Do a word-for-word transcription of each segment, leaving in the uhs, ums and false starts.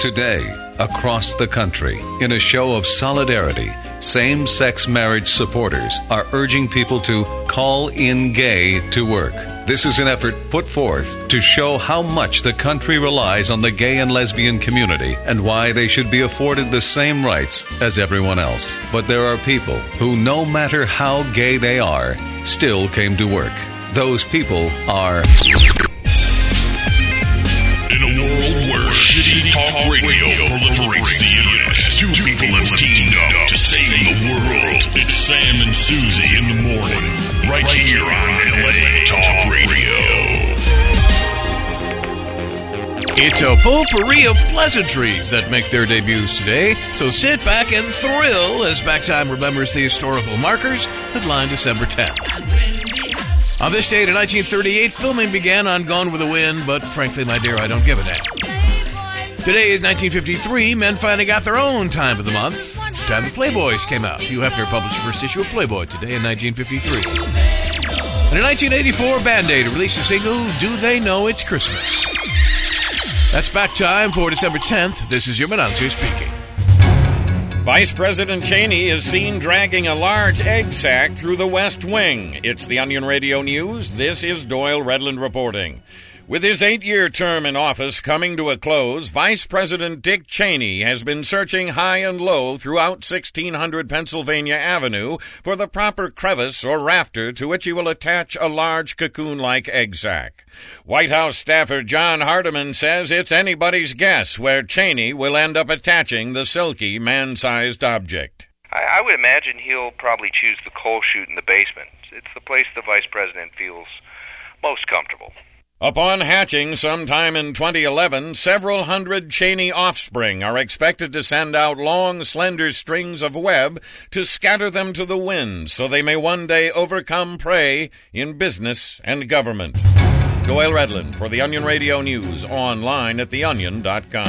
Today, across the country, in a show of solidarity, same-sex marriage supporters are urging people to call in gay to work. This is an effort put forth to show how much the country relies on the gay and lesbian community and why they should be afforded the same rights as everyone else. But there are people who, no matter how gay they are, still came to work. Those people are... In a world where shitty talk radio proliferates the internet, two people have teamed up to save the world. It's Sam and Susie in the morning, right here on L A Talk Radio. It's a potpourri of pleasantries that make their debuts today, so sit back and thrill as Backtime remembers the historical markers that line December tenth. On this date in nineteen thirty-eight, filming began on Gone with the Wind, but frankly, my dear, I don't give a damn. Today is nineteen fifty-three. Men finally got their own time of the month. The time the Playboys came out. Hugh Hefner published the first issue of Playboy today in nineteen fifty-three. And in nineteen eighty-four, Band-Aid released a single, Do They Know It's Christmas? That's back time for December tenth. This is your announcer speaking. Vice President Cheney is seen dragging a large egg sack through the West Wing. It's the Onion Radio News. This is Doyle Redland reporting. With his eight-year term in office coming to a close, Vice President Dick Cheney has been searching high and low throughout sixteen hundred Pennsylvania Avenue for the proper crevice or rafter to which he will attach a large cocoon-like egg sack. White House staffer John Hardiman says it's anybody's guess where Cheney will end up attaching the silky, man-sized object. I, I would imagine he'll probably choose the coal chute in the basement. It's the place the Vice President feels most comfortable. Upon hatching sometime in twenty eleven, several hundred Cheney offspring are expected to send out long, slender strings of web to scatter them to the wind so they may one day overcome prey in business and government. Doyle Redland for the Onion Radio News, online at the onion dot com.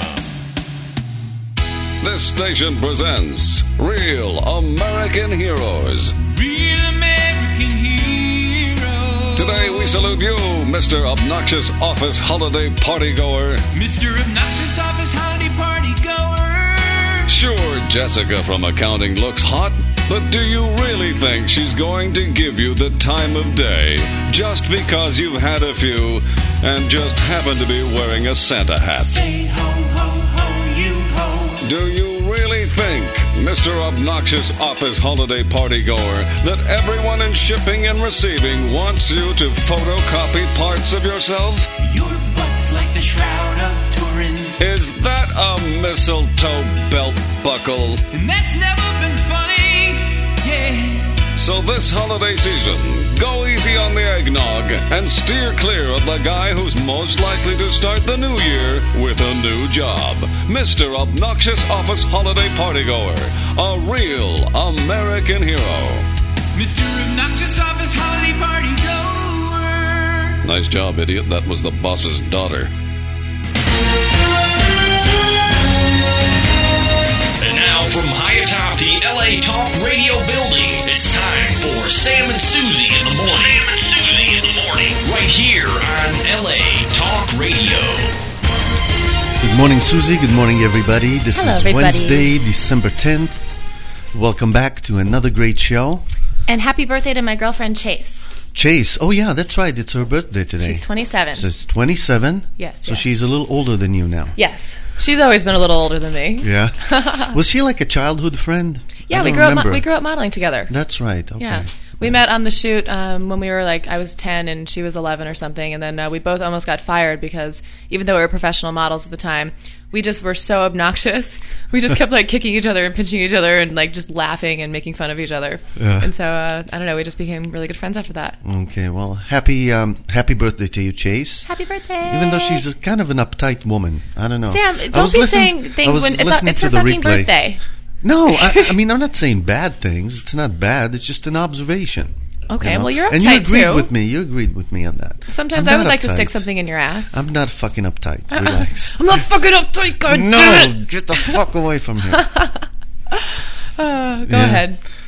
This station presents Real American Heroes. Real American Heroes. Today we salute you, Mister Obnoxious Office Holiday Party Goer. Mister Obnoxious Office Holiday Party Goer. Sure, Jessica from accounting looks hot, but do you really think she's going to give you the time of day just because you've had a few and just happen to be wearing a Santa hat? Say ho, ho, ho, you ho. Do you really think, Mister Obnoxious Office Holiday Party Goer, that everyone in shipping and receiving wants you to photocopy parts of yourself? Your butt's like the Shroud of Turin. Is that a mistletoe belt buckle? And that's never been funny, yeah. So this holiday season, go easy on the eggnog and steer clear of the guy who's most likely to start the new year with a new job. Mister Obnoxious Office Holiday Party Goer, a real American hero. Mister Obnoxious Office Holiday Party Goer. Nice job, idiot. That was the boss's daughter. And now from high atop the L A Talk Radio building, it's time for Sam and Susie in the morning. Sam and Susie in the morning. Right here on L A Talk Radio. Good morning, Susie. Good morning, everybody. This Hello, is everybody. Wednesday, December tenth. Welcome back to another great show. And happy birthday to my girlfriend, Chase. Chase. Oh, yeah, that's right. It's her birthday today. She's twenty-seven. So it's twenty-seven? Yes. So yes. she's a little older than you now. Yes. She's always been a little older than me. Yeah. Was she like a childhood friend? Yeah, I we don't grew up remember. mo- we grew up modeling together. That's right. Okay. Yeah. We met on the shoot um, when we were like, I was ten and she was eleven or something, and then uh, we both almost got fired because even though we were professional models at the time, we just were so obnoxious. We just kept like kicking each other and pinching each other and like just laughing and making fun of each other. Yeah. And so uh, I don't know, we just became really good friends after that. Okay, well, happy um, happy birthday to you, Chase. Happy birthday! Even though she's a, kind of an uptight woman. I don't know. Sam, I don't was be listening- saying I things was when it's, listening it's to her the fucking replay. birthday. No, I, I mean, I'm not saying bad things. It's not bad. It's just an observation. Okay, you know? well, you're uptight, and you agreed too. with me. You agreed with me on that. Sometimes I'm I would not like to uptight. stick something in your ass. I'm not fucking uptight. Relax. I'm not fucking uptight, God No, damn it! get the fuck away from here. Uh, go Yeah. ahead.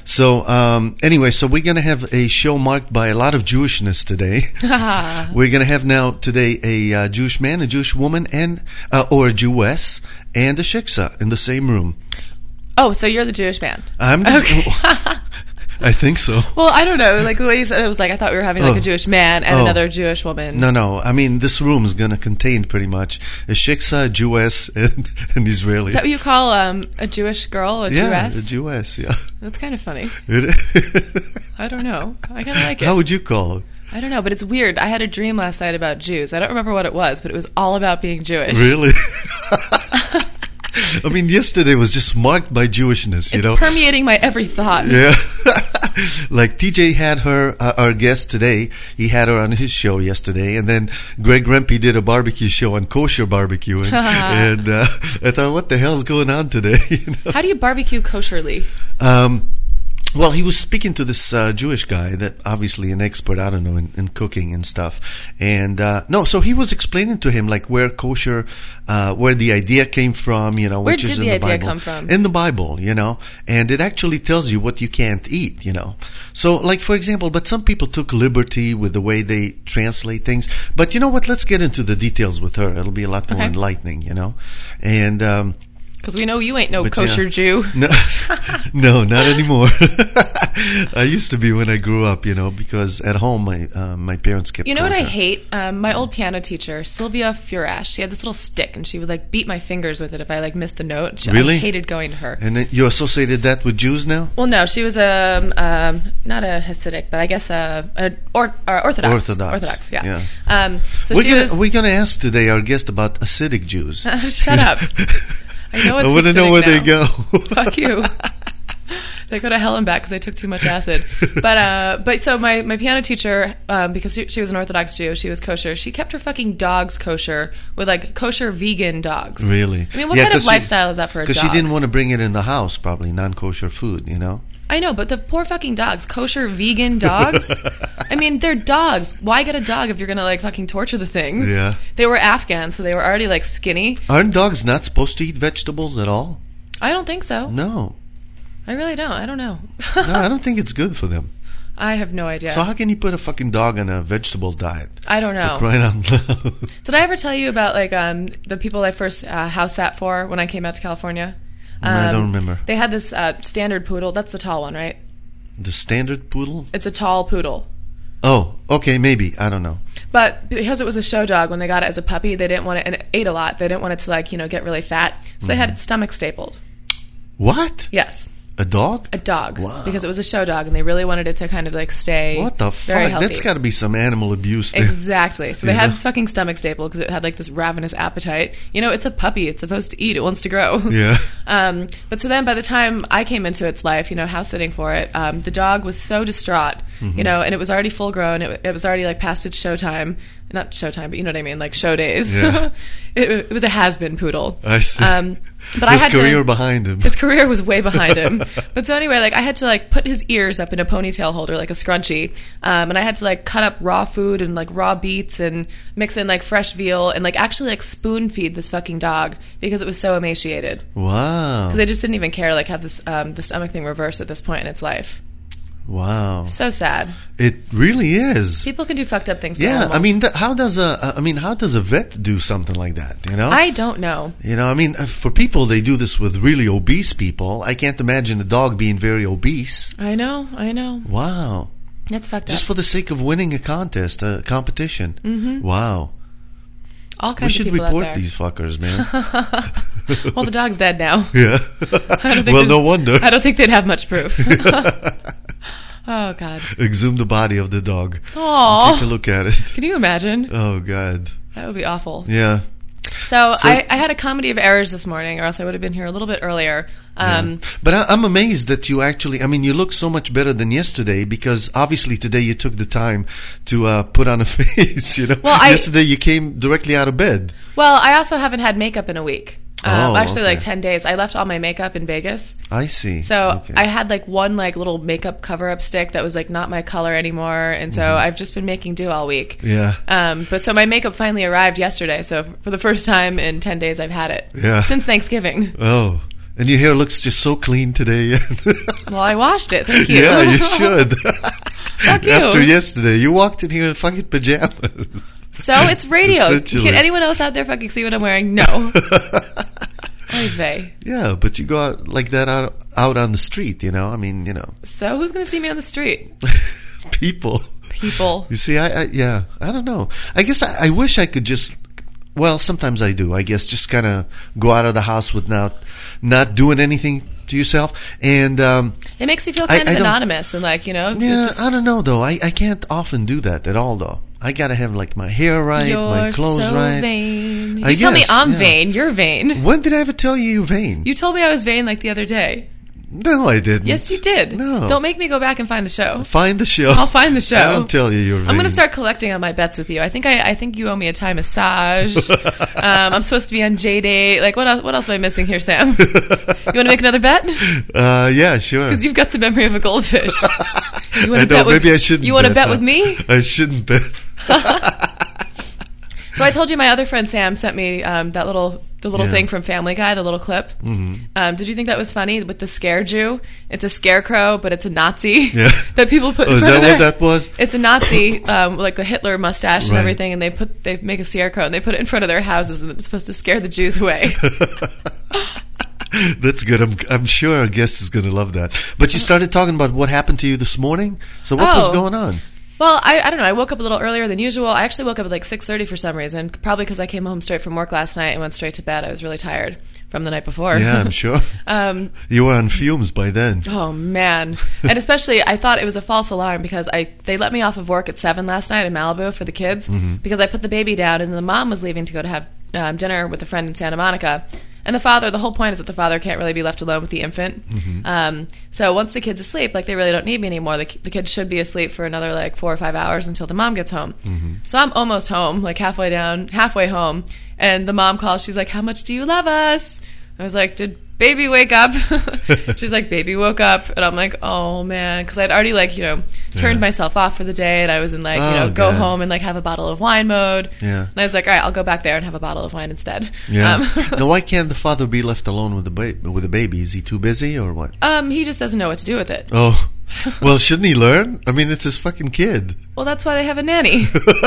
So um, anyway, so we're gonna have a show marked by a lot of Jewishness today. We're gonna have now today a uh, Jewish man, a Jewish woman, and uh, or a Jewess, and a shiksa in the same room. Oh, so you're the Jewish man. I'm the, Okay. I think so. Well, I don't know. Like the way you said it, was like I thought we were having like Oh. a Jewish man and Oh. another Jewish woman. No, no. I mean, this room is going to contain pretty much a shiksa, a Jewess, and an Israeli. Is that what you call um, a Jewish girl, a yeah, Jewess? a Jewess, yeah. That's kind of funny. It- I don't know. I kind of like it. How would you call it? I don't know, but it's weird. I had a dream last night about Jews. I don't remember what it was, but it was all about being Jewish. Really? I mean, yesterday was just marked by Jewishness, you It's know? permeating my every thought. Yeah. Like T J had her, uh, our guest today, he had her on his show yesterday, and then Greg Rempe did a barbecue show on kosher barbecuing, and uh, I thought, what the hell's going on today? You know? How do you barbecue kosherly? Um, well, he was speaking to this uh, Jewish guy that obviously an expert, I don't know, in, in cooking and stuff. And uh, no, so he was explaining to him like where kosher, uh, where the idea came from, you know, Where which did is in the the idea Bible. come from? In the Bible, you know, and it actually tells you what you can't eat, you know. So, like for example, but some people took liberty with the way they translate things. But you know what? Let's get into the details with her. It'll be a lot more Okay. enlightening, you know. And um, Because we know you ain't no But, kosher yeah. Jew. no, no, not anymore. I used to be when I grew up, you know, because at home my uh, my parents kept. You know what I kosher. hate? Um, my old piano teacher, Sylvia Furash, she had this little stick, and she would like beat my fingers with it if I like missed a note. She, Really? I hated going to her. And then you associated that with Jews now? Well, no, she was a um, um, not a Hasidic, but I guess a, a or, or Orthodox. Orthodox. Orthodox, yeah. Yeah. Um, so we're she gonna was. we're gonna ask today our guest about Hasidic Jews. Shut up. I know it's I want to know Hasidic where now. they go. Fuck you. They go to hell and back because they took too much acid. But uh, but so my, my piano teacher, um, because she, she was an Orthodox Jew, she was kosher. She kept her fucking dogs kosher with like kosher vegan dogs. Really? I mean, what Yeah, kind of 'cause she- lifestyle is that for a dog? Because she didn't want to bring it in the house, probably non-kosher food, you know. I know, but the poor fucking dogs, kosher vegan dogs. I mean, they're dogs. Why get a dog if you're gonna like fucking torture the things? Yeah. They were Afghan, so they were already like skinny. Aren't dogs not supposed to eat vegetables at all? I don't think so. No, I really don't. I don't know. no, I don't think it's good for them. I have no idea. So how can you put a fucking dog on a vegetable diet? I don't know. For crying out loud. Did I ever tell you about like um, the people I first uh, house sat for when I came out to California? Um, I don't remember. They had this uh, standard poodle. That's the tall one, right? The standard poodle? It's a tall poodle. Oh, okay, maybe. I don't know. But because it was a show dog, when they got it as a puppy, they didn't want it, and it ate a lot. They didn't want it to like you know get really fat, so they had its stomach stapled. What? Yes. A dog? A dog. Wow. Because it was a show dog, and they really wanted it to kind of like stay What the very fuck? healthy. That's got to be some animal abuse there. Exactly. So they Yeah. had its fucking stomach stapled because it had like this ravenous appetite. You know, it's a puppy. It's supposed to eat. It wants to grow. Yeah. Um, but so then by the time I came into its life, you know, house sitting for it, um, the dog was so distraught, Mm-hmm. you know, and it was already full grown. It, it was already like past its showtime. Not showtime, but you know what I mean, like show days. Yeah. it, it was a has-been poodle. I see. Um, but I His had career to, behind him. His career was way behind him. But so anyway, like I had to like put his ears up in a ponytail holder, like a scrunchie, um, and I had to like cut up raw food and like raw beets and mix in like fresh veal and like actually like spoon feed this fucking dog because it was so emaciated. Wow. Because they just didn't even care, like have this um, the stomach thing reversed at this point in its life. Wow. So sad. It really is. People can do fucked up things. To Yeah, animals. I mean, th- how does a, I mean, how does a vet do something like that? You know, I don't know. you know, I mean, uh, for people they do this with really obese people. I can't imagine a dog being very obese. I know. I know. Wow, That's fucked just up. for the sake of winning a contest, a competition. Mm-hmm. Wow, All we kinds should of people report out there. these fuckers, man. Well, the dog's dead now. Yeah. I don't think Well, there's- no wonder. I don't think they'd have much proof. Oh God. Exhume the body of the dog. Take a Aw. look at it. Can you imagine? Oh God. That would be awful. Yeah. So, So- I, I had a comedy of errors this morning, or else I would have been here a little bit earlier. Um, Yeah. But I, I'm amazed that you actually, I mean, you look so much better than yesterday because obviously today you took the time to uh, put on a face, you know. Well, I- yesterday you came directly out of bed. Well, I also haven't had makeup in a week. Um, Oh, actually, okay. like ten days. I left all my makeup in Vegas. I see. So Okay. I had like one like little makeup cover-up stick that was like not my color anymore. And so I've just been making do all week. Mm-hmm. Yeah. Um, but so my makeup finally arrived yesterday. So for the first time in ten days, I've had it. Yeah. Since Thanksgiving. Oh. And your hair looks just so clean today. Well, I washed it. Thank you. Yeah, you should. Fuck you. After yesterday, you walked in here in fucking pajamas. So it's radio. Can anyone else out there fucking see what I'm wearing? No. Oy vey. Yeah, but you go out like that out, out on the street, you know? I mean, you know. So who's going to see me on the street? People. People. You see, I, I yeah, I don't know. I guess I, I wish I could just, well, sometimes I do. I guess just kind of go out of the house without not doing anything to yourself. And um, it makes you feel kind I, of I anonymous and like, you know. Yeah, just, I don't know, though. I, I can't often do that at all, though. I got to have, like, my hair right, You're my clothes so right. Vain. You I tell guess, me I'm yeah. vain. You're vain. When did I ever tell you you're vain? You told me I was vain like the other day. No, I didn't. Yes, you did. No. Don't make me go back and find the show. Find the show. I'll find the show. I don't tell you you're vain. I'm going to start collecting on my bets with you. I think I, I think you owe me a Thai massage. um, I'm supposed to be on J-Date. Like, what else, what else am I missing here, Sam? You want to make another bet? Uh, yeah, sure. Because you've got the memory of a goldfish. You want I to know, bet with, maybe I shouldn't You want to bet huh? with me? I shouldn't bet. So I told you my other friend Sam sent me um, that little the little Yeah. thing from Family Guy, the little clip. Mm-hmm. Um, did you think that was funny with the scare Jew? It's a scarecrow, but it's a Nazi Yeah. that people put. Oh, in is front that of what their, that was? It's a Nazi, um, like a Hitler mustache and Right. everything, and they put they make a scarecrow and they put it in front of their houses, and it's supposed to scare the Jews away. That's good. I'm I'm sure our guest is going to love that. But you started talking about what happened to you this morning. So what was Oh. going on? Well, I, I don't know. I woke up a little earlier than usual. I actually woke up at like six thirty for some reason, probably because I came home straight from work last night and went straight to bed. I was really tired from the night before. Yeah, I'm sure. um, You were on fumes by then. oh, man. And especially, I thought it was a false alarm because I they let me off of work at seven last night in Malibu for the kids Mm-hmm. because I put the baby down and the mom was leaving to go to have um, dinner with a friend in Santa Monica. And the father, the whole point is that the father can't really be left alone with the infant. Mm-hmm. Um, so once the kid's asleep, like they really don't need me anymore. The, the kid should be asleep for another like four or five hours until the mom gets home. Mm-hmm. So I'm almost home, like halfway down, halfway home. And the mom calls. She's like, "How much do you love us?" I was like, "Did baby wake up?" She's like, "Baby woke up." And I'm like, "Oh man," because I'd already like you know turned Yeah. myself off for the day, and I was in like you Oh, know go God. home and like have a bottle of wine mode. Yeah. And I was like, "All right, I'll go back there and have a bottle of wine instead." Yeah. Um, Now, why can't the father be left alone with the baby? With the baby, is he too busy or what? um, he just doesn't know what to do with it. Oh, well, shouldn't he learn? I mean, it's his fucking kid. Well, that's why they have a nanny.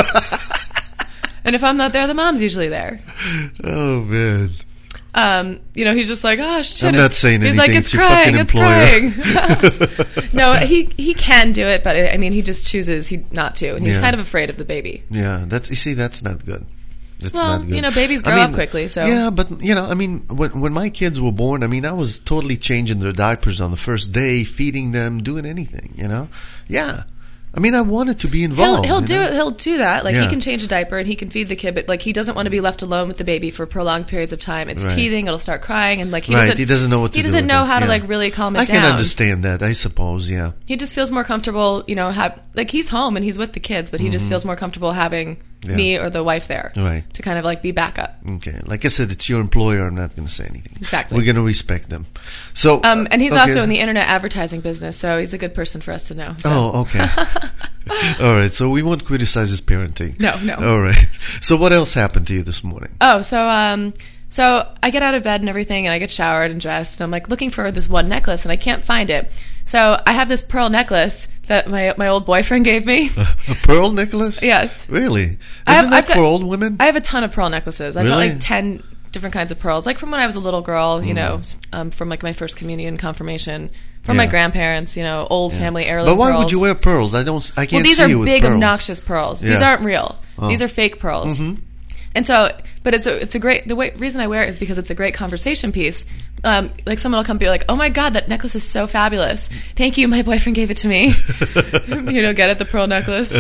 And if I'm not there, the mom's usually there. Oh man. Um, you know, he's just like, oh shit. I'm not saying he's anything. like, It's it's your crying, fucking it's crying. No, he he can do it, but I mean, he just chooses he not to, and he's Yeah. kind of afraid of the baby. Yeah, that's you see, that's not good. That's Well, not good. you know, babies I grow mean, up quickly, so yeah, but you know, I mean, when when my kids were born, I mean, I was totally changing their diapers on the first day, feeding them, doing anything. You know, yeah. I mean, I wanted to be he'll involved. he'll you do know? it. He'll do that. Like Yeah. he can change a diaper and he can feed the kid, but like he doesn't want to be left alone with the baby for prolonged periods of time. It's Right. teething. It'll start crying, and like he Right, doesn't he doesn't know what to he do doesn't with know it, how to yeah. like really calm it I down. can understand that. I suppose, yeah. He just feels more comfortable, you know, have like he's home and he's with the kids, but he just feels more comfortable having Mm-hmm. Yeah. me or the wife there Right. to kind of like be backup. Okay, like I said, it's your employer. I'm not going to say anything. Exactly. We're going to respect them. So, Um, and he's okay. also in the internet advertising business, so he's a good person for us to know. So. Oh, okay. All right. So we won't criticize his parenting. No, no. All right. So what else happened to you this morning? Oh, so um, so I get out of bed and everything, and I get showered and dressed, and I'm like looking for this one necklace, and I can't find it. So I have this pearl necklace that my my old boyfriend gave me. A pearl necklace? Yes. Really? Isn't I have- that I've got- for old women? I have a ton of pearl necklaces. I've got Really? like ten different kinds of pearls, like from when I was a little girl, you Mm. know, s- um, from like my first communion, confirmation, from Yeah. my grandparents, you know, old family heirloom. But why pearls. would you wear pearls? I don't. I can't Well, these see are you with big, pearls. obnoxious pearls. These Yeah. aren't real. Oh. These are fake pearls. Mhm. And so, but it's a it's a great the way, reason I wear it is because it's a great conversation piece. Um, like someone will come be like, "Oh my god, that necklace is so fabulous! Thank you, my boyfriend gave it to me." You know, get it, the pearl necklace.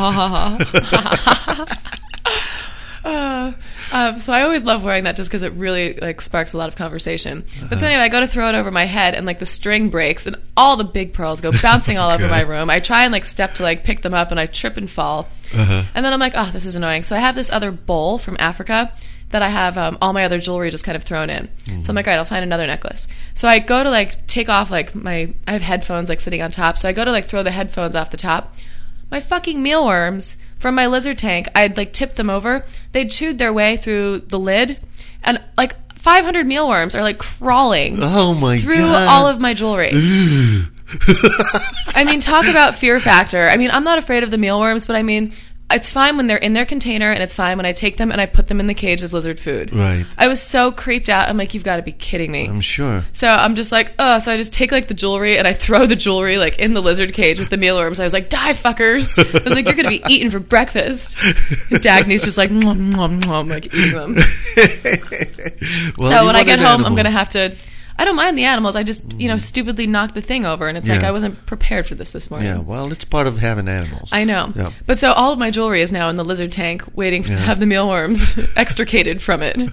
Uh, um, so I always love wearing that just because it really like sparks a lot of conversation. But so anyway, I go to throw it over my head and like the string breaks and all the big pearls go bouncing all over Okay. my room. I try and like step to like pick them up and I trip and fall. Uh-huh. And then I'm like, oh, this is annoying. So I have this other bowl from Africa that I have um, all my other jewelry just kind of thrown in. So I'm like, all right, I'll find another necklace. So I go to like take off like my I have headphones like sitting on top. So I go to like throw the headphones off the top. My fucking mealworms from my lizard tank, I'd like tipped them over. They'd chewed their way through the lid and like five hundred mealworms are like crawling Oh my through God. all of my jewelry. I mean, talk about fear factor. I mean, I'm not afraid of the mealworms, but I mean, it's fine when they're in their container, and it's fine when I take them and I put them in the cage as lizard food. Right. I was so creeped out. I'm like, you've got to be kidding me. I'm sure. So I'm just like, oh, so I just take like the jewelry and I throw the jewelry like in the lizard cage with the mealworms. I was like, die fuckers. I was like, you're going to be eaten for breakfast. And Dagny's just like, mwah, mwah, mwah, like eating them. Well, so you when I get wanted home, I'm animals. going to have to, I don't mind the animals. I just, you know, stupidly knocked the thing over, and it's like Yeah. I wasn't prepared for this this morning. Yeah, well, it's part of having animals. I know. Yeah. But so all of my jewelry is now in the lizard tank waiting to Yeah. have the mealworms extricated from it.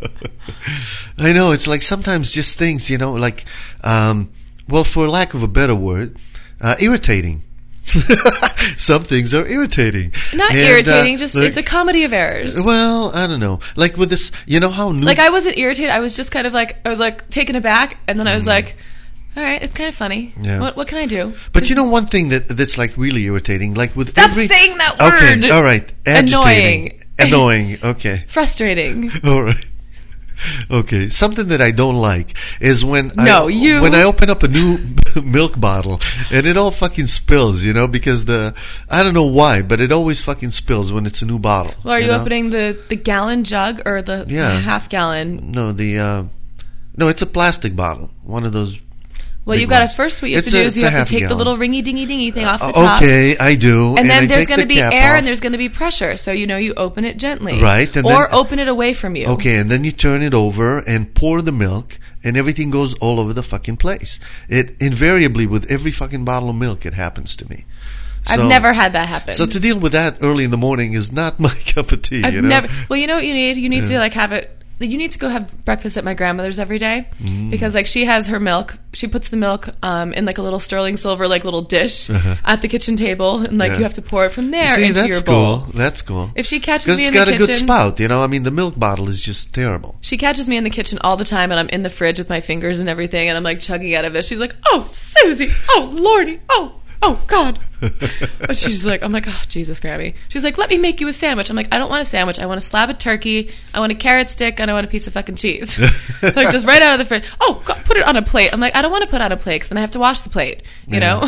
I know, it's like sometimes just things, you know, like, um, well, for lack of a better word, uh, irritating. Some things are irritating. Not And, irritating, uh, just like- it's a comedy of errors. Well, I don't know. Like with this, you know how new... Like I wasn't irritated. I was just kind of like I was like taken aback, and then I was like, "All right, it's kind of funny. Yeah. What what can I do?" But you know one thing that that's like really irritating, like with Stop every... saying that Okay, word. all right. Agitating. Annoying. Okay. Frustrating. All right. Okay. Something that I don't like is when No, I, you- when I open up a new milk bottle and it all fucking spills, you know, because the I don't know why, but it always fucking spills when it's a new bottle. Well, are you, know? opening the, the gallon jug or the, Yeah. the half gallon? No, the uh, no, it's a plastic bottle. One of those. Well, big you got to ones. first. What you have It's to a- do it's is you a have half to take the gallon. little ringy dingy dingy thing off the Uh, top. Okay, I do. And then I there's take going to the be cap air off. and there's going to be pressure. So, you know, you open it gently. Right, and or then- open it away from you. Okay, and then you turn it over and pour the milk, and everything goes all over the fucking place. It invariably, with every fucking bottle of milk, it happens to me. I've So- never had that happen. So to deal with that early in the morning is not my cup of tea. I've you know? never. Well, you know what you need? You need Yeah. to like have it. You need to go have breakfast at my grandmother's every day Mm. because like she has her milk. She puts the milk um, in like a little sterling silver like little dish Uh-huh. at the kitchen table, and like Yeah. you have to pour it from there See, into that's your cool. bowl. That's cool. If she catches Because me it's in the got a kitchen, good spout, you know. I mean, the milk bottle is just terrible. she catches me in the kitchen all the time, and I'm in the fridge with my fingers and everything, and I'm like chugging out of it. She's like, "Oh, Susie! Oh, Lordy! Oh, oh, God!" But she's like, I'm like, "Oh, Jesus, Grammy." She's like, "Let me make you a sandwich." I'm like, "I don't want a sandwich. I want a slab of turkey. I want a carrot stick, and I want a piece of fucking cheese." Like just right out of the fridge. Oh, God, put it on a plate. I'm like, "I don't want to put on a plate because then I have to wash the plate." You know.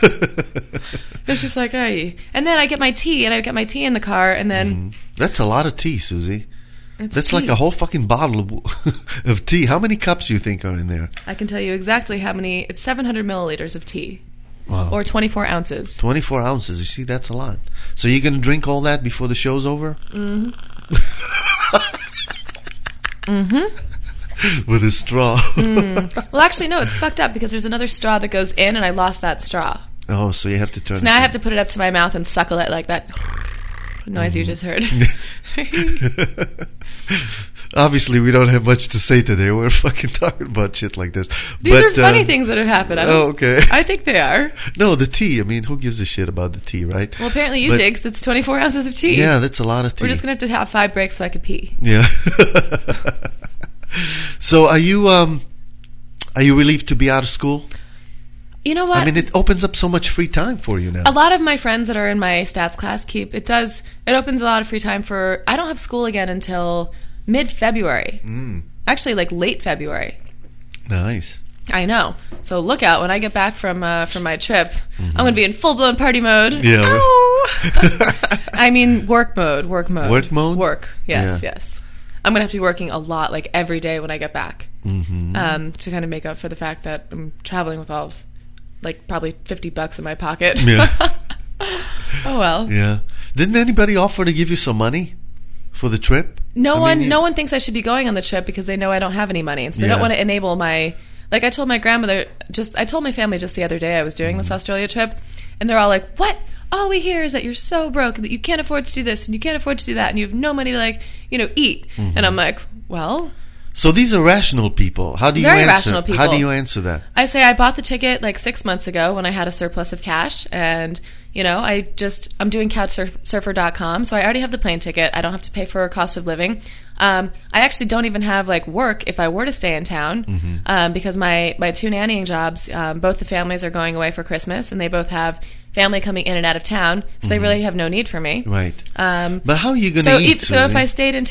And she's like, "Ay," and then I get my tea, and I get my tea in the car, and then That's a lot of tea, Susie. it's That's tea. like a whole fucking bottle of, of tea. How many cups do you think are in there? I can tell you exactly how many. It's seven hundred milliliters of tea, Wow. or twenty-four ounces. twenty-four ounces. You see, that's a lot. So you're going to drink all that before the show's over? Mm-hmm. Mm-hmm. With a straw. Mm. Well, actually, no, it's fucked up because there's another straw that goes in, and I lost that straw. Oh, so you have to turn So it now I in. have to put it up to my mouth and suckle it like that noise you just heard. Obviously, we don't have much to say today. We're fucking talking about shit like this. These but, are funny uh, things that have happened. I Oh, don't- okay. I think they are. No, the tea. I mean, who gives a shit about the tea, right? Well, apparently you But- did, 'cause it's twenty-four ounces of tea. Yeah, that's a lot of tea. We're just going to have to have five breaks so I could pee. Yeah. So, are you um, are you relieved to be out of school? You know what? I mean, it opens up so much free time for you now. A lot of my friends that are in my stats class keep it does it opens a lot of free time for I don't have school again until mid-February. Mm. Actually, like late February. Nice. I know. So look out when I get back from uh, from my trip. I'm going to be in full blown party mode. Mm-hmm. Yeah. Ow! I mean work mode. Work mode. Work mode? Work. Yes. Yeah. Yes. I'm going to have to be working a lot, like every day when I get back, Mm-hmm. um, to kind of make up for the fact that I'm traveling with all of, like probably fifty bucks in my pocket. Yeah. Oh well. Yeah. Didn't anybody offer to give you some money for the trip? No I mean, one, you- no one thinks I should be going on the trip because they know I don't have any money, and so they Yeah. don't want to enable my. Like I told my grandmother, just I told my family just the other day I was doing this Australia trip, and they're all like, "What? All we hear is that you're so broke and that you can't afford to do this and you can't afford to do that and you have no money to like, you know, eat." Mm-hmm. And I'm like, "Well." So these are rational people. How do you Very answer? rational people. How do you answer that? I say I bought the ticket like six months ago when I had a surplus of cash, and you know I just I'm doing couch surfer dot com, so I already have the plane ticket. I don't have to pay for a cost of living. Um, I actually don't even have like work if I were to stay in town, Mm-hmm. um, because my my two nannying jobs, um, both the families are going away for Christmas, and they both have family coming in and out of town, so they really have no need for me. Right. Um, But how are you going to so eat? if, so if Susie? I stayed in town,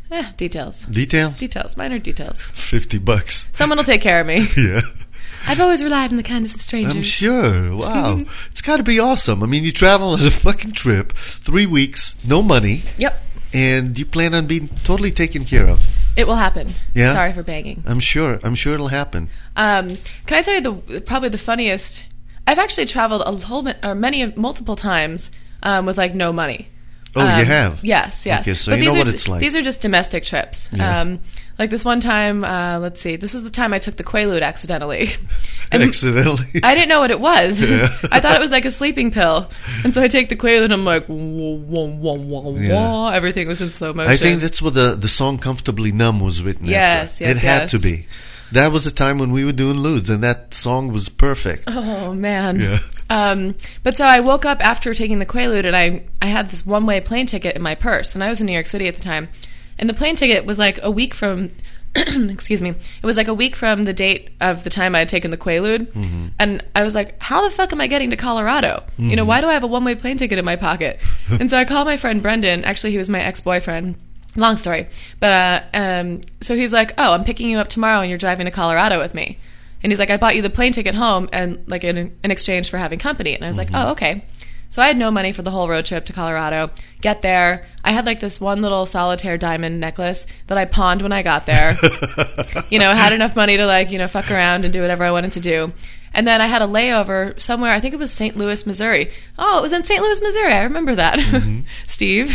Eh, details. Details? Details. Minor details. Fifty bucks. Someone will take care of me. Yeah. I've always relied on the kindness of strangers. I'm sure. Wow. It's got to be awesome. I mean, you travel on a fucking trip, three weeks, no money. Yep. And you plan on being totally taken care of. It will happen. Yeah? Sorry for banging. I'm sure. I'm sure it'll happen. Um, can I tell you the probably the funniest? I've actually traveled a whole bit, or many multiple times um, with like no money. Oh, um, you have? Yes, yes. Okay, so but you know these what are, it's like. These are just domestic trips. Yeah. Um, like this one time, uh, let's see, this was the time I took the Quaalude accidentally. And accidentally? I didn't know what it was. Yeah. I thought it was like a sleeping pill. And so I take the Quaalude and I'm like, wah, wah, wah, wah, Yeah. wah. Everything was in slow motion. I think that's what the, the song Comfortably Numb was written Yes, after. yes, It had yes. to be. That was the time when we were doing Ludes, and that song was perfect. Oh, man. Yeah. Um, but so I woke up after taking the Quaalude, and I, I had this one-way plane ticket in my purse, and I was in New York City at the time. And the plane ticket was like a week from, excuse me, it was like a week from the date of the time I had taken the Quaalude. Mm-hmm. And I was like, how the fuck am I getting to Colorado? Mm-hmm. You know, why do I have a one-way plane ticket in my pocket? And so I called my friend Brendan. Actually, he was my ex-boyfriend. Long story. But uh, um, so he's like, oh, I'm picking you up tomorrow and you're driving to Colorado with me. And he's like, I bought you the plane ticket home and like in, in exchange for having company. And I was mm-hmm. like, oh, okay. So I had no money for the whole road trip to Colorado. Get there. I had like this one little solitaire diamond necklace that I pawned when I got there. You know, had enough money to like, you know, fuck around and do whatever I wanted to do. And then I had a layover somewhere, I think it was Saint Louis, Missouri. Oh, it was in Saint Louis, Missouri. I remember that. Mm-hmm. Steve.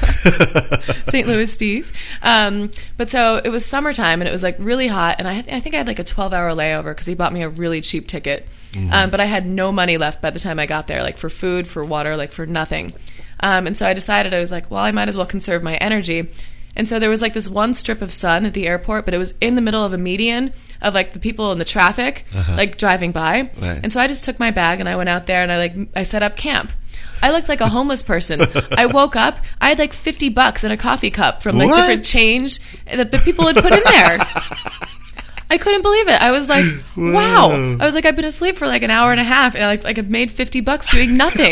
Saint Louis Steve. Um, but so it was summertime and it was like really hot. And I, I think I had like a twelve-hour layover because he bought me a really cheap ticket. Mm-hmm. Um, but I had no money left by the time I got there, like for food, for water, like for nothing. Um, and so I decided, I was like, well, I might as well conserve my energy. And so there was like this one strip of sun at the airport, but it was in the middle of a median of like the people in the traffic, uh-huh. like driving by. Right. And so I just took my bag and I went out there and I like I set up camp. I looked like a homeless person. I woke up, I had like fifty bucks in a coffee cup from like what? different change that the people had put in there. I couldn't believe it. I was like, wow. wow. I was like, I've been asleep for like an hour and a half and I like, like I've made fifty bucks doing nothing.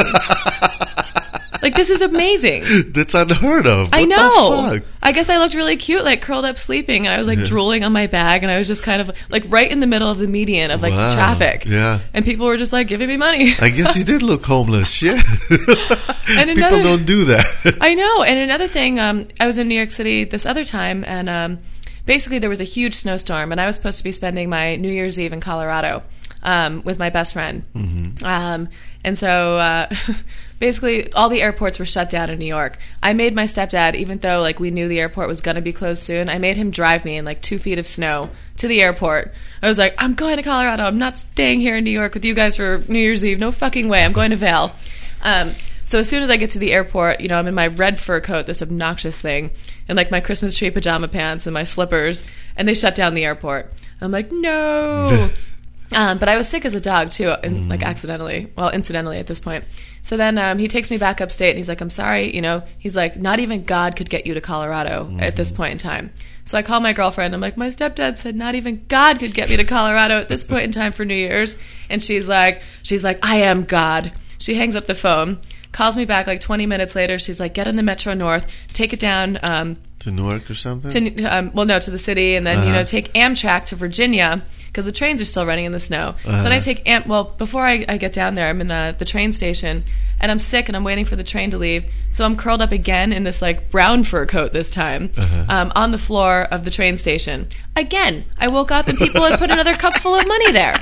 Like, this is amazing. That's unheard of. What I know. The fuck? I guess I looked really cute, like curled up sleeping, and I was like yeah. drooling on my bag, and I was just kind of like right in the middle of the median of like wow. the traffic. Yeah. And people were just like giving me money. I guess you did look homeless. Shit. And another, people don't do that. I know. And another thing, um, I was in New York City this other time, and um, basically there was a huge snowstorm, and I was supposed to be spending my New Year's Eve in Colorado um, with my best friend. Mm-hmm. Um, and so uh, basically all the airports were shut down in New York. I made my stepdad, even though like we knew the airport was going to be closed soon, I made him drive me in like two feet of snow to the airport. I was like, I'm going to Colorado. I'm not staying here in New York with you guys for New Year's Eve. No fucking way. I'm going to Vail. Um, so as soon as I get to the airport, you know, I'm in my red fur coat, this obnoxious thing, and like my Christmas tree pajama pants and my slippers, and they shut down the airport. I'm like, no. Um, but I was sick as a dog, too, and, like, accidentally. Well, incidentally at this point. So then um, he takes me back upstate, and he's like, I'm sorry, you know. He's like, not even God could get you to Colorado mm-hmm. at this point in time. So I call my girlfriend. I'm like, my stepdad said not even God could get me to Colorado at this point in time for New Year's. And she's like, she's like, I am God. She hangs up the phone, calls me back like twenty minutes later. She's like, get in the Metro North, take it down. Um, to Newark or something? To, um, well, no, to the city, and then, uh-huh. you know, take Amtrak to Virginia, because the trains are still running in the snow. Uh-huh. So then I take Am- well before I, I get down there, I'm in the, the train station, and I'm sick, and I'm waiting for the train to leave. So I'm curled up again in this like brown fur coat this time, uh-huh. um, on the floor of the train station. Again, I woke up and people had put another cup full of money there.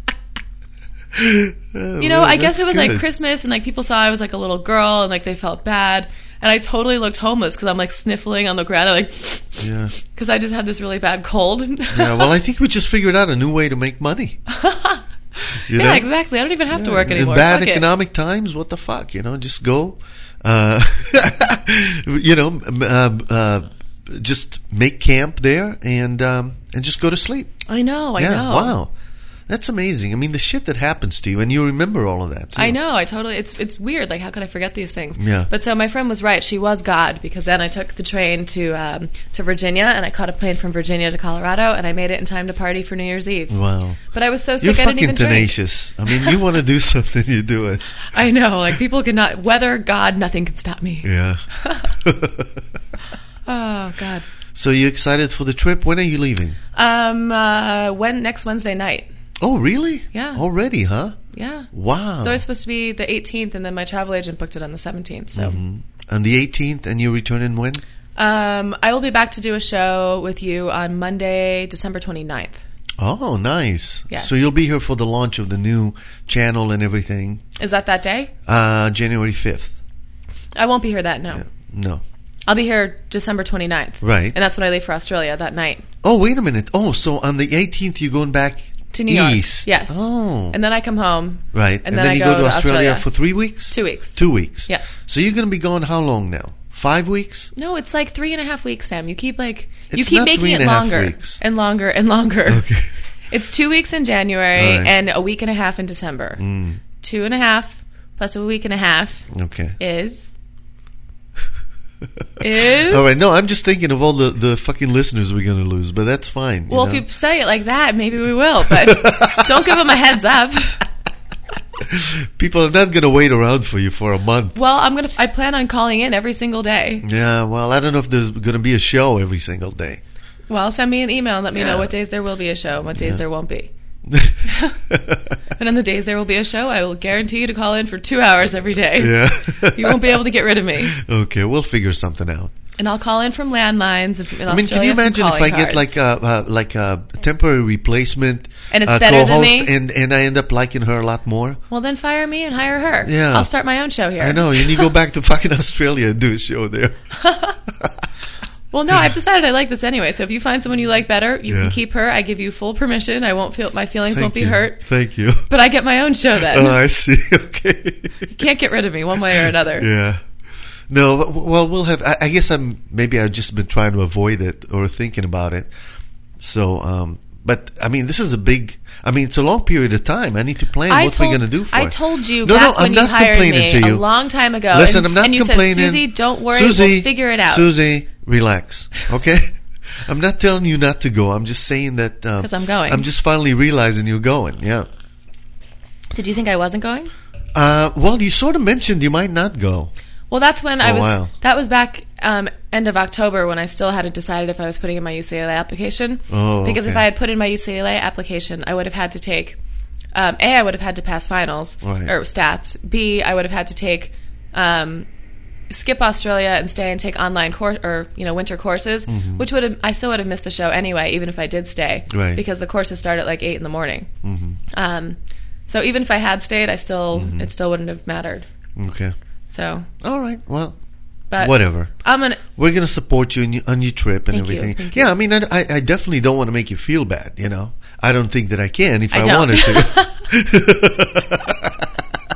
Oh, you know, man, I guess it was good. Like Christmas, and like people saw I was like a little girl, and like they felt bad. And I totally looked homeless because I'm like sniffling on the ground, I'm like, yeah, because I just had this really bad cold. Yeah, well, I think we just figured out a new way to make money. You yeah, know? Exactly. I don't even have yeah. to work anymore. In bad fuck economic it. times, what the fuck? You know, just go. Uh, you know, uh, uh, just make camp there and um, and just go to sleep. I know. I yeah, know. Wow. That's amazing. I mean, the shit that happens to you, and you remember all of that, too. I know. I totally... It's it's weird. Like, how could I forget these things? Yeah. But so my friend was right. She was God, because then I took the train to um, to Virginia, and I caught a plane from Virginia to Colorado, and I made it in time to party for New Year's Eve. Wow. But I was so sick, You're I didn't even drink. You're fucking tenacious. I mean, you want to do something, you do it. I know. Like, people cannot... Weather, God, nothing can stop me. Yeah. Oh, God. So you excited for the trip? When are you leaving? Um, uh, when next Wednesday night. Oh, really? Yeah. Already, huh? Yeah. Wow. So it's supposed to be the eighteenth, and then my travel agent booked it on the seventeenth. So. Mm-hmm. On the eighteenth, and you're returning when? Um, I will be back to do a show with you on Monday, December twenty-ninth. Oh, nice. Yes. So you'll be here for the launch of the new channel and everything. Is that that day? Uh, January fifth. I won't be here that, no. Yeah. No. I'll be here December twenty-ninth. Right. And that's when I leave for Australia that night. Oh, wait a minute. Oh, so on the eighteenth, you're going back to New York. East. Yes. Oh. And then I come home. Right. And, and then, then I you go, go to to Australia, Australia for three weeks? Two weeks. Two weeks. Yes. So you're going to be gone how long now? Five weeks? No, it's like three and a half weeks, Sam. You keep like you It's keep not making three and it a half longer weeks. and longer and longer. Okay. It's two weeks in January Right. and a week and a half in December. Mm. Two and a half plus a week and a half Okay. is is. All right. No, I'm just thinking of all the, the fucking listeners we're going to lose, but that's fine. Well, you know? if you say it like that, maybe we will, but don't give them a heads up. People are not going to wait around for you for a month. Well, I'm gonna. I plan on calling in every single day. Yeah, well, I don't know if there's going to be a show every single day. Well, send me an email and let me Yeah. know what days there will be a show and what days there won't be. And on the days there will be a show, I will guarantee you to call in for two hours every day. Yeah. You won't be able to get rid of me. Okay, we'll figure something out. And I'll call in from landlines in I mean, can you Australia from imagine if I calling get cards. like a uh, like a temporary replacement And it's uh, better than co-host, me? and and I end up liking her a lot more? Well, then fire me and hire her. Yeah. I'll start my own show here. I know, and you go back to fucking Australia and do a show there. Well, no, I've decided I like this anyway. So if you find someone you like better, you Yeah. can keep her. I give you full permission. I won't feel my feelings Thank won't be you. hurt. Thank you. But I get my own show then. Oh, I see. Okay. You can't get rid of me one way or another. Yeah. No, but- well, we'll have. I, I guess I'm. Maybe I've just been trying to avoid it or thinking about it. So, um, but I mean, this is a big. I mean, it's a long period of time. I need to plan I what told, we're going to do for I it. told you No, back no, I'm when you not hired complaining me to you. a long time ago. Listen, and, I'm not and you complaining. said, Susie, don't worry, Susie, we'll figure it out. Susie, relax. Okay. I'm not telling you not to go. I'm just saying that. Um, 'Cause I'm going. I'm just finally realizing you're going. Yeah. Did you think I wasn't going? Uh, well, you sort of mentioned you might not go. Well, that's when For I a was. while. That was back um, end of October when I still hadn't decided if I was putting in my U C L A application. Oh, Because if okay. I had put in my U C L A application, I would have had to take. Um, A, I would have had to pass finals Right. or stats. B, I would have had to take. Um, skip Australia and stay and take online course or you know winter courses, Mm-hmm. which would have I still would have missed the show anyway, even if I did stay, Right. because the courses start at like eight in the morning. Mm-hmm. Um, so even if I had stayed, I still it still wouldn't have mattered. Okay. So, All right. Well, but whatever. I'm gonna. We're going to support you on your, on your trip and Thank you, everything. thank you. Yeah, I mean, I, I I definitely don't want to make you feel bad, you know. I don't think that I can if I I, don't. wanted to.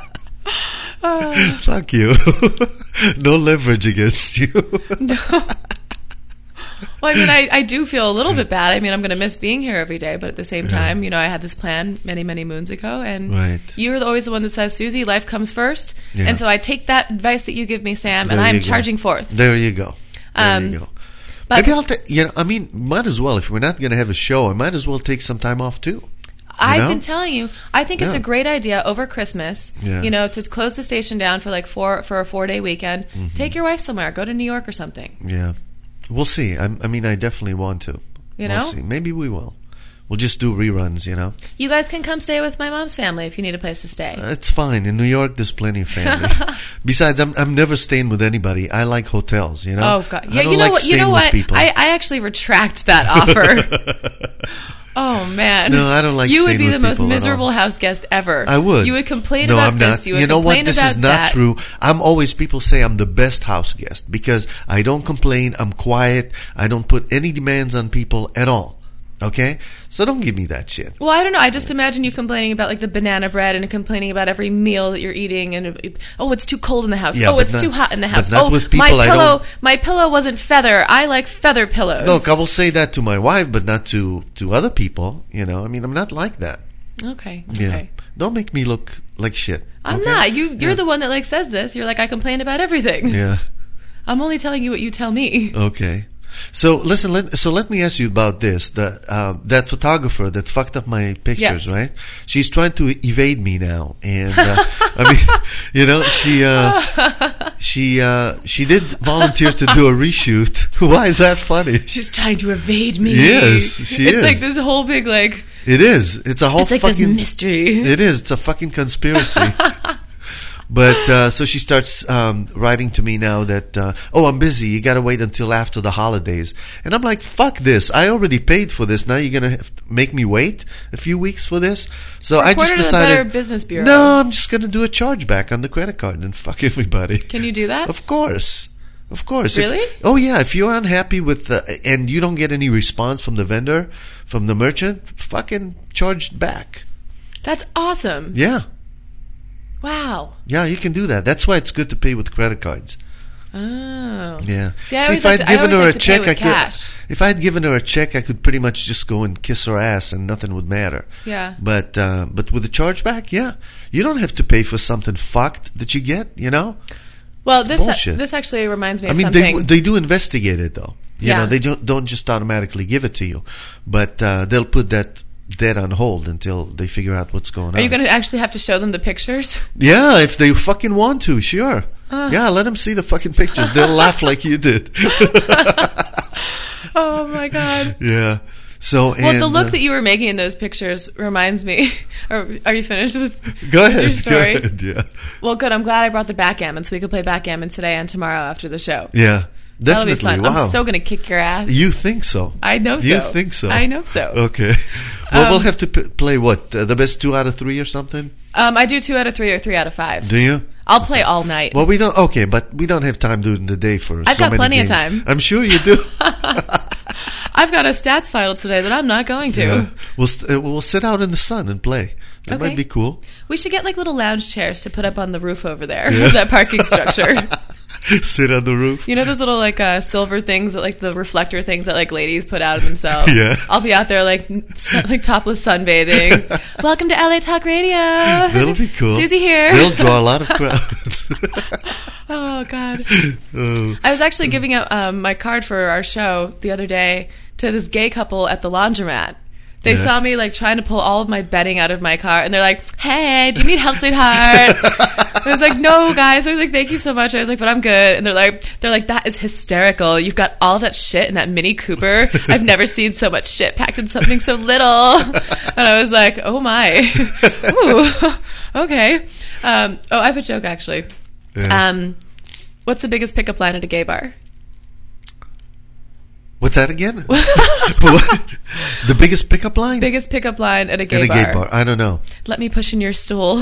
Fuck you. No leverage against you. Well, I mean, I, I do feel a little bit bad. I mean, I'm going to miss being here every day, but at the same time, you know, I had this plan many, many moons ago, and Right. you're always the one that says, Susie, life comes first. Yeah. And so I take that advice that you give me, Sam, There and I'm you go. charging forth. There you go. There Um, you go. But Maybe I'll take, you know, I mean, might as well, if we're not going to have a show, I might as well take some time off too. I've know? been telling you, I think it's Yeah. a great idea over Christmas, Yeah. you know, to close the station down for like four for a four day weekend. Mm-hmm. Take your wife somewhere, go to New York or something. Yeah. We'll see. I, I mean, I definitely want to. You we'll know? see. Maybe we will. We'll just do reruns, you know. You guys can come stay with my mom's family if you need a place to stay. It's fine. In New York, there's plenty of family. Besides, I'm I'm never staying with anybody. I like hotels, you know. Oh God! I Yeah, don't you know like what? You staying know with what? people. I, I actually retract that offer. Oh man! No, I don't like You would staying be with the most people at all. miserable house guest ever. I would. You would complain no, about I'm this. not. You would You know complain what? This about is not that. true. I'm always, people say I'm the best house guest because I don't complain. I'm quiet. I don't put any demands on people at all. Okay? So don't give me that shit. Well, I don't know. I just imagine you complaining about like the banana bread and complaining about every meal that you're eating, and it- oh, it's too cold in the house. Yeah, oh, but it's not- too hot in the but house. not oh, with people my I pillow, don't- my pillow wasn't feather. I like feather pillows. Look, I will say that to my wife, but not to, to other people. You know, I mean, I'm not like that. Okay. Yeah. Okay. Don't make me look like shit. I'm okay? not. You. You're Yeah. the one that like says this. You're like, I complain about everything. Yeah. I'm only telling you what you tell me. Okay. So listen. Let, so let me ask you about this. The uh, that photographer that fucked up my pictures, Yes. right? She's trying to evade me now, and uh, I mean, you know, she uh, she uh, she did volunteer to do a reshoot. Why is that funny? She's trying to evade me. Yes, she it's is. like this whole big like. It is. It's a whole It's like fucking this mystery. It is. It's a fucking conspiracy. But uh, so she starts um, writing to me now that uh, oh, I'm busy. You got to wait until after the holidays. And I'm like, fuck this. I already paid for this. Now you're gonna have to make me wait a few weeks for this. So I Report just it to the decided. Better Business Bureau. No, I'm just gonna do a chargeback on the credit card and fuck everybody. Can you do that? Of course. Of course. If- Really? oh yeah. If you're unhappy with uh, and you don't get any response from the vendor, from the merchant, fucking charge back. That's awesome. Yeah. Wow. Yeah, you can do that. That's why it's good to pay with credit cards. Oh. Yeah. See, I See, always if like I'd to- I given always her like a to pay check, with I could. cash. If I'd given her a check, I could pretty much just go and kiss her ass, and nothing would matter. Yeah. But uh, but with the chargeback, yeah, you don't have to pay for something fucked that you get. You know. Well, this bullshit. this actually reminds me I of mean, they something. they do investigate it though. You Yeah. know, they don't don't just automatically give it to you, but uh, they'll put that dead on hold until they figure out what's going on. Are you going to actually have to show them the pictures? Yeah, if they fucking want to, sure. Uh. Yeah, let them see the fucking pictures. They'll laugh like you did. Oh my god. Yeah. So, Well, and, the look uh, that you were making in those pictures reminds me. Or are you finished with, Go with ahead. your story? Go ahead. Yeah. Well, good. I'm glad I brought the backgammon so we could play backgammon today and tomorrow after the show. Yeah. That'll Definitely. be fun. Wow. I'm so going to kick your ass. You think so? I know so. You think so? I know so. Okay. Well, Um, we'll have to p- play what? Uh, the best two out of three or something? Um, I do two out of three or three out of five. Do you? I'll play all night. Well, we don't. Okay, but we don't have time during the day for I've so got many plenty of games. time. I'm sure you do. I've got a stats file today that I'm not going to. Yeah. We'll, st- uh, we'll sit out in the sun and play. That Okay. might be cool. We should get like little lounge chairs to put up on the roof over there. That parking structure. Sit on the roof. You know those little like uh, silver things that like the reflector things that like ladies put out of themselves. Yeah. I'll be out there like sun, like topless sunbathing. Welcome to L A Talk Radio. That'll be cool. Susie here. They'll draw a lot of crowds. Oh God. Oh. I was actually giving out um, my card for our show the other day to this gay couple at the laundromat. They Yeah. saw me like trying to pull all of my bedding out of my car, and they're like, "Hey, do you need help, sweetheart?" I was like, "No, guys." I was like, "Thank you so much." I was like, "But I'm good." And they're like, "They're like that is hysterical. You've got all that shit in that Mini Cooper. I've never seen so much shit packed in something so little." And I was like, "Oh my, ooh, okay." Um, oh, I have a joke actually. Yeah. Um, what's the biggest pickup line at a gay bar? What's that again? What? The biggest pickup line? Biggest pickup line at a gay At a bar. gay bar. I don't know. Let me push in your stool.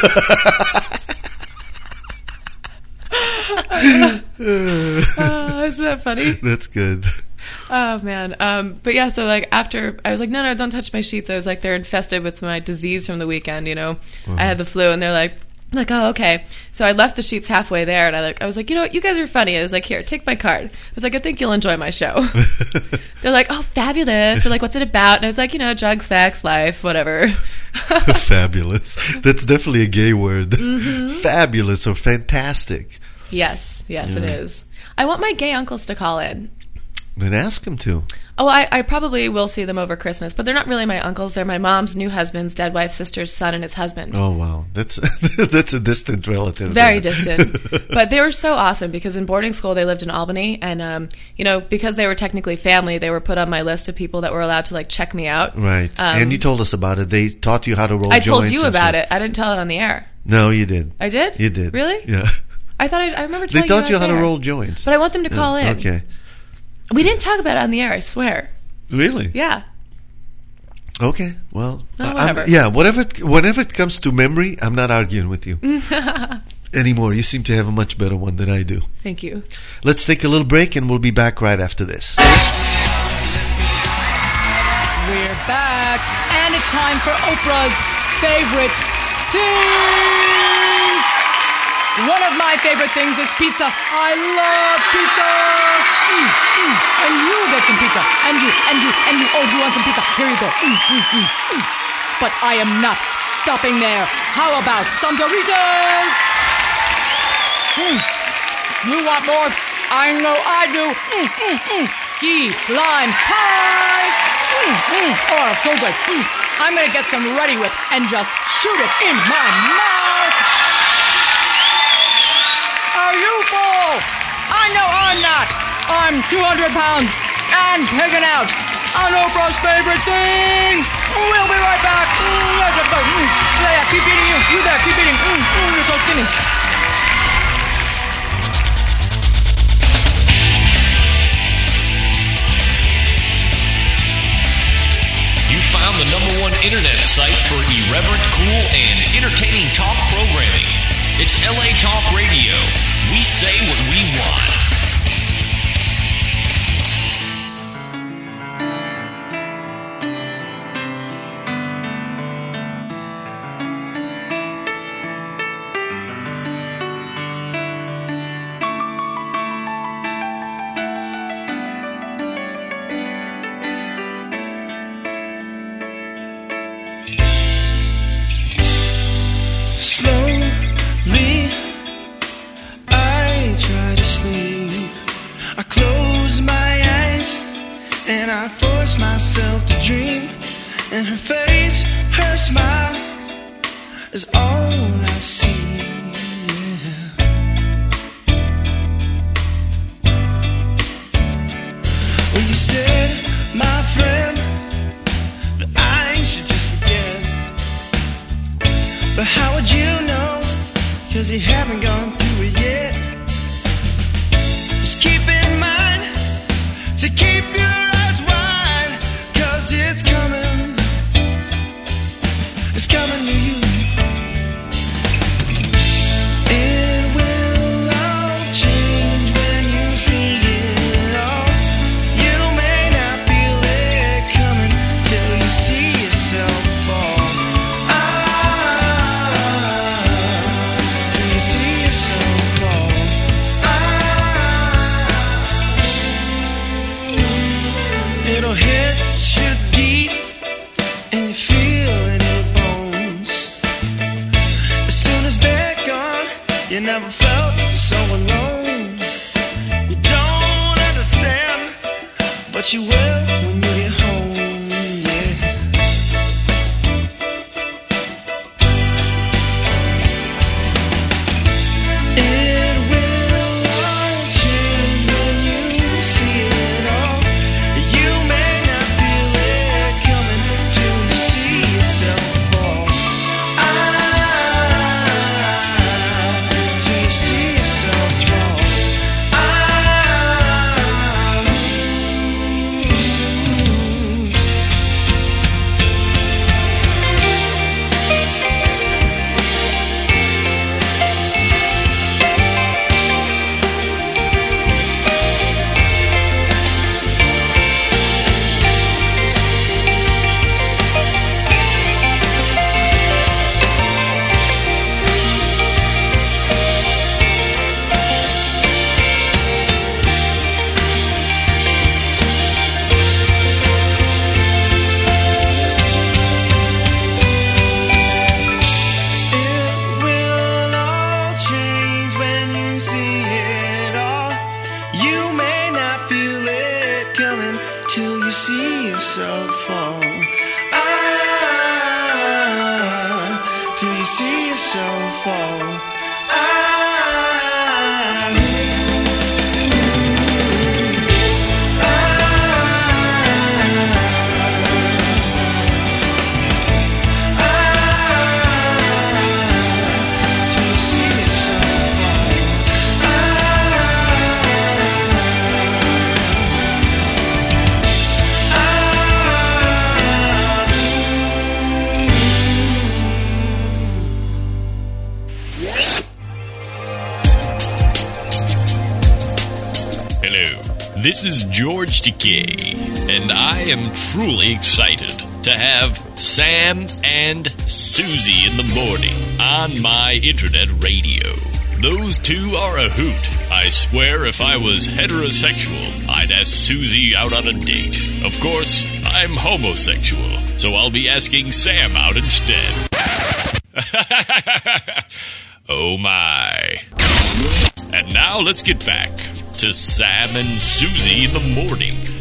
Oh, isn't that funny? That's good. Oh man. Um, but yeah, so like after I was like, no, no, don't touch my sheets. I was like, they're infested with my disease from the weekend. You know, I had the flu, and they're like. I'm like, oh, okay. So I left the sheets halfway there, and I like, I was like, you know what, you guys are funny. I was like, here, take my card. I was like, I think you'll enjoy my show. They're like, oh, fabulous. They're like, what's it about? And I was like, you know, drugs, sex, life, whatever. Fabulous. That's definitely a gay word. Mm-hmm. Fabulous or fantastic. Yes, yes, it is. I want my gay uncles to call in. Then ask him to. Oh, I, I probably will see them over Christmas, but they're not really my uncles. They're my mom's new husband's dead wife's sister's son and his husband. Oh wow, that's that's a distant relative. Very there. distant. But they were so awesome because in boarding school they lived in Albany, and um, you know, because they were technically family, they were put on my list of people that were allowed to like check me out. Right. Um, and you told us about it. They taught you how to roll I joints. told you and about shit. it. I didn't tell it on the air. No, you did. I did. You did. Really? Yeah. I thought I, I remember They telling taught you, you how on to the air. roll joints. But I want them to call Yeah, in. Okay. We didn't talk about it on the air. I swear. Really? Yeah. Okay. Well, Oh, I'm- whatever. yeah. Whatever. it- Whenever it comes to memory, I'm not arguing with you anymore. You seem to have a much better one than I do. Thank you. Let's take a little break, and we'll be back right after this. We're back, and it's time for Oprah's favorite things. One of my favorite things is pizza. I love pizza. Mm, mm. And you get some pizza. And you, and you, and you. Oh, you want some pizza? Here you go. Mm, mm, mm, mm. But I am not stopping there. How about some Doritos? Mm. You want more? I know I do. Mm, mm, mm. key lime pie. Mm, mm, oh, so good. Mm. I'm going to get some Ready Whip and just shoot it in my mouth. Are you full? I know I'm not. I'm two hundred pounds and pigging out on Oprah's favorite thing. We'll be right back. Mm, yeah, just go. Mm, yeah, yeah, keep eating you. You there, keep eating. Mm, mm, you're so skinny. You found the number one internet site for irreverent, cool, and entertaining talk programming. It's L A Talk Radio. We say what we want. Slowly, I try to sleep. I close my eyes and I force myself to dream. And her face, her smile is all I see. Yeah. Well, you said, my friend, that I should just forget. But how would you know? Cause you haven't gone through it yet. Just keep in mind to keep your eyes wide. Cause it's coming. It's coming to you. It will all change when you see it all. You may not feel it coming till you see yourself fall. It'll hit you deep and you feel it in your bones. As soon as they're gone, you never felt so alone. You don't understand, but you will when you get home, yeah. It will all change when you see it all. You may not feel it coming till you see yourself fall. Ah, till you see yourself fall. Ah, it will all change when you see it all. You may not feel it coming till you see yourself fall. Ah, till you see yourself fall. Ah. This is George Takei, and I am truly excited to have Sam and Susie in the morning on my internet radio. Those two are a hoot. I swear if I was heterosexual, I'd ask Susie out on a date. Of course, I'm homosexual, so I'll be asking Sam out instead. Oh my. And now let's get back to Sam and Susie in the morning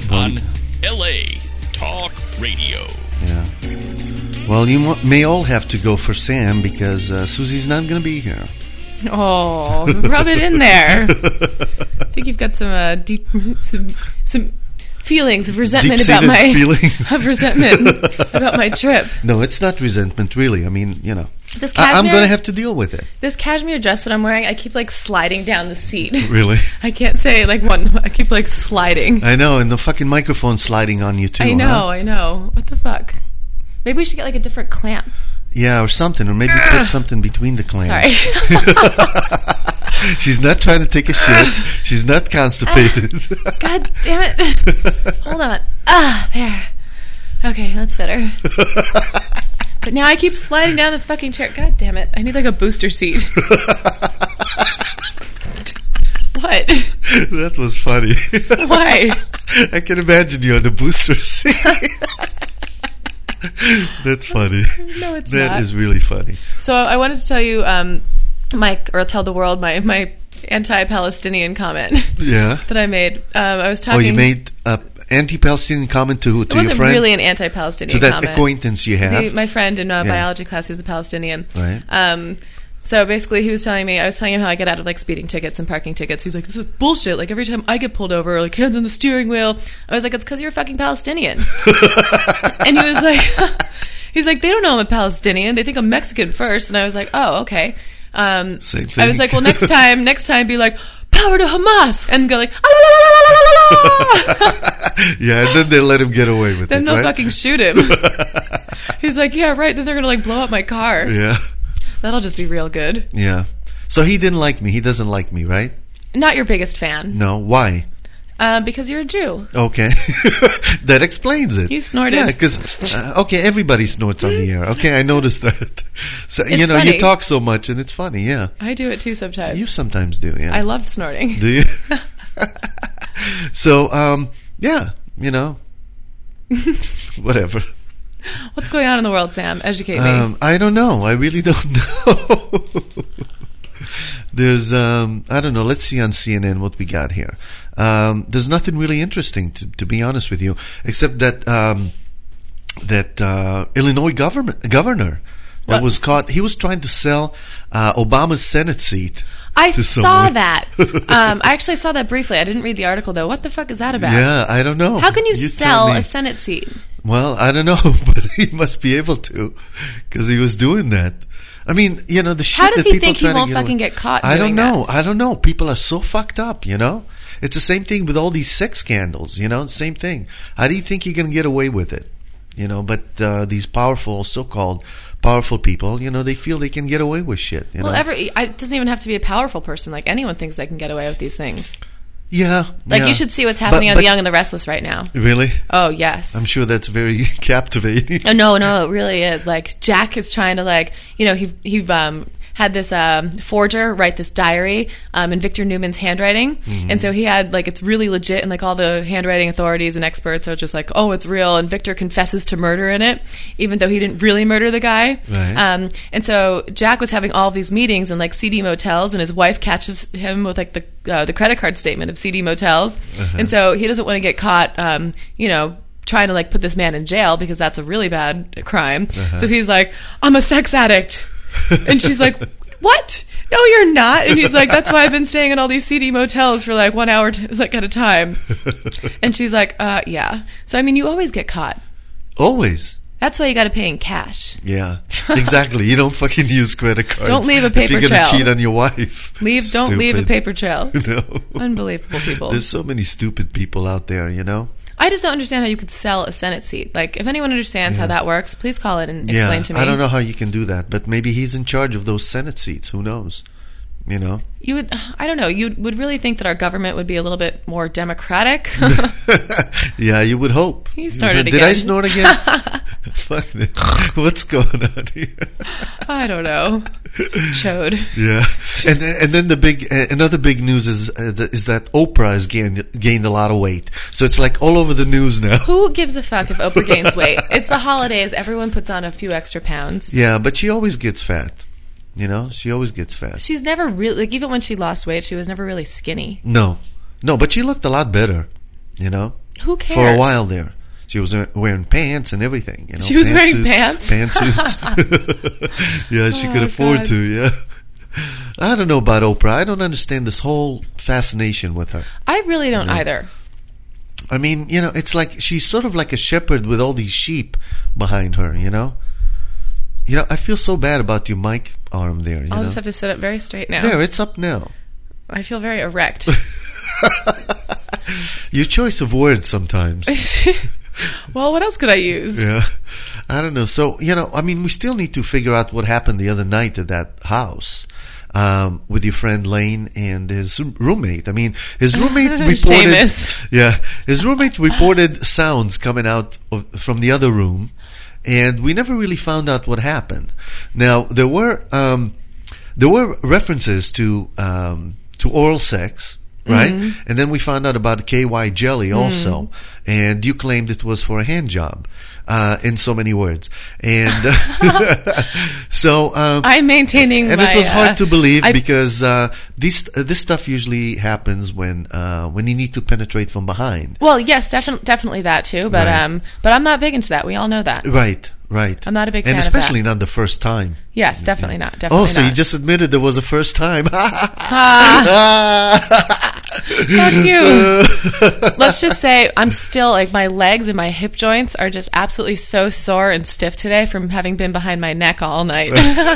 Radio. Yeah. Well, you mo- may all have to go for Sam because uh, Susie's not going to be here. Oh, rub it in there. I think you've got some uh, deep, some, some feelings of resentment about my feelings. of resentment about my trip. No, it's not resentment, really. I mean, you know, This I- I'm cashmere- going to have to deal with it. This cashmere dress that I'm wearing, I keep like sliding down the seat. Really? I can't say like one. I keep like sliding. I know, and the fucking microphone's sliding on you too. I know, huh? I know. What the fuck? Maybe we should get like a different clamp. Yeah, or something, or maybe put something between the clamps. Sorry. She's not trying to take a shit. She's not constipated. God damn it. Hold on. Ah, there. Okay, that's better. But now I keep sliding down the fucking chair. God damn it. I need like a booster seat. What? That was funny. Why? I can imagine you on the booster seat. That's funny. No, it's That not. is really funny. So I wanted to tell you, um, Mike, or tell the world my, my anti-Palestinian comment Yeah. that I made. Um, I was talking. Oh, you made an anti-Palestinian comment to who? To It your wasn't friend? really an anti-Palestinian To that comment. acquaintance you have? The, my friend in uh, Yeah. biology class who's the Palestinian. Right. Um, so basically, he was telling me, I was telling him how I get out of like speeding tickets and parking tickets. He's like, "This is bullshit. Like every time I get pulled over, like hands on the steering wheel." I was like, "It's because you're a fucking Palestinian." And he was like, "He's like, they don't know I'm a Palestinian. They think I'm Mexican first." And I was like, "Oh, okay." Um, Same I was thing. like, "Well, next time, next time, be like, power to Hamas," and go like, "Ah, la, la, la, la, la, la, la." Yeah, and then they let him get away with Then it, they'll right? fucking shoot him. He's like, "Yeah, right." Then they're gonna like blow up my car. Yeah. That'll just be real good. Yeah. So he didn't like me. He doesn't like me, right? Not your biggest fan. No. Why? Uh, because you're a Jew. Okay. That explains it. You snorted. Yeah, because, uh, okay, everybody snorts on the air. Okay, I noticed that. So, It's you know, funny. you talk so much and it's funny, yeah. I do it too sometimes. You sometimes do, yeah. I love snorting. Do you? So, um, yeah, you know, whatever. What's going on in the world, Sam? Educate me. Um, I don't know. I really don't know. There's, um, I don't know. Let's see on C N N what we got here. Um, there's nothing really interesting, to, to be honest with you, except that um, that uh, Illinois government governor that What? was caught. He was trying to sell uh, Obama's Senate seat. I to saw someone. that. Um, I actually saw that briefly. I didn't read the article, though. What the fuck is that about? Yeah, I don't know. How can you, tell sell me. a Senate seat? Well, I don't know, but he must be able to, because he was doing that. I mean, you know, the shit How does that he people think he try to won't get fucking away- get caught I doing don't know. that? I don't know. People are so fucked up, you know? It's the same thing with all these sex scandals, you know? Same thing. How do you think you're going to get away with it? You know, but uh, these powerful, so-called powerful people, you know, they feel they can get away with shit, you Well, know? every I, it doesn't even have to be a powerful person. Like, anyone thinks they can get away with these things. Yeah. Like, yeah. you should see what's happening But- on but- The Young and the Restless right now. Really? Oh, yes. I'm sure that's very captivating. Oh, no, no, it really is. Like, Jack is trying to, like, you know, he he um had this um, forger write this diary um, in Victor Newman's handwriting. Mm-hmm. And so he had, like, it's really legit, and, like, all the handwriting authorities and experts are just like, oh, it's real, and Victor confesses to murder in it, even though he didn't really murder the guy. Right. Um, and so Jack was having all of these meetings in, like, seedy motels, and his wife catches him with, like, the uh, the credit card statement of seedy motels. Uh-huh. And so he doesn't want to get caught, um, you know, trying to like put this man in jail because that's a really bad crime. Uh-huh. So he's like, I'm a sex addict. And she's like, what? No, you're not. And he's like, that's why I've been staying in all these seedy motels for like one hour t- like at a time. And she's like, uh, yeah. So, I mean, you always get caught. Always. That's why you got to pay in cash. Yeah, exactly. You don't fucking use credit cards. Don't leave a if paper you're gonna trail. cheat on your wife. Leave, don't leave a Stupid. paper trail. No. Unbelievable people. There's so many stupid people out there, you know? I just don't understand how you could sell a Senate seat. Like, if anyone understands how that works, please call it and explain Yeah, to me. I don't know how you can do that, but maybe he's in charge of those Senate seats. Who knows? You know? You would, I don't know, you would really think that our government would be a little bit more democratic. Yeah, you would hope. He snorted Did I again. snort again? Fuck this. What's going on here? I don't know. Chode. Yeah, and and then the big uh, another big news is uh, the, is that Oprah has gained gained a lot of weight. So it's like all over the news now. Who gives a fuck if Oprah gains weight? It's the holidays. Everyone puts on a few extra pounds. Yeah, but she always gets fat. You know, she always gets fat. She's never really, like, even when she lost weight, she was never really skinny. No, no, but she looked a lot better. You know, Who cares? for a while there. She was wearing pants and everything. You know, She was wearing pants? Pantsuits. Yeah, she Oh, could afford God. to, yeah. I don't know about Oprah. I don't understand this whole fascination with her. I really don't either. I mean, you know, it's like she's sort of like a shepherd with all these sheep behind her, you know? You know, I feel so bad about your mic arm there, you I'll know? just have to sit up very straight now. There, it's up now. I feel very erect. Your choice of words sometimes. Well, what else could I use? Yeah. I don't know. So, you know, I mean, we still need to figure out what happened the other night at that house. Um, with your friend Lane and his roommate. I mean, his roommate reported, Seamus. yeah, his roommate reported sounds coming out of, from the other room, and we never really found out what happened. Now, there were um, there were references to um, to oral sex, right? Mm-hmm. And then we found out about K Y jelly also, Mm. and you claimed it was for a hand job. Uh, in so many words, and uh, so um, I'm maintaining and my, it was hard uh, to believe I- because uh, this uh, this stuff usually happens when uh, when you need to penetrate from behind. Well, yes, definitely, definitely that too. But Right. um, but I'm not big into that. We all know that. Right, right. I'm not a big and fan of especially that. not the first time. Yes, definitely not. Definitely Oh, so not. you just admitted there was a first time. Fuck you. Let's just say I'm still like my legs and my hip joints are just absolutely so sore and stiff today from having been behind my neck all night.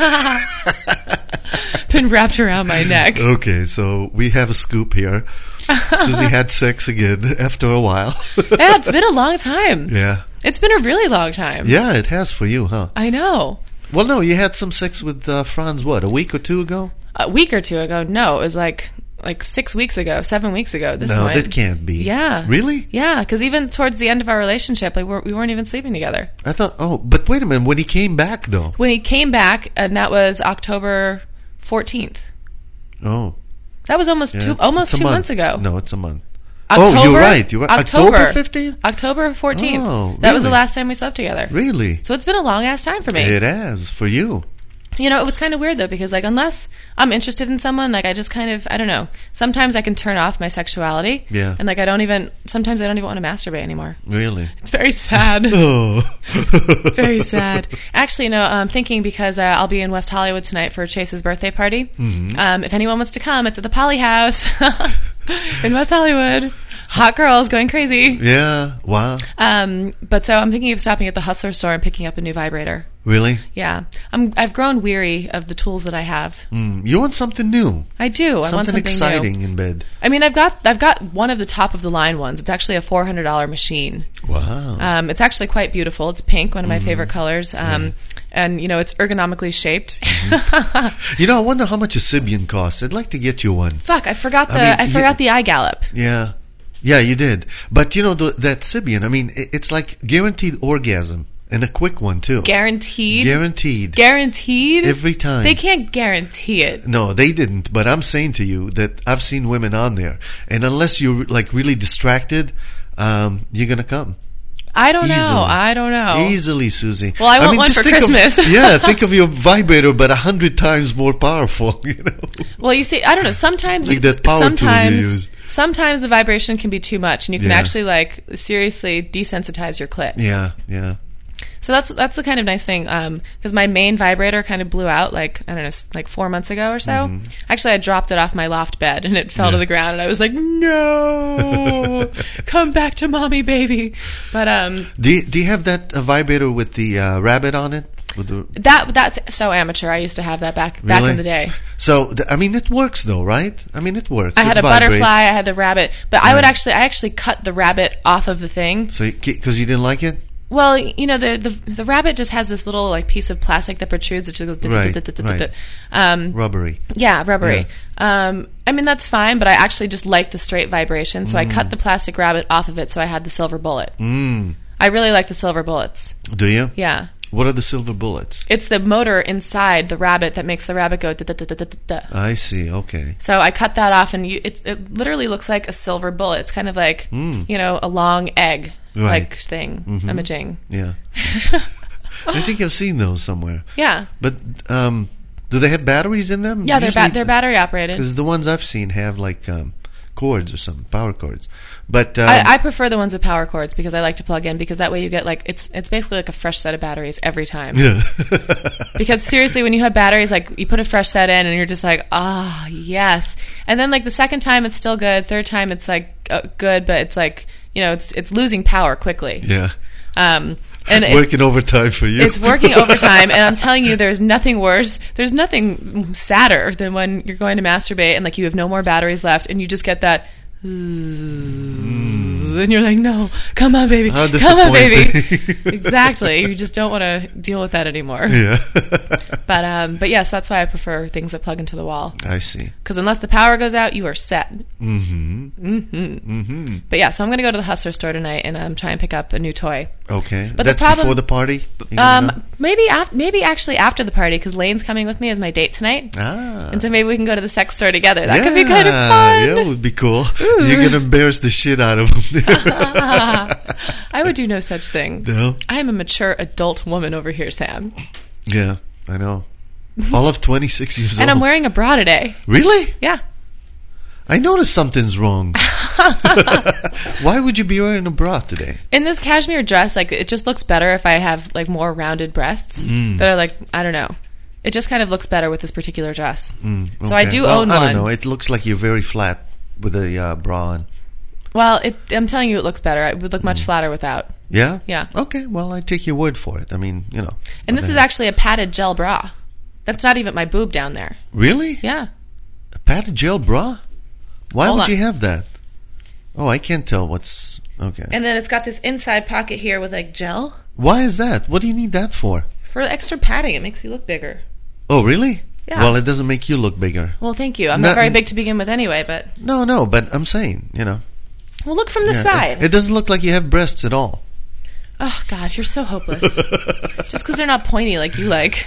Been wrapped around my neck. Okay, so we have a scoop here. Susie had sex again after a while. Yeah, it's been a long time. Yeah. It's been a really long time. Yeah, it has for you, huh? I know. Well, no, you had some sex with uh, Franz, what, a week or two ago? A week or two ago. No, it was like like six weeks ago, seven weeks ago. At this No, point. that can't be. Yeah. Really? Yeah, because even towards the end of our relationship, like we're, we weren't even sleeping together. I thought, oh, but wait a minute, when he came back, though. When he came back, and that was October fourteenth. Oh. That was almost Yeah, two it's- almost it's a two month. months ago. No, it's a month. October, Oh, you're right. You're right. October October fifteenth? October fourteenth. Oh, That was the really? last time we slept together. Really? So it's been a long ass time for me. It has, for you. You know, it was kind of weird though, because like unless I'm interested in someone, like I just kind of I don't know. Sometimes I can turn off my sexuality. Yeah. And like I don't even sometimes I don't even want to masturbate anymore. Really? It's very sad. Oh. Very sad. Actually, no, I'm thinking because uh, I'll be in West Hollywood tonight for Chase's birthday party. Mm-hmm. Um, if anyone wants to come, it's at the Poly House in West Hollywood. Hot girls going crazy. Yeah, wow. Um, but so I'm thinking of stopping at the Hustler store and picking up a new vibrator. Really? Yeah, I'm. I've grown weary of the tools that I have. Mm. You want something new. I do. I want Something something exciting new. in bed. I mean, I've got I've got one of the top of the line ones. It's actually a four hundred dollar machine. Wow. Um, it's actually quite beautiful. It's pink, one of my favorite colors. Um, and you know, it's ergonomically shaped. You know, I wonder how much a Sibian costs. I'd like to get you one. Fuck, I forgot the I mean, I, you- forgot the eye gallop. Yeah. Yeah, you did. But, you know, the, that Sibian, I mean, it, it's like guaranteed orgasm. And a quick one, too. Guaranteed. Guaranteed. Guaranteed. Every time. They can't guarantee it. No, they didn't. But I'm saying to you that I've seen women on there. And unless you're, like, really distracted, um, you're going to come. I don't Easily. know. I don't know. Easily, Susie. Well, I want one just for think of- Christmas. yeah, think of your vibrator, but a hundred times more powerful, you know. Well, you see, I don't know. Sometimes, Like that power tool you sometimes, used. sometimes the vibration can be too much, and you can Yeah. actually like seriously desensitize your clit. Yeah, yeah. So that's that's the kind of nice thing. Because my main vibrator kind of blew out like I don't know, s- like four months ago or so. Actually, I dropped it off my loft bed, and it fell to Mm-hmm. Yeah. the ground, and I was like, "No, come back to mommy, baby." But um, Do you, do you have that uh, vibrator with the uh, rabbit on it? With the, that that's so amateur. I used to have that back back Really? in the day. So, th- I mean, it works though, right? I mean, it works. I had It a vibrates. butterfly. I had the rabbit, but I would Yeah. actually, I actually cut the rabbit off of the thing. So, because you didn't like it? Well, you know, the, the the rabbit just has this little like piece of plastic that protrudes. It just goes. Right, dit-dit-dit-dit-dit-dit. right. Um, Rubbery. yeah, rubbery. Um, I mean, that's fine, but I actually just like the straight vibration, so I cut the plastic rabbit off of it, so I had the silver bullet. Mm. I really like the silver bullets. Do you? Yeah. What are the silver bullets? It's the motor inside the rabbit that makes the rabbit go. dit-dit-dit-dit-dit. I see. Okay. So I cut that off, and you, it's, it literally looks like a silver bullet. It's kind of like, Mm. you know, a long egg Right. like thing, Mhm. imaging. Yeah. I think I've seen those somewhere. Yeah. But um, do they have batteries in them? Yeah, they're ba- they're battery operated. Because the ones I've seen have like um, cords or something, power cords. But um, I, I prefer the ones with power cords because I like to plug in because that way you get like it's it's basically like a fresh set of batteries every time. Yeah. Because seriously, when you have batteries, like you put a fresh set in and you're just like, ah, oh, yes. And then like the second time it's still good, third time it's like uh, good, but it's like you know it's it's losing power quickly. Yeah. Um. And working it, overtime for you. It's working overtime, and I'm telling you, there's nothing worse. There's nothing sadder than when you're going to masturbate and like you have no more batteries left, and you just get that, mm. and you're like, no, come on, baby, How come on, baby. Exactly. You just don't want to deal with that anymore. Yeah. But um, but yes, that's why I prefer things that plug into the wall. I see. Because unless the power goes out, you are set. Mm-hmm. Mm-hmm. Mm-hmm. But yeah, so I'm going to go to the Hustler store tonight and um, try and pick up a new toy. Okay. But that's the problem, before the party? Um, maybe af- maybe actually after the party because Lane's coming with me as my date tonight. Ah. And so maybe we can go to the sex store together. That yeah, could be kind of fun. Yeah, it would be cool. Ooh. You're going to embarrass the shit out of them. I would do no such thing. No? I am a mature adult woman over here, Sam. Yeah, I know. All of twenty-six years and old. I'm wearing a bra today. Really? Yeah. I noticed something's wrong. Why would you be wearing a bra today? In this cashmere dress, like it just looks better if I have like more rounded breasts Mm. that are like, I don't know. It just kind of looks better with this particular dress. Mm, okay. So I do well, own I one. don't know. It looks like you're very flat with a uh, bra on. Well, it, I'm telling you, it looks better. It would look much Mm. flatter without. Yeah? Yeah. Okay, well, I take your word for it. I mean, you know. And this is actually a padded gel bra. That's not even my boob down there. Really? Yeah. A padded gel bra? Why Hold would on. you have that? Oh, I can't tell what's... Okay. And then it's got this inside pocket here with like gel. Why is that? What do you need that for? For extra padding. It makes you look bigger. Oh, really? Yeah. Well, it doesn't make you look bigger. Well, thank you. I'm Not- not very big to begin with anyway, but... No, no, but I'm saying, you know. Well, look from the Yeah, side. It, it doesn't look like you have breasts at all. Oh, God, you're so hopeless. Just because they're not pointy like you like.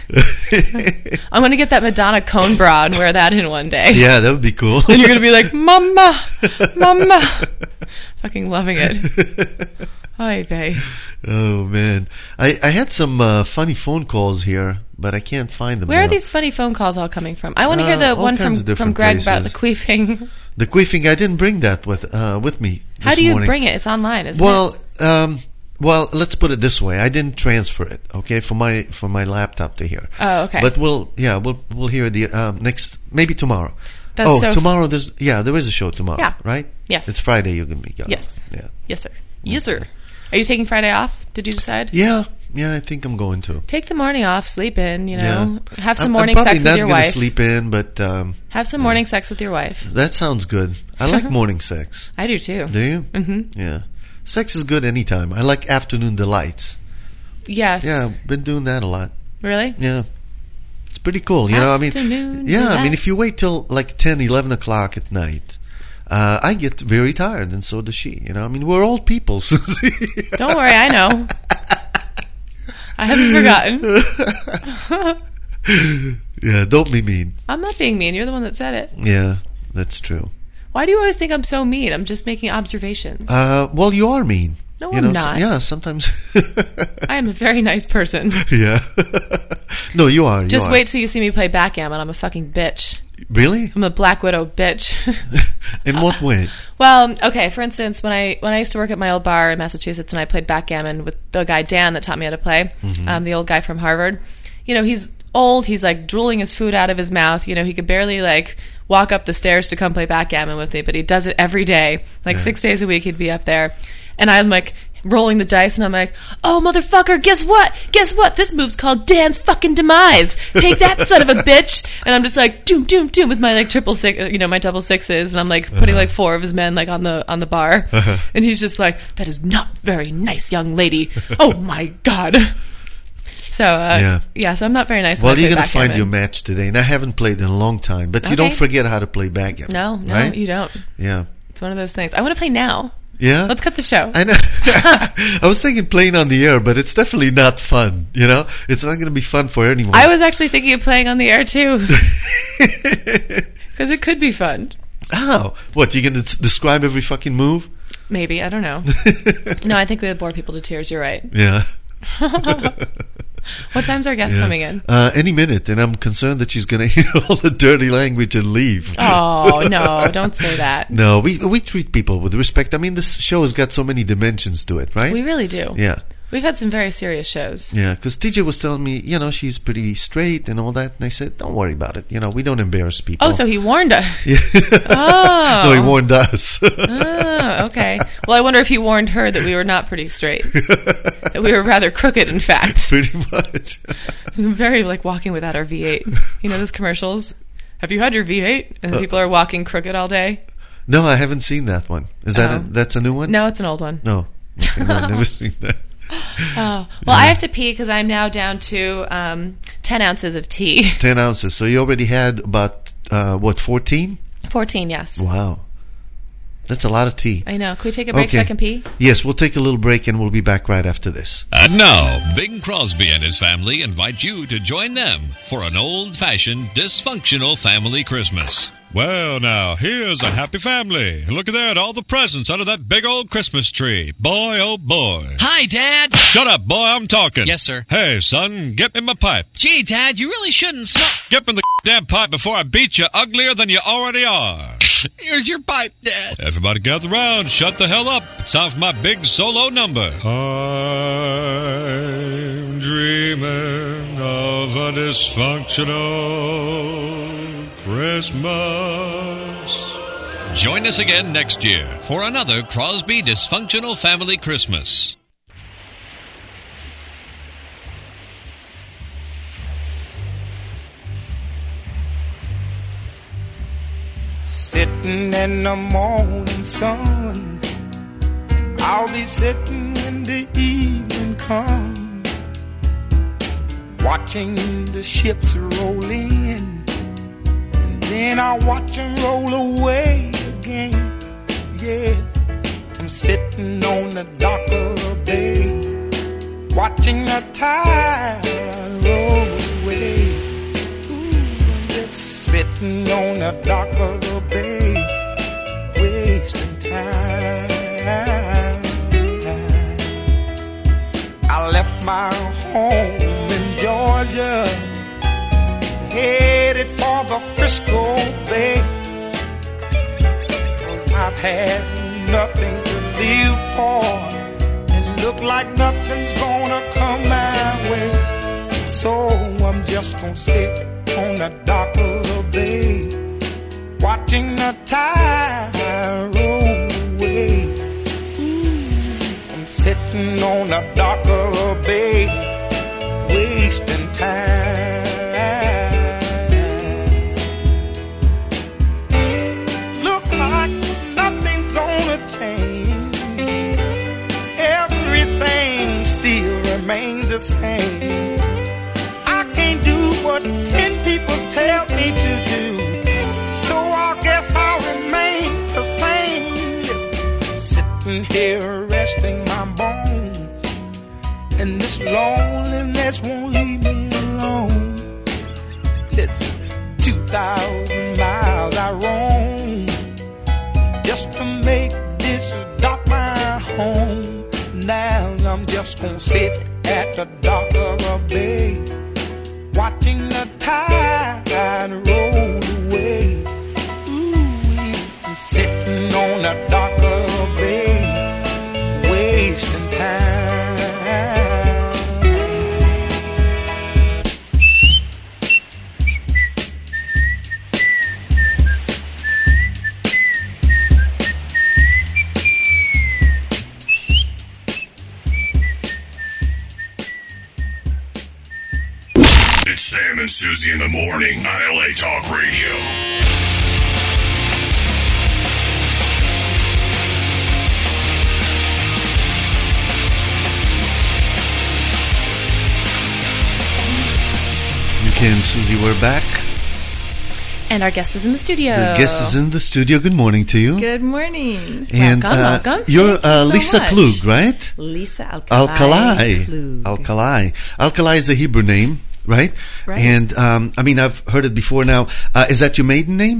I'm going to get that Madonna cone bra and wear that in one day. Yeah, that would be cool. And you're going to be like, Mama, Mama. Fucking loving it. Hi, babe. Oh, man. I, I had some uh, funny phone calls here, but I can't find them Where now. are these funny phone calls all coming from? I want to Uh, hear the all one kinds from, of from different Greg about the places. queefing. The queefing, I didn't bring that with uh, with me this How do you morning. bring it? It's online, isn't well, it? um, well, let's put it this way. I didn't transfer it, okay, from my from my laptop to here. Oh, okay. But we'll yeah, we'll we'll hear the um, next maybe tomorrow. That's oh, so f- tomorrow there's yeah, there is a show tomorrow, Yeah. right? Yes. It's Friday you're going to be gone. Yes. Yeah. Yes, sir. Yes, sir. Are you taking Friday off? Did you decide? Yeah. Yeah, I think I'm going to. Take the morning off, sleep in, you know. Yeah. Have some I'm, morning I'm probably sex with not your gonna wife. sleep in, but um, Have some morning sex with your wife. that sounds good. I like morning sex. I do too. Do you? Mm-hmm. Yeah. Sex is good anytime. I like afternoon delights. Yes. Yeah, I've been doing that a lot. Really? Yeah. It's pretty cool. You know, I mean, Afternoon yeah, I mean, delight. if you wait till like ten, eleven o'clock at night, uh, I get very tired, and so does she. You know, I mean, we're old people, Susie. Don't worry, I know. I haven't forgotten. Yeah, don't be mean. I'm not being mean. You're the one that said it. Yeah, that's true. Why do you always think I'm so mean? I'm just making observations. Uh, well, you are mean. No, you I'm know, not. So, yeah, sometimes. I am a very nice person. Yeah. No, you are. You Just are. wait till you see me play backgammon. I'm a fucking bitch. Really? I'm a Black Widow bitch. In what way? Well, okay. For instance, when I when I used to work at my old bar in Massachusetts, and I played backgammon with the guy Dan that taught me how to play, Mm-hmm. um, the old guy from Harvard. You know, he's old. He's like drooling his food out of his mouth. You know, he could barely like walk up the stairs to come play backgammon with me, but he does it every day, like Yeah. six days a week. He'd be up there, and I'm like rolling the dice, and I'm like, "Oh, motherfucker! Guess what? Guess what? This move's called Dan's fucking demise. Take that, son of a bitch!" And I'm just like, doom, doom, doom, with my like triple six, you know, my double sixes, and I'm like putting like four of his men like on the on the bar, Uh-huh. and he's just like, "That is not very nice, young lady." Oh my god. So uh, Yeah. yeah, so I'm not very nice. Well, when I you're play going to find backgammon. your match today, and I haven't played in a long time, but you Okay. don't forget how to play backgammon. No, no, right? you don't. Yeah. It's one of those things. I want to play now. Yeah? Let's cut the show. I know. I was thinking playing on the air, but it's definitely not fun, you know? It's not going to be fun for anyone. I was actually thinking of playing on the air too, because it could be fun. How? What, you going to describe every fucking move? Maybe, I don't know. No, I think we would bore people to tears. You're right. Yeah. What time's our guest Yeah. coming in? Uh, any minute, and I'm concerned that she's going to hear all the dirty language and leave. Oh, no, don't say that. No, we we treat people with respect. I mean, this show has got so many dimensions to it, right? We really do. Yeah. We've had some very serious shows. Yeah, because T J was telling me, you know, she's pretty straight and all that, and I said, don't worry about it. You know, we don't embarrass people. Oh, so he warned us. Yeah. Oh. No, he warned us. Oh, okay. Well, I wonder if he warned her that we were not pretty straight. That we were rather crooked, in fact. Pretty much. Very like walking without our V eight. You know those commercials? Have you had your V eight? And Uh, people are walking crooked all day. No, I haven't seen that one. Is that Oh. a, that's a new one? No, it's an old one. No. Okay, no, I've never seen that. Oh, well, I have to pee because I'm now down to um, ten ounces of tea. Ten ounces. So you already had about, uh, what, fourteen? Fourteen, yes. Wow. That's a lot of tea. I know. Can we take a break so I can pee? Yes, we'll take a little break and we'll be back right after this. And now, Bing Crosby and his family invite you to join them for an old-fashioned, dysfunctional family Christmas. Well, now, here's a happy family. Look at that, all the presents under that big old Christmas tree. Boy, oh boy. Hi, Dad. Shut up, boy, I'm talking. Yes, sir. Hey, son, get me my pipe. Gee, Dad, you really shouldn't smoke. Get me the damn pipe before I beat you uglier than you already are. Here's your pipe, Dad. Everybody gather round. Shut the hell up. It's time for my big solo number. I'm dreaming of a dysfunctional Christmas. Join us again next year for another Crosby Dysfunctional Family Christmas. Sitting in the morning sun, I'll be sitting when the evening comes, watching the ships roll in, and then I'll watch them roll away again. Yeah, I'm sitting on the dock of the bay, watching the tide roll away. Sitting on the dock of the bay, wasting time. I left my home in Georgia, headed for the Frisco Bay, 'cause I've had nothing to live for, and look like nothing's gonna come my way. So I'm just gonna sit on the dock of the bay, watching the tide roll away. Ooh, I'm sitting on the dock of the bay, wasting time. Look like nothing's gonna change, everything still remains the same. I can't do what ten people tell me to do, so I guess I'll remain the same. Listen, sitting here resting my bones, and this loneliness won't leave me alone. Listen, two thousand miles I roam just to make this dock my home. Now I'm just gonna sit at the dock of a bay, watching the tide roll away. Ooh, I'm sitting on the dock of a bay, wasting time. It's Sam and Susie in the morning on L A Talk Radio. Okay, and Susie, we're back. And our guest is in the studio. The guest is in the studio. Good morning to you. Good morning. And Welcome, uh, welcome. you're Thank you uh, so Lisa much. Klug, right? Lisa Alkalai. Alkalai. Klug. Alkalai. Alkalai is a Hebrew name, right? Right. And um, I mean, I've heard it before now. Uh, is that your maiden name?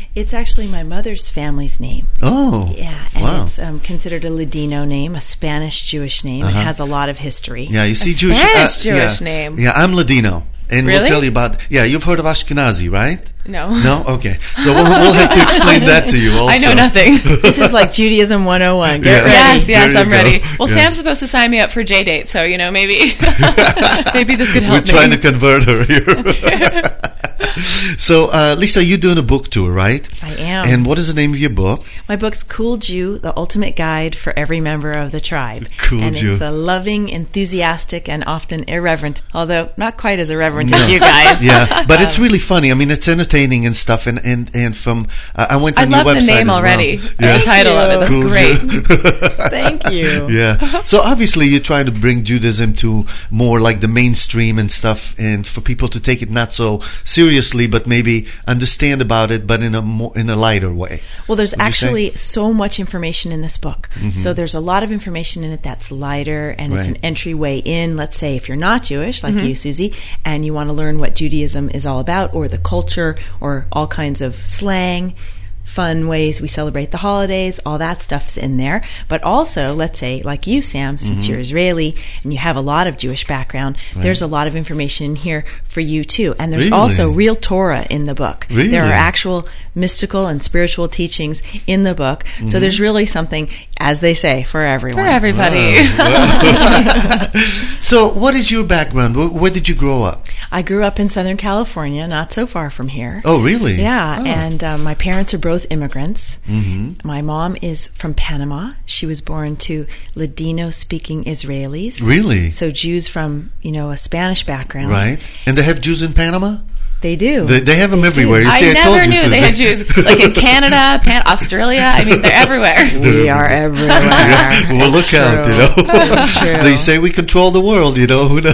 It's actually my mother's family's name. Oh. Yeah, and wow. it's um, considered a Ladino name, a Spanish Jewish name. Uh-huh. It has a lot of history. Yeah, you see A Jewish... Spanish uh, Jewish yeah. name. Yeah, I'm Ladino. And Really? we'll tell you about... Yeah, you've heard of Ashkenazi, right? No. No? Okay. So we'll, we'll have to explain that to you also. I know nothing. This is like Judaism one oh one. Get Yeah. ready. Yes, yes, There you I'm go. ready. Well, Yeah. Sam's supposed to sign me up for J-Date, so, you know, maybe maybe this could We're help me. trying to convert her here. So, uh, Lisa, you're doing a book tour, right? I am. And what is the name of your book? My book's Cool Jew, the ultimate guide for every member of the tribe. Cool and Jew. it's a loving, enthusiastic, and often irreverent, although not quite as irreverent No. as you guys. Yeah, but it's really funny. I mean, it's entertaining and stuff. And and, and from uh, I went I on your love website the name as well. already. Yeah. The title of it. That's Cool great. Jew. Thank you. Yeah. So obviously you're trying to bring Judaism to more like the mainstream and stuff, and for people to take it not so seriously, but maybe understand about it, but in a more in a lighter way. Well, there's Would you say? actually so much information in this book. Mhm. So there's a lot of information in it that's lighter, and it's Right. an entryway in. Let's say if you're not Jewish, like Mhm. you, Susie, and you want to learn what Judaism is all about, or the culture, or all kinds of slang, fun ways we celebrate the holidays, all that stuff's in there. But also, let's say, like you, Sam, since Mhm. you're Israeli and you have a lot of Jewish background, Right. there's a lot of information in here for you too. And there's Really? also real Torah in the book. Really? There are actual mystical and spiritual teachings in the book. So Mhm. there's really something, as they say, for everyone. For everybody. So, what is your background? Where, where did you grow up? I grew up in Southern California, not so far from here. Oh, really? Yeah, Oh. and um, my parents are both immigrants. Mm-hmm. My mom is from Panama. She was born to Ladino-speaking Israelis. Really? So Jews from, you know, a Spanish background. Right. And they have Jews in Panama? They do. They, they have them everywhere. You I see, I never told you, knew they had Susan. Jews. Like in Canada, Pan- Australia. I mean, they're everywhere. We are everywhere. Yeah, well, look It's out, true. you know. It's true. They say we control the world, you know. Who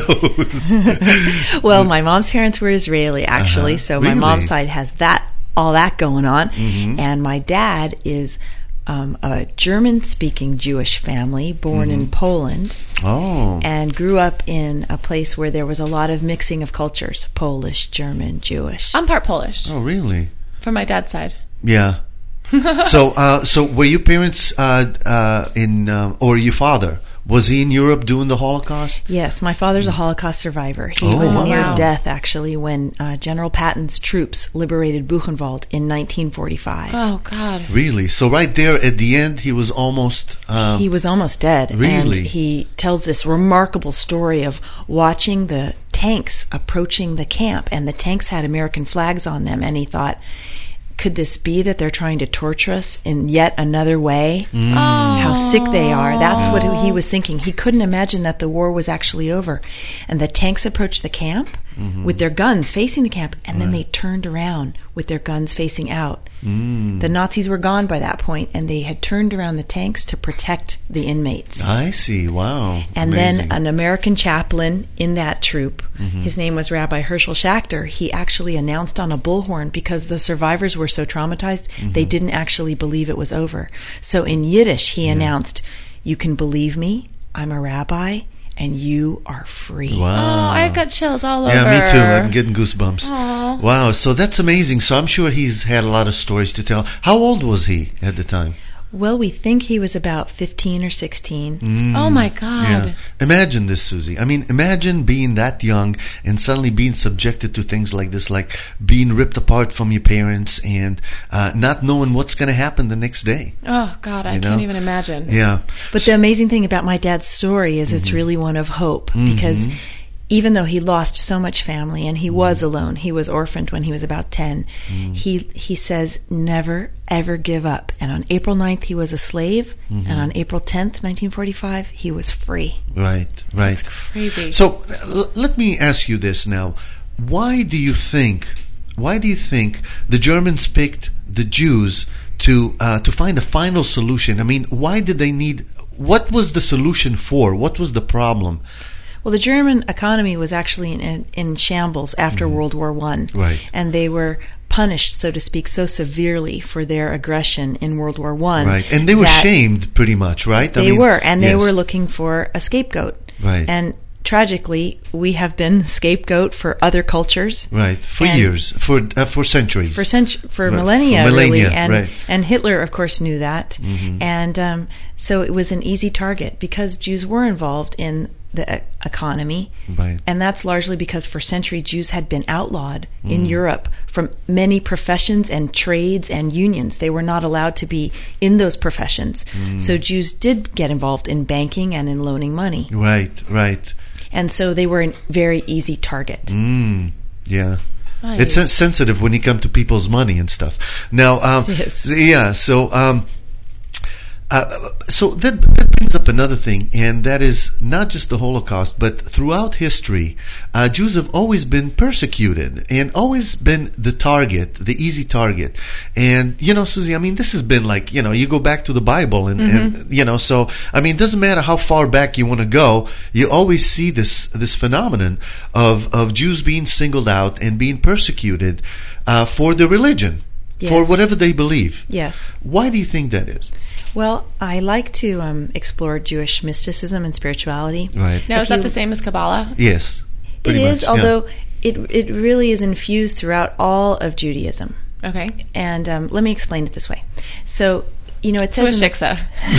knows? Well, my mom's parents were Israeli, actually, Uh-huh. so my Really? mom's side has that, all that going on. Mhm. And my dad is um, a German-speaking Jewish family, born in Poland, Oh. and grew up in a place where there was a lot of mixing of cultures: Polish, German, Jewish. I'm part Polish Oh, really? from my dad's side. Yeah. so, uh, so were your parents uh, uh, in, uh, or your father? Was he in Europe during the Holocaust? Yes, my father's a Holocaust survivor. He Oh, was near wow. death, actually, when uh, General Patton's troops liberated Buchenwald in nineteen forty-five. Oh, God. Really? So right there at the end, he was almost. Um, He was almost dead. Really? And he tells this remarkable story of watching the tanks approaching the camp, and the tanks had American flags on them, and he thought, could this be that they're trying to torture us in yet another way? Mm. How sick they are. That's what he was thinking. He couldn't imagine that the war was actually over. And the tanks approached the camp Mhm. with their guns facing the camp, and then Right. they turned around with their guns facing out. Mm. The Nazis were gone by that point, and they had turned around the tanks to protect the inmates. I see. Wow. And Amazing. then an American chaplain in that troop, Mhm. his name was Rabbi Herschel Schachter, he actually announced on a bullhorn, because the survivors were so traumatized, they Mhm. didn't actually believe it was over. So in Yiddish, he announced, "You can believe me, I'm a rabbi, and you are free." Wow. Oh, I've got chills all over. Yeah, me too. I'm getting goosebumps. Aw. Wow, so that's amazing. So I'm sure he's had a lot of stories to tell. How old was he at the time? Well, we think he was about fifteen or sixteen. Mm. Oh, my God. Yeah. Imagine this, Susie. I mean, imagine being that young and suddenly being subjected to things like this, like being ripped apart from your parents and uh, not knowing what's going to happen the next day. Oh, God, I You know? can't even imagine. Yeah. But the amazing thing about my dad's story is it's Mm-hmm. really one of hope, because Mhm. even though he lost so much family and he was alone, he was orphaned when he was about ten, Mm. he he says never ever give up. And on April ninth he was a slave, Mhm. and on April tenth, nineteen forty-five, he was free. Right, right. It's crazy. So l- let me ask you this now: Why do you think? Why do you think the Germans picked the Jews to uh, to find a final solution? I mean, why did they need? What was the solution for? What was the problem? Well, the German economy was actually in, in shambles after World War One, Right. and they were punished, so to speak, so severely for their aggression in World War One. Right, and they were that shamed pretty much, right? I They mean, were, and they yes. were looking for a scapegoat. Right. And tragically, we have been the scapegoat for other cultures. Right, for And years, for uh, for centuries. For cent- for Right, millennia, for millennia, really. And, right. and Hitler, of course, knew that. Mhm. And um, so it was an easy target because Jews were involved in the e- economy. Right. And that's largely because for centuries Jews had been outlawed in Mm. Europe from many professions and trades and unions. They were not allowed to be in those professions. Mm. So Jews did get involved in banking and in loaning money. Right, right. And so they were a very easy target. Mm, yeah. Right. It's sen- sensitive when you come to people's money and stuff. Now, um, Yes. yeah, so um, uh, so that, that brings up another thing, and that is not just the Holocaust, but throughout history, uh, Jews have always been persecuted and always been the target, the easy target. And, you know, Susie, I mean, this has been like, you know, you go back to the Bible and, Mm-hmm. and you know, so, I mean, it doesn't matter how far back you want to go, you always see this, this phenomenon of, of Jews being singled out and being persecuted uh, for their religion, for Yes. whatever they believe. Yes. Why do you think that is? Well, I like to um, explore Jewish mysticism and spirituality. Right. Now, If is that you- the same as Kabbalah? Yes. It pretty is, much, yeah. although it it really is infused throughout all of Judaism. Okay. And um, let me explain it this way. So, you know, it says in the- Shiksa.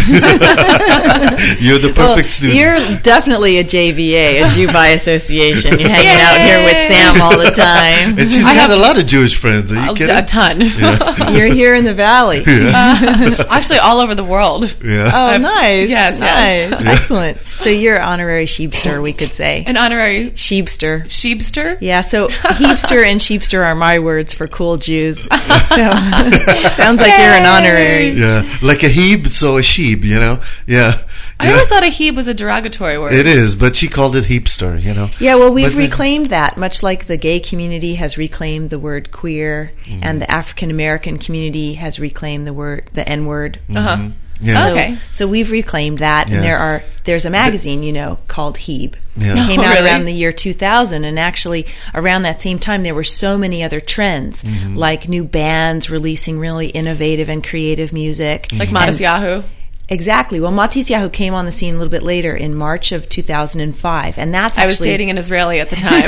You're the perfect well, student. You're definitely a J V A, a Jew by association. You're hanging out here with Sam all the time. And she's I got have a lot of Jewish friends. Are you a, kidding? a ton. Yeah. You're here in the valley. Uh, actually, all over the world. Yeah. Oh, I've- nice. yes, nice. yes. Yeah. Excellent. So you're honorary sheepster, we could say. An honorary Sheepster. sheepster. Yeah, so heapster and sheepster are my words for cool Jews. So sounds like you're an honorary. Yeah, like a Heb, so a sheep, you know? Yeah. I Yeah. always thought a heeb was a derogatory word. It is, but she called it heapster, you know? Yeah, well, we've But then- reclaimed that, much like the gay community has reclaimed the word queer, Mm-hmm. and the African American community has reclaimed the word, the N word. Uh-huh. Mm-hmm. Yeah. So, Okay. so we've reclaimed that, Yeah. and there are there's a magazine, you know, called Heb. Yeah. It came Oh, out really? around the year two thousand, and actually around that same time there were so many other trends, Mm-hmm. like new bands releasing really innovative and creative music, Like And- Modest Yahoo. Exactly. Well, Matis Yahu came on the scene a little bit later in March of two thousand five, and that's actually I was dating an Israeli at the time.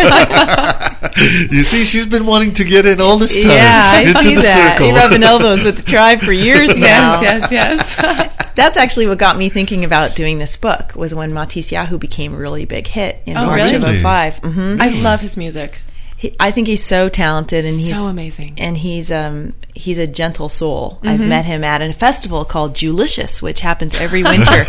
You see, she's been wanting to get in all this time Yeah, I into see the that. circle. You're rubbing elbows with the tribe for years now. yes, yes, yes. That's actually what got me thinking about doing this book, was when Matis Yahu became a really big hit in Oh, March really? of oh five. Mm-hmm. I love his music. He, I think he's so talented, and So he's amazing. and he's um he's a gentle soul. Mm-hmm. I've met him at a festival called Jewlicious, which happens every winter.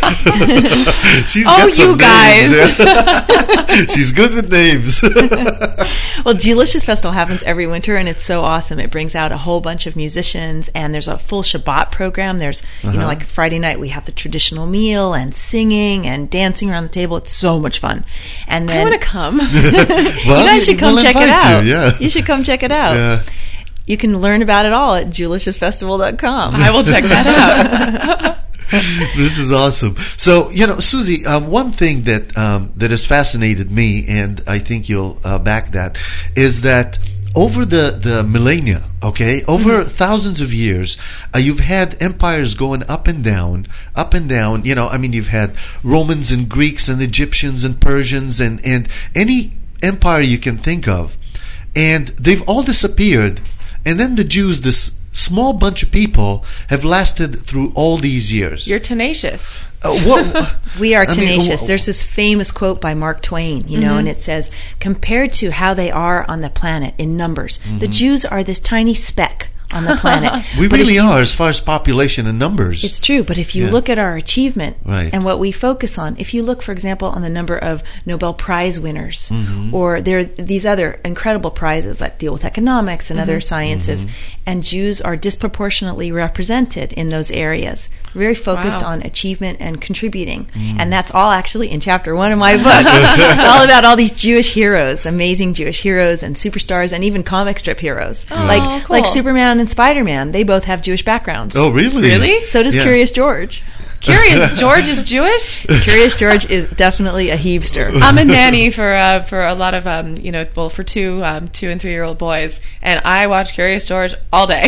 She's Oh, got some you guys. names, yeah. She's good with names. Well, Jewlicious Festival happens every winter, and it's so awesome. It brings out a whole bunch of musicians, and there's a full Shabbat program. There's, you know, Uh-huh. like Friday night, we have the traditional meal and singing and dancing around the table. It's so much fun. And I then want to come. Well, you guys should come we'll check it invite out. You, yeah. You should come check it out. Yeah. You can learn about it all at jewlicious festival dot com. I will check that out. This is awesome. So, you know, Susie, um, one thing that um, that has fascinated me, and I think you'll uh, back that, is that over the, the millennia, okay, over Mm-hmm. thousands of years, uh, you've had empires going up and down, up and down. You know, I mean, you've had Romans and Greeks and Egyptians and Persians and, and any empire you can think of. And they've all disappeared. And then the Jews, this small bunch of people, have lasted through all these years. You're tenacious. Uh, what, We are I mean, tenacious. wh- There's this famous quote by Mark Twain, you know, Mm-hmm. and it says, compared to how they are on the planet in numbers, Mm-hmm. the Jews are this tiny speck on the planet. we But if really you- are, as far as population and numbers. It's true, but if you Yeah. look at our achievement Right. and what we focus on, if you look, for example, on the number of Nobel Prize winners, Mm-hmm. or there are these other incredible prizes that deal with economics and other sciences, Mm-hmm. and Jews are disproportionately represented in those areas, very focused Wow. on achievement and contributing. Mm. And that's all actually in chapter one of my book. It's all about all these Jewish heroes, amazing Jewish heroes and superstars, and even comic strip heroes. Oh, like, cool. like Superman and Spider-Man, they both have Jewish backgrounds. Oh, really? Really? So does Yeah. Curious George. Curious George is Jewish? Curious George is definitely a heapster. I'm a nanny for uh, for a lot of um, you know, well, for two um, two and three year old boys, and I watch Curious George all day.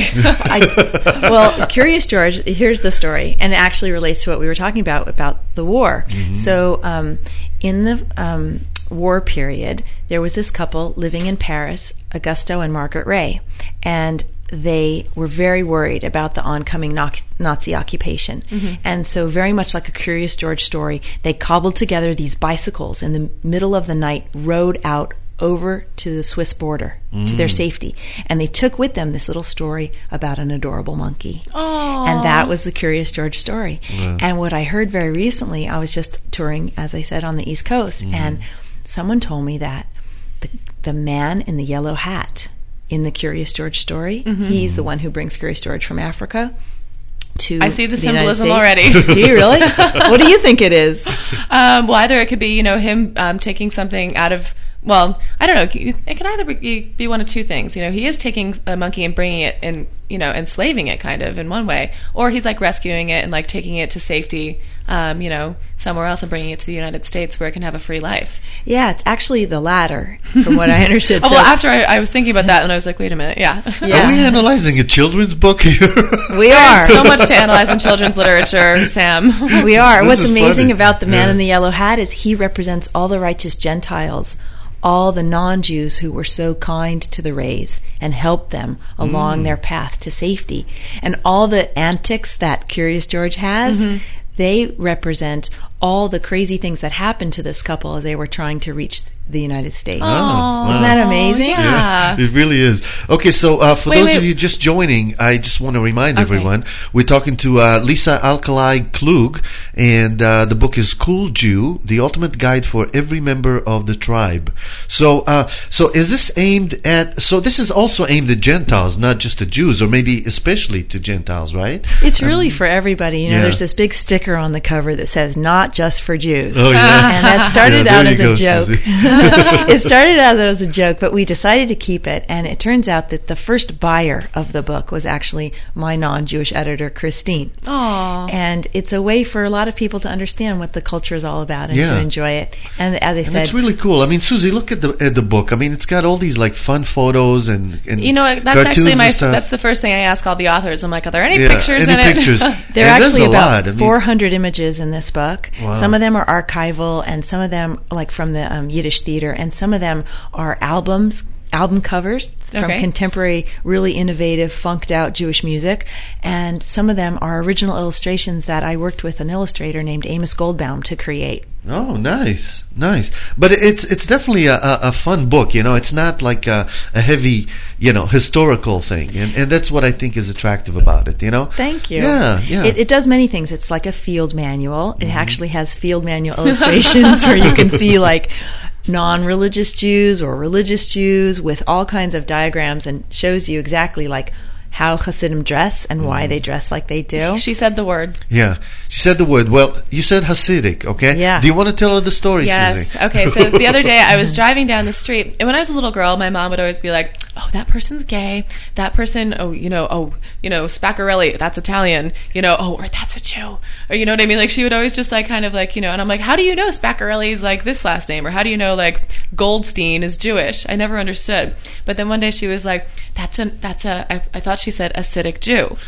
I, well, Curious George, here's the story, and it actually relates to what we were talking about about the war. So, um, in the um, war period, there was this couple living in Paris, Augusto and Margaret Ray, and they were very worried about the oncoming Nazi occupation. Mm-hmm. And so very much like a Curious George story, they cobbled together these bicycles in the middle of the night, rode out over to the Swiss border mm. to their safety. And they took with them this little story about an adorable monkey. Aww. And that was the Curious George story. Yeah. And what I heard very recently, I was just touring, as I said, on the East Coast, mm. and someone told me that the, the man in the yellow hat in the Curious George story, mm-hmm. he's the one who brings Curious George from Africa to I see the, the symbolism already. Do you really? What do you think it is? Um, well, either it could be, you know, him um, taking something out of, well, I don't know. It could either be, be one of two things. You know, he is taking a monkey and bringing it and, you know, enslaving it kind of in one way. Or he's like rescuing it and like taking it to safety, um, you know, somewhere else and bringing it to the United States where it can have a free life. Yeah, it's actually the latter, from what I understood. oh, well, after I, I was thinking about that and I was like, wait a minute, yeah. yeah. Are we analyzing a children's book here? We are. There's so much to analyze in children's literature, Sam. We are. This What's is amazing funny. about the man Yeah. in the yellow hat is he represents all the righteous Gentiles, all the non-Jews who were so kind to the Rays and helped them along Mm. their path to safety. And all the antics that Curious George has, Mm-hmm. they represent all the crazy things that happened to this couple as they were trying to reach the United States. Oh, Isn't that amazing? Yeah. It really is. Okay, so uh, for Wait, those wait. of you just joining, I just want to remind Okay. everyone, we're talking to uh, Lisa Alkali Klug, and uh, the book is Cool Jew, The Ultimate Guide for Every Member of the Tribe. So uh, so is this aimed at, so this is also aimed at Gentiles, not just to Jews, or maybe especially to Gentiles, right? It's really for everybody. You know, yeah. there's this big sticker on the cover that says, not just for Jews. Oh, yeah. And that started Yeah, out there as you a go, joke. Susie. It started out as a joke, but we decided to keep it. And it turns out that the first buyer of the book was actually my non-Jewish editor, Christine. Aww. And it's a way for a lot of people to understand what the culture is all about and Yeah. to enjoy it. And as I And said, it's really cool. I mean, Susie, look at the at the book. I mean, it's got all these like fun photos and, and You know, that's cartoons actually my, and stuff. that's the first thing I ask all the authors. I'm like, are there any Yeah, pictures any in pictures. it? there are And there's actually a about lot. I mean- four hundred images in this book. Wow. Some of them are archival, and some of them, like from the um, Yiddish theater, and some of them are albums, album covers from Okay. contemporary, really innovative, funked out Jewish music, and some of them are original illustrations that I worked with an illustrator named Amos Goldbaum to create. Oh, nice, nice. But it's it's definitely a, a, a fun book. You know, it's not like a, a heavy, you know, historical thing, and and that's what I think is attractive about it. You know. Thank you. Yeah, yeah. It, it does many things. It's like a field manual. It actually has field manual illustrations where you can see like non-religious Jews or religious Jews with all kinds of diagrams, and shows you exactly like how Hasidim dress and why they dress like they do. She said the word. Yeah, she said the word. Well, you said Hasidic, okay? Yeah. Do you want to tell her the story, Yes. Susie? Okay. So the other day I was driving down the street, and when I was a little girl, my mom would always be like, "Oh, that person's gay. That person. Oh, you know. Oh, you know, Spaccarelli. That's Italian. You know. Oh, or that's a Jew. Or you know what I mean? Like she would always just like kind of like you know. And I'm like, how do you know Spaccarelli is like this last name, or how do you know like Goldstein is Jewish? I never understood. But then one day she was like, "That's a that's a." I, I thought she said Hasidic Jew.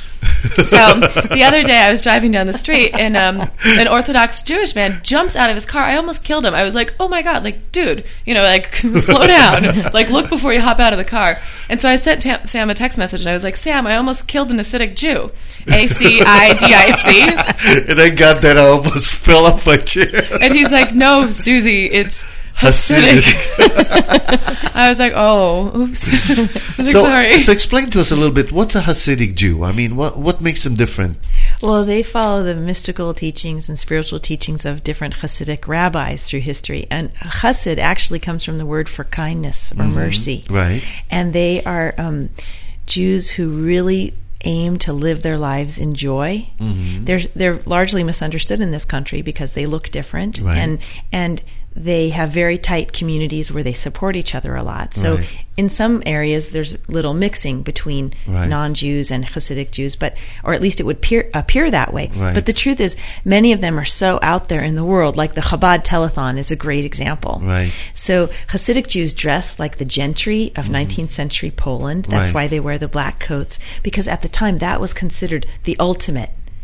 So the other day I was driving down the street, and um, an Orthodox Jewish man jumps out of his car. I almost killed him. I was like, oh my God, like, dude, you know, like, slow down. Like, look before you hop out of the car. And so I sent Tam- Sam a text message, and I was like, Sam, I almost killed an Hasidic Jew. A C I D I C. And I got that, I almost fell off my chair. And he's like, no, Susie, it's Hasidic. I was like, oh, oops. I was like, So, sorry. so explain to us a little bit, what's a Hasidic Jew? I mean, what what makes them different? Well, they follow the mystical teachings and spiritual teachings of different Hasidic rabbis through history. And Hasid actually comes from the word for kindness or Mhm. mercy. Right. And they are um, Jews who really aim to live their lives in joy. Mhm. They're they're largely misunderstood in this country because they look different, Right. and and they have very tight communities where they support each other a lot. So Right. in some areas there's little mixing between Right. non-Jews and Hasidic Jews, but or at least it would peer, appear that way. Right. But the truth is, many of them are so out there in the world. Like the Chabad Telethon is a great example. Right. So Hasidic Jews dress like the gentry of nineteenth century Poland. That's Right. why they wear the black coats, because at the time that was considered the ultimate.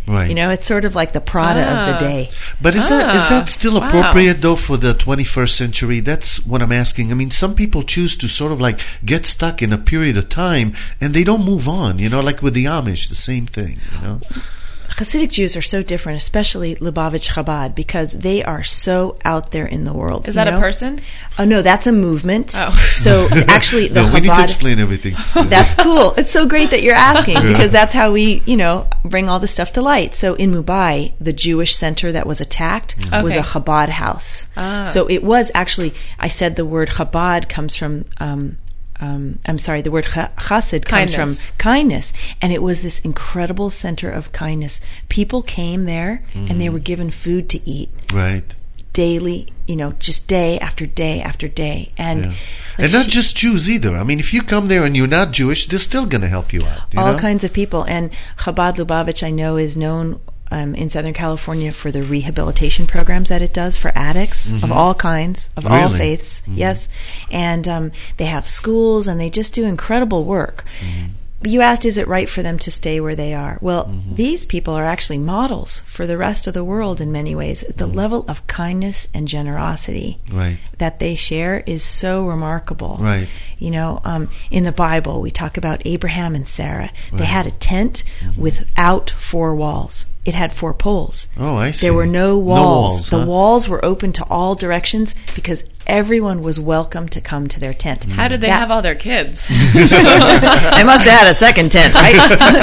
Right. You know, it's sort of like the Prada Ah. of the day. But is that is Ah, that still wow. appropriate though for the twenty-first century? That's what I'm asking. I mean, some people choose to sort of like get stuck in a period of time and they don't move on. You know, like with the Amish, the same thing. You know. Hasidic Jews are so different, especially Lubavitch Chabad, because they are so out there in the world. Is you that know? a person? Oh no, that's a movement. Oh. So actually, the No, Chabad. we need to explain everything to Susan. That's cool. It's so great that you're asking Yeah. because that's how we, you know, bring all this stuff to light. So in Mumbai, the Jewish center that was attacked was Okay. a Chabad house. Ah. So it was actually, I said the word Chabad comes from, um, um, I'm sorry, the word ch- chassid comes Kindness. from kindness. And it was this incredible center of kindness. People came there and they were given food to eat Right. daily, you know, just day after day after day. And, Yeah. like And not she- just Jews either. I mean, if you come there and you're not Jewish, they're still going to help you out. You all know? kinds of people. And Chabad Lubavitch, I know, is known um, in Southern California for the rehabilitation programs that it does for addicts of all kinds, of all Really? faiths. Yes. And um, they have schools and they just do incredible work. You asked, is it right for them to stay where they are? Well, these people are actually models for the rest of the world in many ways. The level of kindness and generosity Right. that they share is so remarkable. Right. You know, um, in the Bible, we talk about Abraham and Sarah. They Right. had a tent without four walls. It had four poles. Oh, I see. There were no No walls. walls, the huh? walls were open to all directions because everyone was welcome to come to their tent. How did they That- have all their kids? They must have had a second tent, right?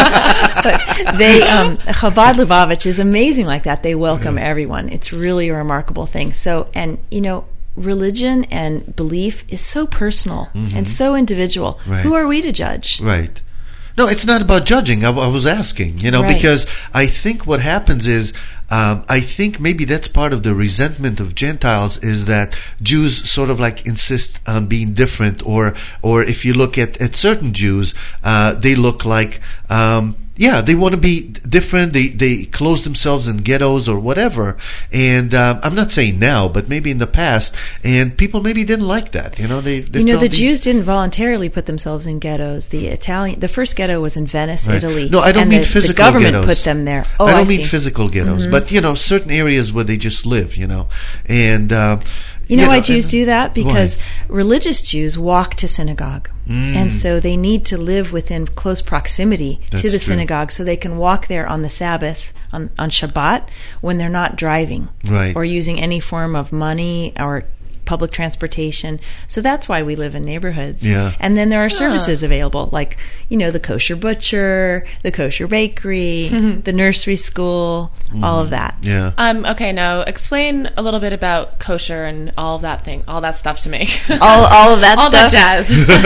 But they, um, Chabad Lubavitch is amazing like that. They welcome everyone. It's really a remarkable thing. So, and you know, religion and belief is so personal and so individual. Right. Who are we to judge? Right. No, it's not about judging. I, I was asking, you know, Right. because I think what happens is, um, I think maybe that's part of the resentment of Gentiles is that Jews sort of like insist on being different, or, or if you look at, at certain Jews, uh, they look like, um, yeah, they want to be different. They they close themselves in ghettos or whatever. And um, I'm not saying now, but maybe in the past. And people maybe didn't like that. You know, they, they You know, felt the these- Jews didn't voluntarily put themselves in ghettos. The Italian, the first ghetto was in Venice, Right. Italy. No, I don't and mean the, physical The government ghettos. put them there. Oh, I I, don't mean see. physical ghettos, Mhm. but you know, certain areas where they just live. You know, and uh, You know why Jews do that? Why? Because religious Jews walk to synagogue. Mm. And so they need to live within close proximity to That's the true. synagogue so they can walk there on the Sabbath, on, on Shabbat, when they're not driving Right. or using any form of money or public transportation. So that's why we live in neighborhoods. Yeah. And then there are services available, like, you know, the kosher butcher, the kosher bakery, the nursery school, all of that. Yeah. Um, okay, now explain a little bit about kosher and all of that thing, all that stuff to me. all all of that all stuff. that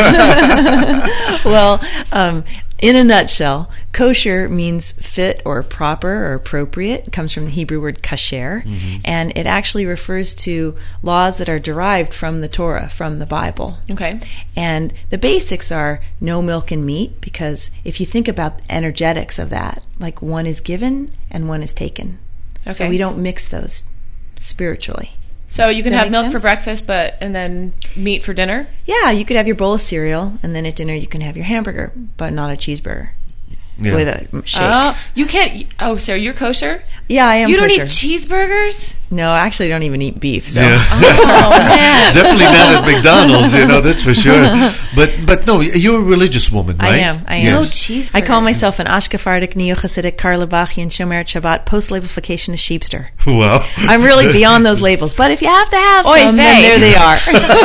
jazz. Well, um, in a nutshell, kosher means fit or proper or appropriate. It comes from the Hebrew word kasher, and it actually refers to laws that are derived from the Torah, from the Bible. Okay. And the basics are no milk and meat, because if you think about the energetics of that, like one is given and one is taken. So Okay. we don't mix those spiritually. So you can That have make milk sense? for breakfast, but and then meat for dinner. Yeah, you could have your bowl of cereal, and then at dinner you can have your hamburger, but not a cheeseburger Yeah. with a shake. Oh, you can't. Oh, so you're kosher? Yeah, I am You don't kosher. eat cheeseburgers? No, I actually don't even eat beef. So Yeah. Oh man. Definitely not at McDonald's, you know, that's for sure. But but no, you're a religious woman, I right? am. I am. No Yes. cheeseburger. I call myself an Ashkefardic, Neo-Hasidic, Karlabachian, Shomeret Shabbat, post-labelification of Sheepster. Wow. I'm really beyond those labels, but if you have to have Oy some, then vey. there they are.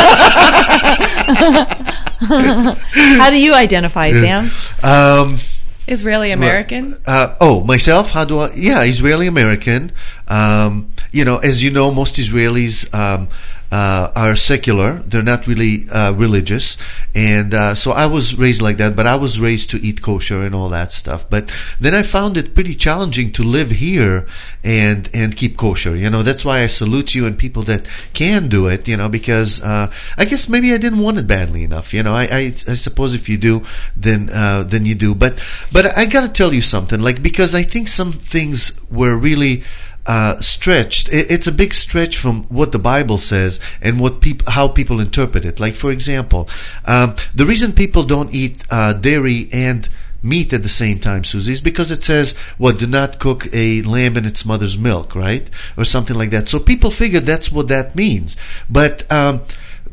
How do you identify, Sam? Um, Israeli American. Uh, oh, myself? How do I? Yeah, Israeli American. Um, you know, as you know, most Israelis um, uh, are secular. They're not really uh, religious, and uh, so I was raised like that. But I was raised to eat kosher and all that stuff. But then I found it pretty challenging to live here and and keep kosher. You know, that's why I salute you and people that can do it. You know, because uh, I guess maybe I didn't want it badly enough. You know, I I, I suppose if you do, then uh, then you do. But but I got to tell you something, like, because I think some things were really uh, stretched. It, it's a big stretch from what the Bible says and what people, how people interpret it. Like, for example, um, the reason people don't eat uh, dairy and meat at the same time, Susie, is because it says, what, do not cook a lamb in its mother's milk, right? Or something like that. So people figure that's what that means. But, um,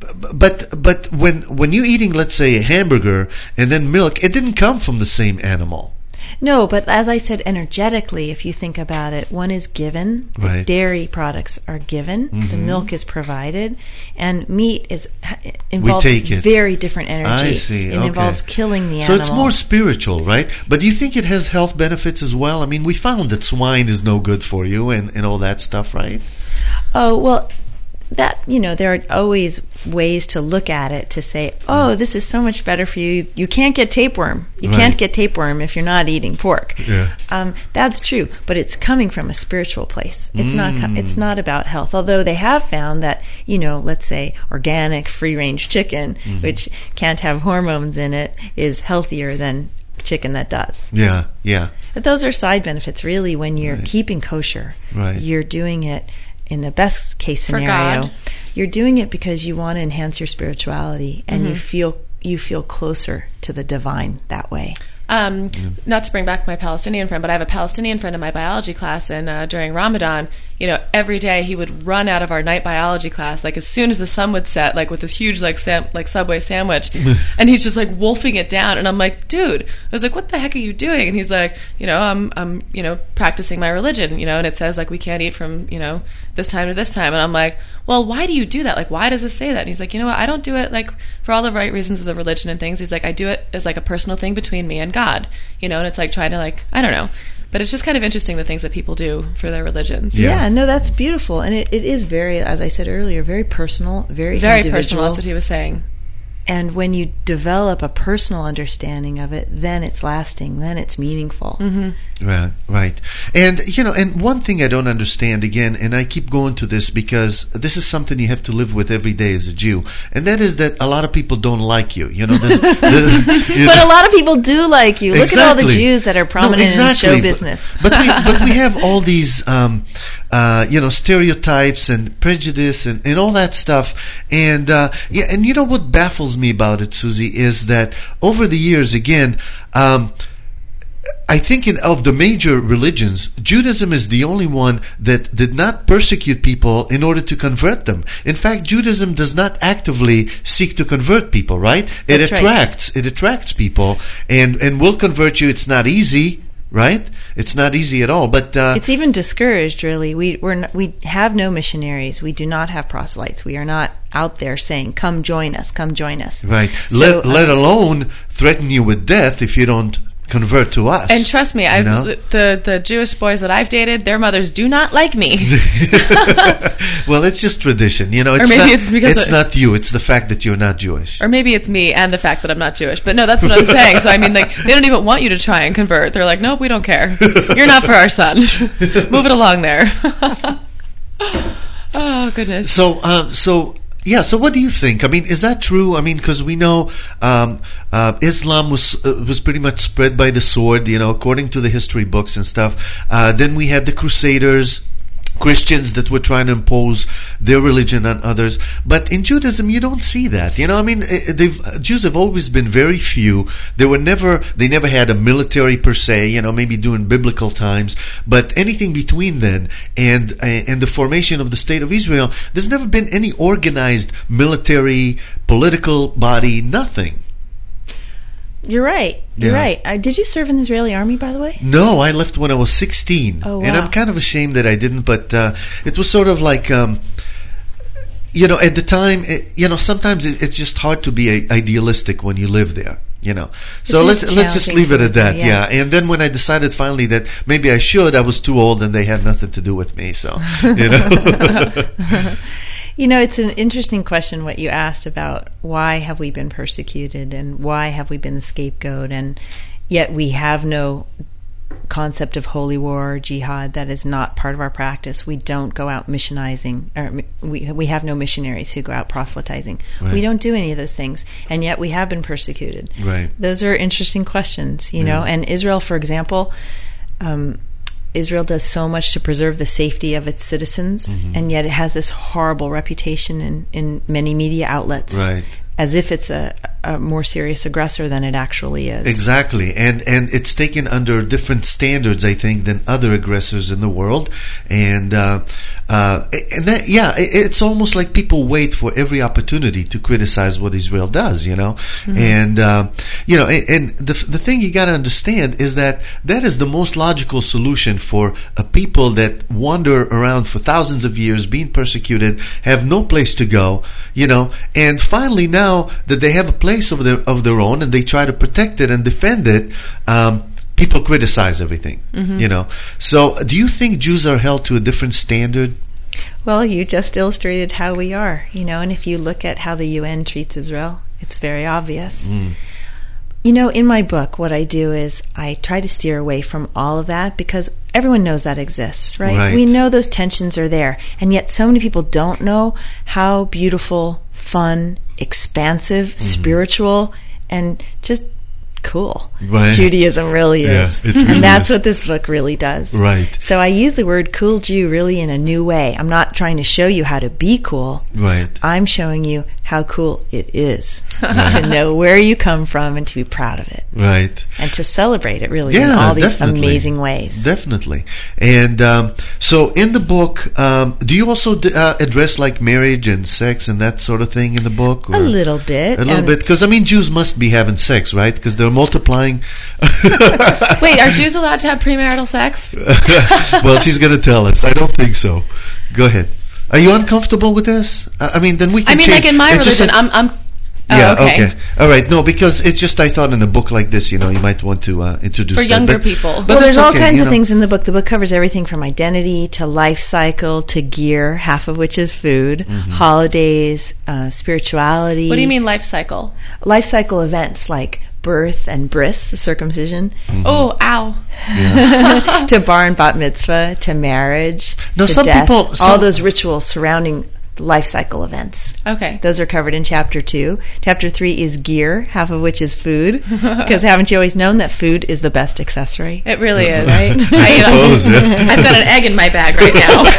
but, but when, when you're eating, let's say, a hamburger and then milk, it didn't come from the same animal. No, but as I said, energetically, if you think about it, one is given. The Right. dairy products are given. The Mhm. milk is provided, and meat is involves take it. very different energy. I see. It Okay. involves killing the So animal. it's more spiritual, right? But do you think it has health benefits as well? I mean, we found that swine is no good for you and, and all that stuff, right? Oh, well, that, you know, there are always ways to look at it to say, oh, this is so much better for you. You can't get tapeworm. You Right. can't get tapeworm if you're not eating pork. Yeah. Um, that's true, but it's coming from a spiritual place. It's not. co- Mm. It's not about health. Although they have found that, you know, let's say organic, free-range chicken, Mhm. which can't have hormones in it, is healthier than chicken that does. Yeah, yeah. But those are side benefits, really. When you're Right. keeping kosher, Right. you're doing it in the best case For scenario. God. You're doing it because you want to enhance your spirituality, and you Mhm. feel you feel closer to the divine that way. Um, Not to bring back my Palestinian friend, but I have a Palestinian friend in my biology class, and uh, during Ramadan, you know, every day he would run out of our night biology class, like as soon as the sun would set, like with this huge like sam- like Subway sandwich, and he's just like wolfing it down, and I'm like, dude, I was like, what the heck are you doing? And he's like, you know, I'm I'm you know practicing my religion, you know, and it says like we can't eat from you know this time to this time, and I'm like, well, why do you do that? Like, why does it say that? And he's like, you know what? I don't do it like for all the right reasons of the religion and things. He's like, I do it as like a personal thing between me and God, you know, and it's like trying to like, I don't know. But it's just kind of interesting the things that people do for their religions. Yeah, no, that's beautiful, and it, it is very, as I said earlier, very personal, very Very individual. personal. That's what he was saying. And when you develop a personal understanding of it, then it's lasting, then it's meaningful. Mm-hmm. Right, right. And, you know, and one thing I don't understand, again, and I keep going to this because this is something you have to live with every day as a Jew, and that is that a lot of people don't like you. You know, there's, there's, you But know, a lot of people do like you. Look at all the Exactly. Jews that are No, prominent exactly. in show But- business. But, we, but we have all these, um, uh, you know, stereotypes and prejudice and, and all that stuff. And, uh, yeah, and you know what baffles me about it, Susie, is that over the years, again, um, I think in, of the major religions, Judaism is the only one that did not persecute people in order to convert them. In fact, Judaism does not actively seek to convert people, right? It That's right. attracts, it attracts people and, and will convert you. It's not easy, right? It's not easy at all, but, uh, It's even discouraged, really. We we're not, we have no missionaries. We do not have proselytes. We are not out there saying, "Come join us, come join us." right. So, let, uh, let alone threaten you with death if you don't convert to us. And trust me, I've, You know? the the Jewish boys that I've dated, their mothers do not like me. Well, it's just tradition, you know. It's maybe not, it's because it's of- not you. It's the fact that you're not Jewish. Or maybe it's me and the fact that I'm not Jewish. But no, that's what I'm saying. So I mean, like, they don't even want you to try and convert. They're like, nope, we don't care. You're not for our son. Move it along there. Oh goodness. So, uh, so yeah. So, what do you think? I mean, is that true? I mean, because we know um, uh, Islam was uh, was pretty much spread by the sword, you know, according to the history books and stuff. Uh, then we had the Crusaders. Christians that were trying to impose their religion on others, but in Judaism you don't see that. You know, I mean, eh, they've Jews have always been very few. They were never, they never had a military per se. You know, maybe during biblical times, but anything between then and eh, and the formation of the state of Israel, there's never been any organized military, political body. Nothing. You're right. You're Yeah. right. Uh, did you serve in the Israeli army, by the way? No, I left when I was sixteen. Oh, And wow. I'm kind of ashamed that I didn't, but uh, it was sort of like, um, you know, at the time, it, you know, sometimes it, it's just hard to be a, idealistic when you live there. You know, so It is let's let's just challenging leave it to at that. live Yeah. there, yeah. And then when I decided finally that maybe I should, I was too old and they had nothing to do with me. So, you know. You know, it's an interesting question what you asked about why have we been persecuted and why have we been the scapegoat, and yet we have no concept of holy war or jihad. That is not part of our practice. We don't go out missionizing, or we we have no missionaries who go out proselytizing. Right. We don't do any of those things, and yet we have been persecuted. Right. Those are interesting questions, you know. Yeah. And Israel, for example, um, Israel does so much to preserve the safety of its citizens, Mhm. and yet it has this horrible reputation in, in many media outlets, Right. as if it's a a more serious aggressor than it actually is. Exactly, and and it's taken under different standards, I think, than other aggressors in the world, and uh, uh, and that, yeah, it's almost like people wait for every opportunity to criticize what Israel does, you know, mm-hmm. and uh, you know, and, and the the thing you got to understand is that that is the most logical solution for a people that wander around for thousands of years, being persecuted, have no place to go, you know, and finally now that they have a place of their of their own and they try to protect it and defend it, um, people criticize everything, mm-hmm. you know. So, do you think Jews are held to a different standard? Well, you just illustrated how we are, you know, and if you look at how the U N treats Israel, it's very obvious. Mm. You know, in my book, what I do is I try to steer away from all of that because everyone knows that exists, right? Right. We know those tensions are there, and yet so many people don't know how beautiful, fun, expansive, mm-hmm. spiritual, and just cool right. Judaism really is. Yeah, it really and that's is. what this book really does. Right. So I use the word cool Jew really in a new way. I'm not trying to show you how to be cool. Right. I'm showing you how cool it is right. to know where you come from and to be proud of it. Right. And to celebrate it really yeah, in all these definitely. amazing ways. Definitely. And um, so in the book, um, do you also d- uh, address like marriage and sex and that sort of thing in the book? Or? A little bit. A little and bit. Because, I mean, Jews must be having sex, right? Because they're multiplying. Wait, are Jews allowed to have premarital sex? Well, she's going to tell us. I don't think so. Go ahead. Are you uncomfortable with this? I I mean, then we can I mean, change. like in my It's just religion, like- I'm... I'm oh, yeah, okay. okay. All right. No, because it's just I thought in a book like this, you know, you might want to uh, introduce For that. younger But- people. But well, that's there's all okay, kinds you of know. things in the book. The book covers everything from identity to life cycle to gear, half of which is food, Mm-hmm. holidays, uh, spirituality. What do you mean life cycle? Life cycle events like birth and bris, the circumcision, Mm-hmm. Oh, ow. Yeah. to bar and bat mitzvah, to marriage, No, to some death, people- all some- those rituals surrounding life cycle events. Okay. Those are covered in chapter two. Chapter three is gear, half of which is food. Because haven't you always known that food is the best accessory? It really is. Right? I, you know, suppose, yeah. I've got an egg in my bag right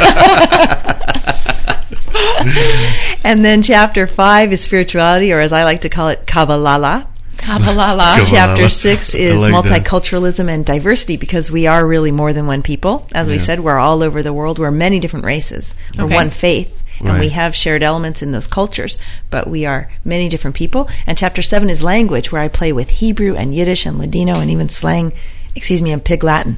now. And then chapter five is spirituality, or as I like to call it, Kabbalah. Kabbalah. Kabbalah. Chapter six is I like that. multiculturalism and diversity, because we are really more than one people. As we Yeah. said, we're all over the world. We're many different races. We're Okay. one faith. And Right. we have shared elements in those cultures, but we are many different people. And chapter seven is language, where I play with Hebrew and Yiddish and Ladino and even slang, excuse me, and Pig Latin.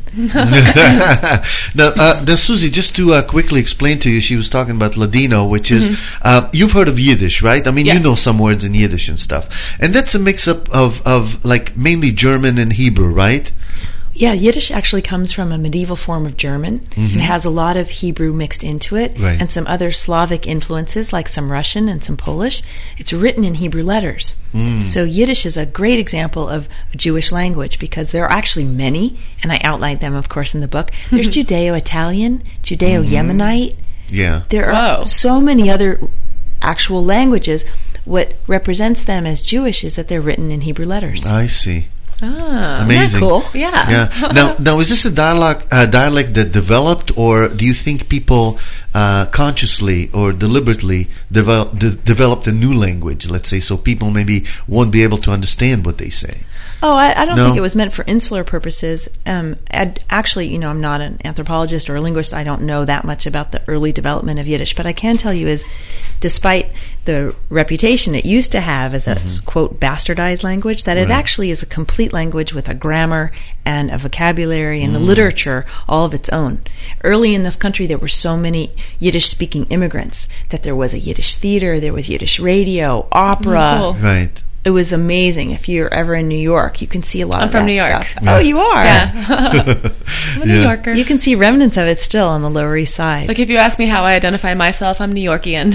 now, uh, now, Susie, just to uh, quickly explain to you, she was talking about Ladino, which is, Mm-hmm. uh, you've heard of Yiddish, right? I mean, you Yes. know some words in Yiddish and stuff. And that's a mix-up of, of, like, mainly German and Hebrew, right? Yeah, Yiddish actually comes from a medieval form of German. Mm-hmm. It has a lot of Hebrew mixed into it, Right. and some other Slavic influences like some Russian and some Polish. It's written in Hebrew letters. Mm. So Yiddish is a great example of a Jewish language, because there are actually many, and I outlined them, of course, in the book. There's Judeo-Italian, Judeo-Yemenite. Yeah. There are Whoa. so many other actual languages. What represents them as Jewish is that they're written in Hebrew letters. I see. Ah, Amazing. cool? Yeah. Yeah. Now, now, is this a dialect, uh, dialect that developed, or do you think people uh, consciously or deliberately develop, de- developed a new language, let's say, so people maybe won't be able to understand what they say? Oh, I, I don't No? think it was meant for insular purposes. Um, I'd, actually, you know, I'm not an anthropologist or a linguist. I don't know that much about the early development of Yiddish. But I can tell you is, despite the reputation it used to have as a, Mm-hmm. quote, bastardized language, that it Right. actually is a complete language with a grammar and a vocabulary and a Mm. literature all of its own. Early in this country, there were so many Yiddish-speaking immigrants that there was a Yiddish theater, there was Yiddish radio, opera. Cool. Right. It was amazing. If you're ever in New York, you can see a lot I'm of from that New York. stuff. Yeah. Oh, you are? Yeah. I'm a New Yeah. Yorker. You can see remnants of it still on the Lower East Side. Like if you ask me how I identify myself, I'm New Yorkian.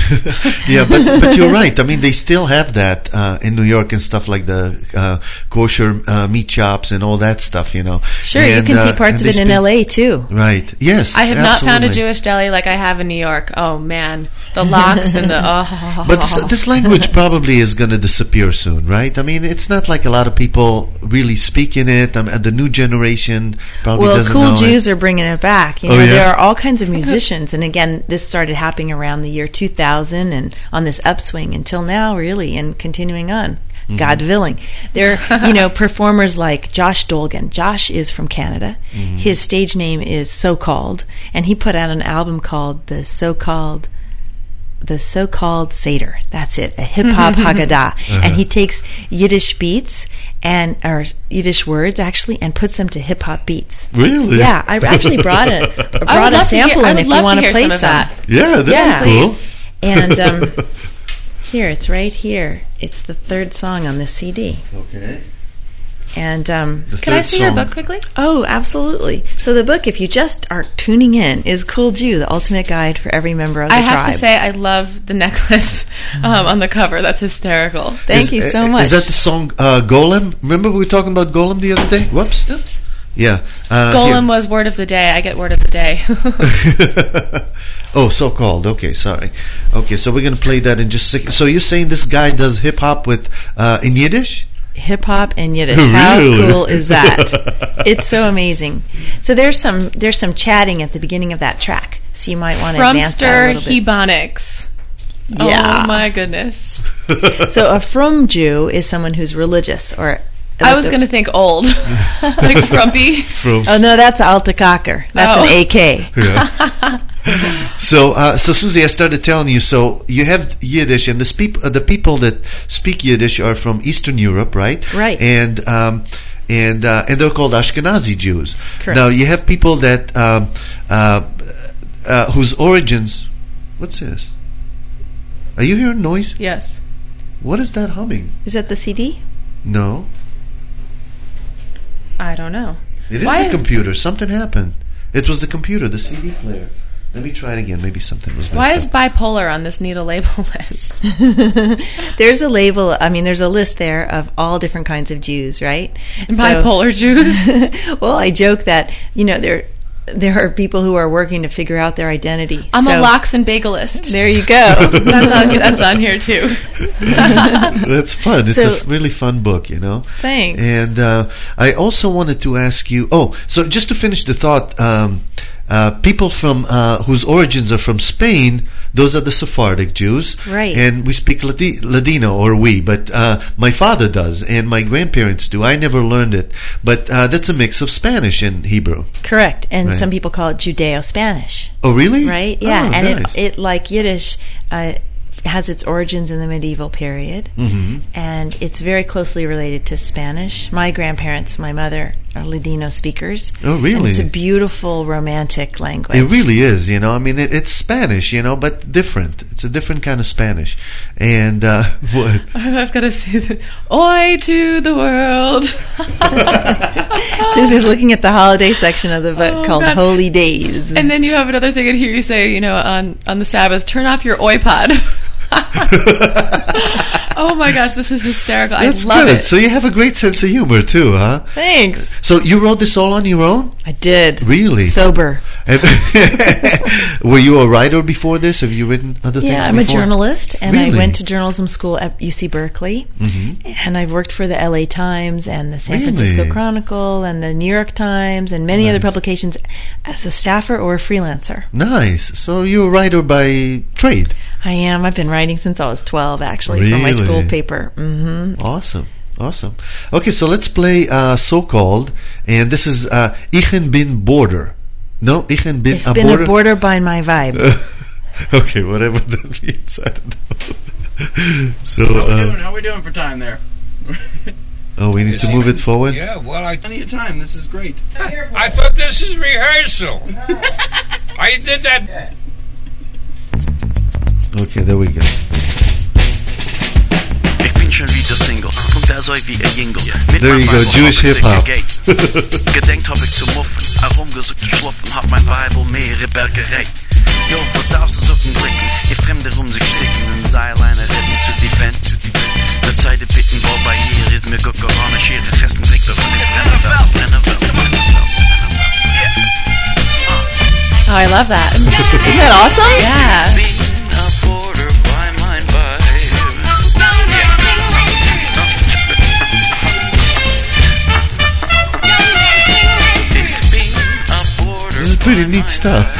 Yeah, but but you're right. I mean, they still have that uh, in New York and stuff, like the uh, kosher uh, meat shops and all that stuff, you know. Sure, And, you can uh, see parts and of they it in speak- L A too. Right. Yes. I have not found a absolutely. Jewish deli like I have in New York. Oh man, the locks and the oh. But this, this language probably is going to disappear soon, right? I mean, it's not like a lot of people really speak in it. Um, the new generation probably Well, doesn't cool know Jews it. are bringing it back. You Oh, know, yeah? there are all kinds of musicians, and again, this started happening around the year two thousand, and on this upswing until now, really, and continuing on. mm-hmm. God willing. There are, you know, performers like Josh Dolgan. Josh is from Canada. Mm-hmm. His stage name is So-Called, and he put out an album called The So-Called The So-Called Seder. That's it, a hip-hop Haggadah. Uh-huh. And he takes Yiddish beats, and or Yiddish words, actually, and puts them to hip-hop beats. Really? Yeah, I actually brought a, brought a sample hear, in if you want to play some. That. Yeah, that's yeah. cool. And um, here, it's right here. It's the third song on this C D. Okay. And um, can I see song. your book quickly? Oh, absolutely. So the book, if you just are tuning in, is Cool Jew, the ultimate guide for every member of the I tribe. I have to say, I love the necklace um, on the cover. That's hysterical. Thank is, you so uh, much. Is that the song uh, Golem? Remember we were talking about Golem the other day? Whoops. Oops. Yeah. Uh, Golem here. was word of the day. I get word of the day. Oh, so-called. Okay, sorry. Okay, so we're going to play that in just a second. So you're saying this guy does hip-hop with uh, in Yiddish? Hip-hop and Yiddish. Really? How cool is that? It's so amazing. So there's some there's some chatting at the beginning of that track. So you might want to advance that a little bit. Hebonics. Yeah. Oh, my goodness. So a frum Jew is someone who's religious, or... I was going to think old, like frumpy. From oh no, that's Alta Kaker. That's oh. an A K. Yeah. so, uh, so Susie, I started telling you. So you have Yiddish, and the speak, uh, the people that speak Yiddish are from Eastern Europe, right? Right. And um, and uh, and they're called Ashkenazi Jews. Correct. Now you have people that um, uh, uh, whose origins. What's this? Are you hearing noise? Yes. What is that humming? Is that the C D? No. I don't know. It is Why the is computer. Something happened. It was the computer, the C D player. Let me try it again. Maybe something was messed Why up. is bipolar on this needle label list? There's a label, I mean, there's a list there of all different kinds of Jews, right? Bipolar so, Jews? Well, I joke that, you know, there there are people who are working to figure out their identity. I'm so, a lox and bagelist. There you go. that's, on, that's on here, too. That's fun. It's So- a really fun book, you know. Thanks. And uh, I also wanted to ask you. Oh, so just to finish the thought, um, uh, people from uh, whose origins are from Spain, those are the Sephardic Jews, Right. And we speak Lati- Ladino, or we, but uh, my father does, and my grandparents do. I never learned it, but uh, that's a mix of Spanish and Hebrew. Correct. And Right. some people call it Judeo-Spanish. Oh, really? Right? Yeah. Oh, and nice. it, it, like Yiddish, uh, has its origins in the medieval period. Mhm. And it's very closely related to Spanish. My grandparents, my mother, are Ladino speakers. Oh, really? And it's a beautiful, romantic language. It really is, you know. I mean, it, it's Spanish, you know, but different. It's a different kind of Spanish. And uh, what? I've got to say that. Oi to the world. Susie's looking at the holiday section of the book Oh, called God. Holy Days. And then you have another thing in here you say, you know, on, on the Sabbath, turn off your iPod. Oh my gosh, this is hysterical. That's I love good. it. So you have a great sense of humor too, huh? Thanks. So you wrote this all on your own? I did. Really? Sober. And were you a writer before this? Have you written other things Yeah, I'm before? a journalist, and Really? I went to journalism school at U C Berkeley, Mhm. and I've worked for the L A Times and the San Really? Francisco Chronicle and the New York Times and many other Nice. publications as a staffer or a freelancer. Nice. So you're a writer by trade. I am. I've been writing since I was twelve, actually, for my Really? school paper. hmm Awesome. Awesome. Okay, so let's play uh, So-Called, and this is uh, Ich bin Border. No, Ich bin Ich a bin Border. a border by my vibe. Okay, whatever that means, I don't know. So, How we uh, doing? How we doing for time there? oh, we need to move it forward? Yeah, well, I plenty of time. This is great. I thought this is rehearsal. I did that. Okay, there we go. Ich bin schon wieder Single und da soll wie ein Jingle. Mit There meinem you go, Bible Jewish hab ich hip-hop. sicher Geld. Gedenkt hab ich zu muffen, herumgesucht zu schlupfen, hab mein Bible mehrere Berge reit. Jo, was darfst du suchen blicken? Ihr Fremde rum sich sticken, in Seilleine retten zu die Band. Der Zeit bitten, wo bei ihr ist mir gut Corona, Schere, Resten trägt auf eine Brennerwelt, Brennerwelt, Brennerwelt. Oh, I love that. Isn't that awesome? Yeah. Being a border by my vibe. This is pretty neat stuff.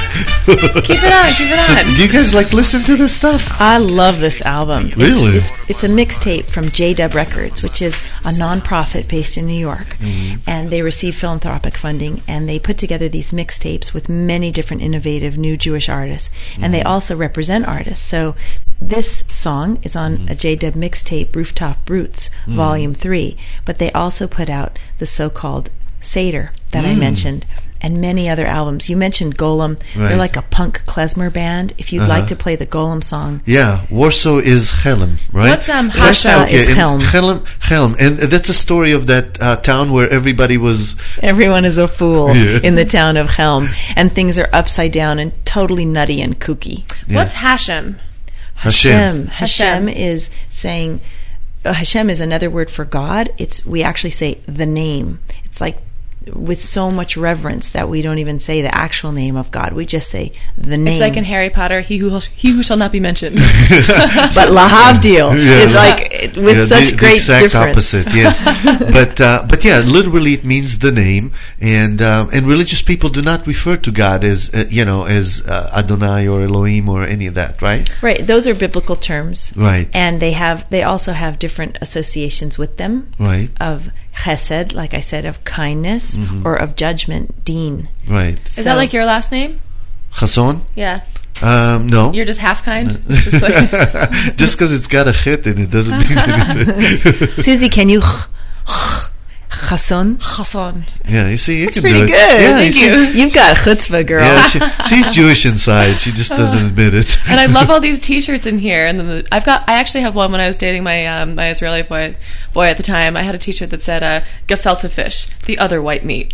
Keep it on, keep it So on. do you guys like listen to this stuff? I love this album. It's- Really? It's, it's a mixtape from J-Dub Records, which is a non-profit based in New York. Mm-hmm. And they receive philanthropic funding, and they put together these mixtapes with many different innovative new Jewish artists. And they also represent artists. So this song is on a J-Dub mixtape, Rooftop Roots, Volume three. But they also put out the so-called Seder that I Mm. mentioned, and many other albums. You mentioned Golem. Right. They're like a punk klezmer band. If you'd Uh-huh. like to play the Golem song, Yeah, Warsaw is Chelm, right? What's, um, Warsaw is and Chelm. Chelm, Chelm, and that's a story of that uh, town where everybody was. Everyone is a fool Yeah. in the town of Helm, and things are upside down and totally nutty and kooky. Yeah. What's Hashem? Hashem. Hashem, Hashem is saying, uh, Hashem is another word for God. It's we actually say the name. It's like with so much reverence that we don't even say the actual name of God. We just say the name. It's like in Harry Potter, he who he who shall not be mentioned. But lahavdil, Yeah. it's like it- with Yeah, such the, the great exact difference. opposite, yes. but uh, but yeah, literally it means the name, and um, and religious people do not refer to God as uh, you know as uh, Adonai or Elohim or any of that, right? Right, those are biblical terms. Right. And they have they also have different associations with them. Right. Of chesed, like I said, of kindness, Mhm. or of judgment, din. Right. Is that like your last name? Chasson? Yeah. Um, no. You're just half kind? Just like Just because it's got a chet in it doesn't mean anything. Susie, can you chasson? Chasson. Yeah, you see, you That's can pretty do it. good. Yeah, Thank see- you. You've got chutzpah, girl. Yeah, she, she's Jewish inside. She just doesn't admit it. And I love all these T-shirts in here. And then the, I've got, I actually have one when I was dating my um, my Israeli boy boy at the time. I had a T-shirt that said uh, "Gefilte fish, the other white meat."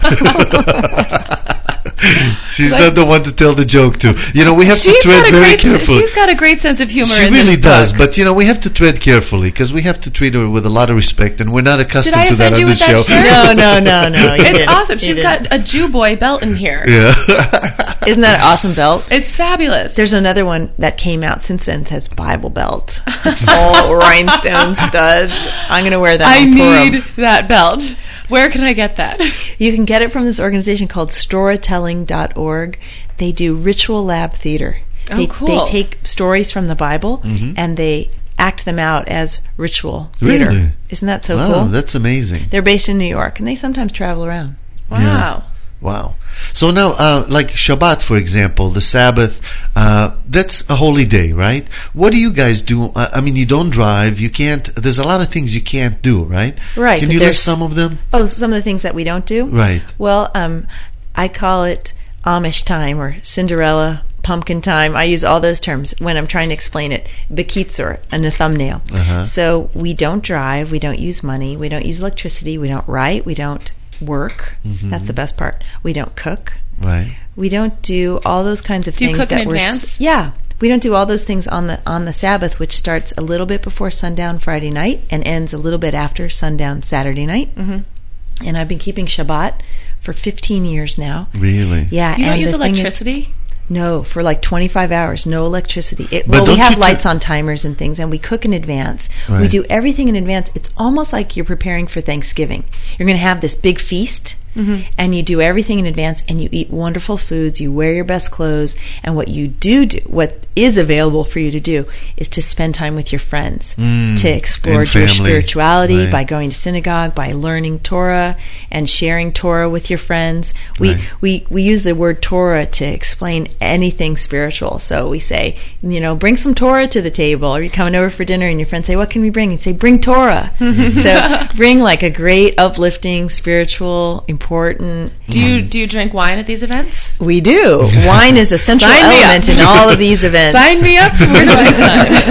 She's Like- not the one to tell the joke to. You know, we have to She's tread got a very great, carefully. she's got a great sense of humor. She in really this does, book. but you know, we have to tread carefully because we have to treat her with a lot of respect, and we're not accustomed Did I to that offend on you the with that show. shirt? No, no, no, no. you It's didn't. awesome. You She's didn't. got a Jew boy belt in here. Yeah. Isn't that an awesome belt? It's fabulous. There's another one that came out since then. It says Bible belt. It's all rhinestone studs. I'm going to wear that I on Purim. need that belt. Where can I get that? You can get it from this organization called storytelling dot org. They do ritual lab theater. Oh, they, cool. They take stories from the Bible Mhm. and they act them out as ritual theater. Really? Isn't that so Wow, cool? that's amazing. They're based in New York, and they sometimes travel around. Wow. Yeah. Wow. So now, uh, like Shabbat, for example, the Sabbath, uh, that's a holy day, right? What do you guys do? Uh, I mean, you don't drive, you can't, there's a lot of things you can't do, right? Right. Can but you there's- list some of them? Oh, some of the things that we don't do? Right. Well, um, I call it Amish time or Cinderella pumpkin time. I use all those terms when I'm trying to explain it. Bekitzur, in a thumbnail. Uh-huh. So we don't drive, we don't use money, we don't use electricity, we don't write, we don't work. Mhm. That's the best part. We don't cook. Right. We don't do all those kinds of Do you things cook in that we're s- advance? yeah. We don't do all those things on the on the Sabbath, which starts a little bit before sundown Friday night and ends a little bit after sundown Saturday night. Mm-hmm. And I've been keeping Shabbat for fifteen years now. Really? Yeah. You don't and use the thing is- electricity? no, for like twenty-five hours, no electricity. It, But well, we don't have you lights thi- on timers and things, and we cook in advance. We Right. do everything in advance. It's almost like you're preparing for Thanksgiving. You're going to have this big feast, Mm-hmm. and you do everything in advance, and you eat wonderful foods. You wear your best clothes, and what you do, do what is available for you to do, is to spend time with your friends, Mm, to explore and Jewish family. spirituality Right. by going to synagogue, by learning Torah, and sharing Torah with your friends. We Right. we we use the word Torah to explain anything spiritual. So we say, you know, bring some Torah to the table. Or you're coming over for dinner, and your friends say, "What can we bring?" You say, "Bring Torah." So bring like a great, uplifting, spiritual, important. Do you do you drink wine at these events? We do. Wine is a central Sign me element up. in all of these events. Sign me up. Where do I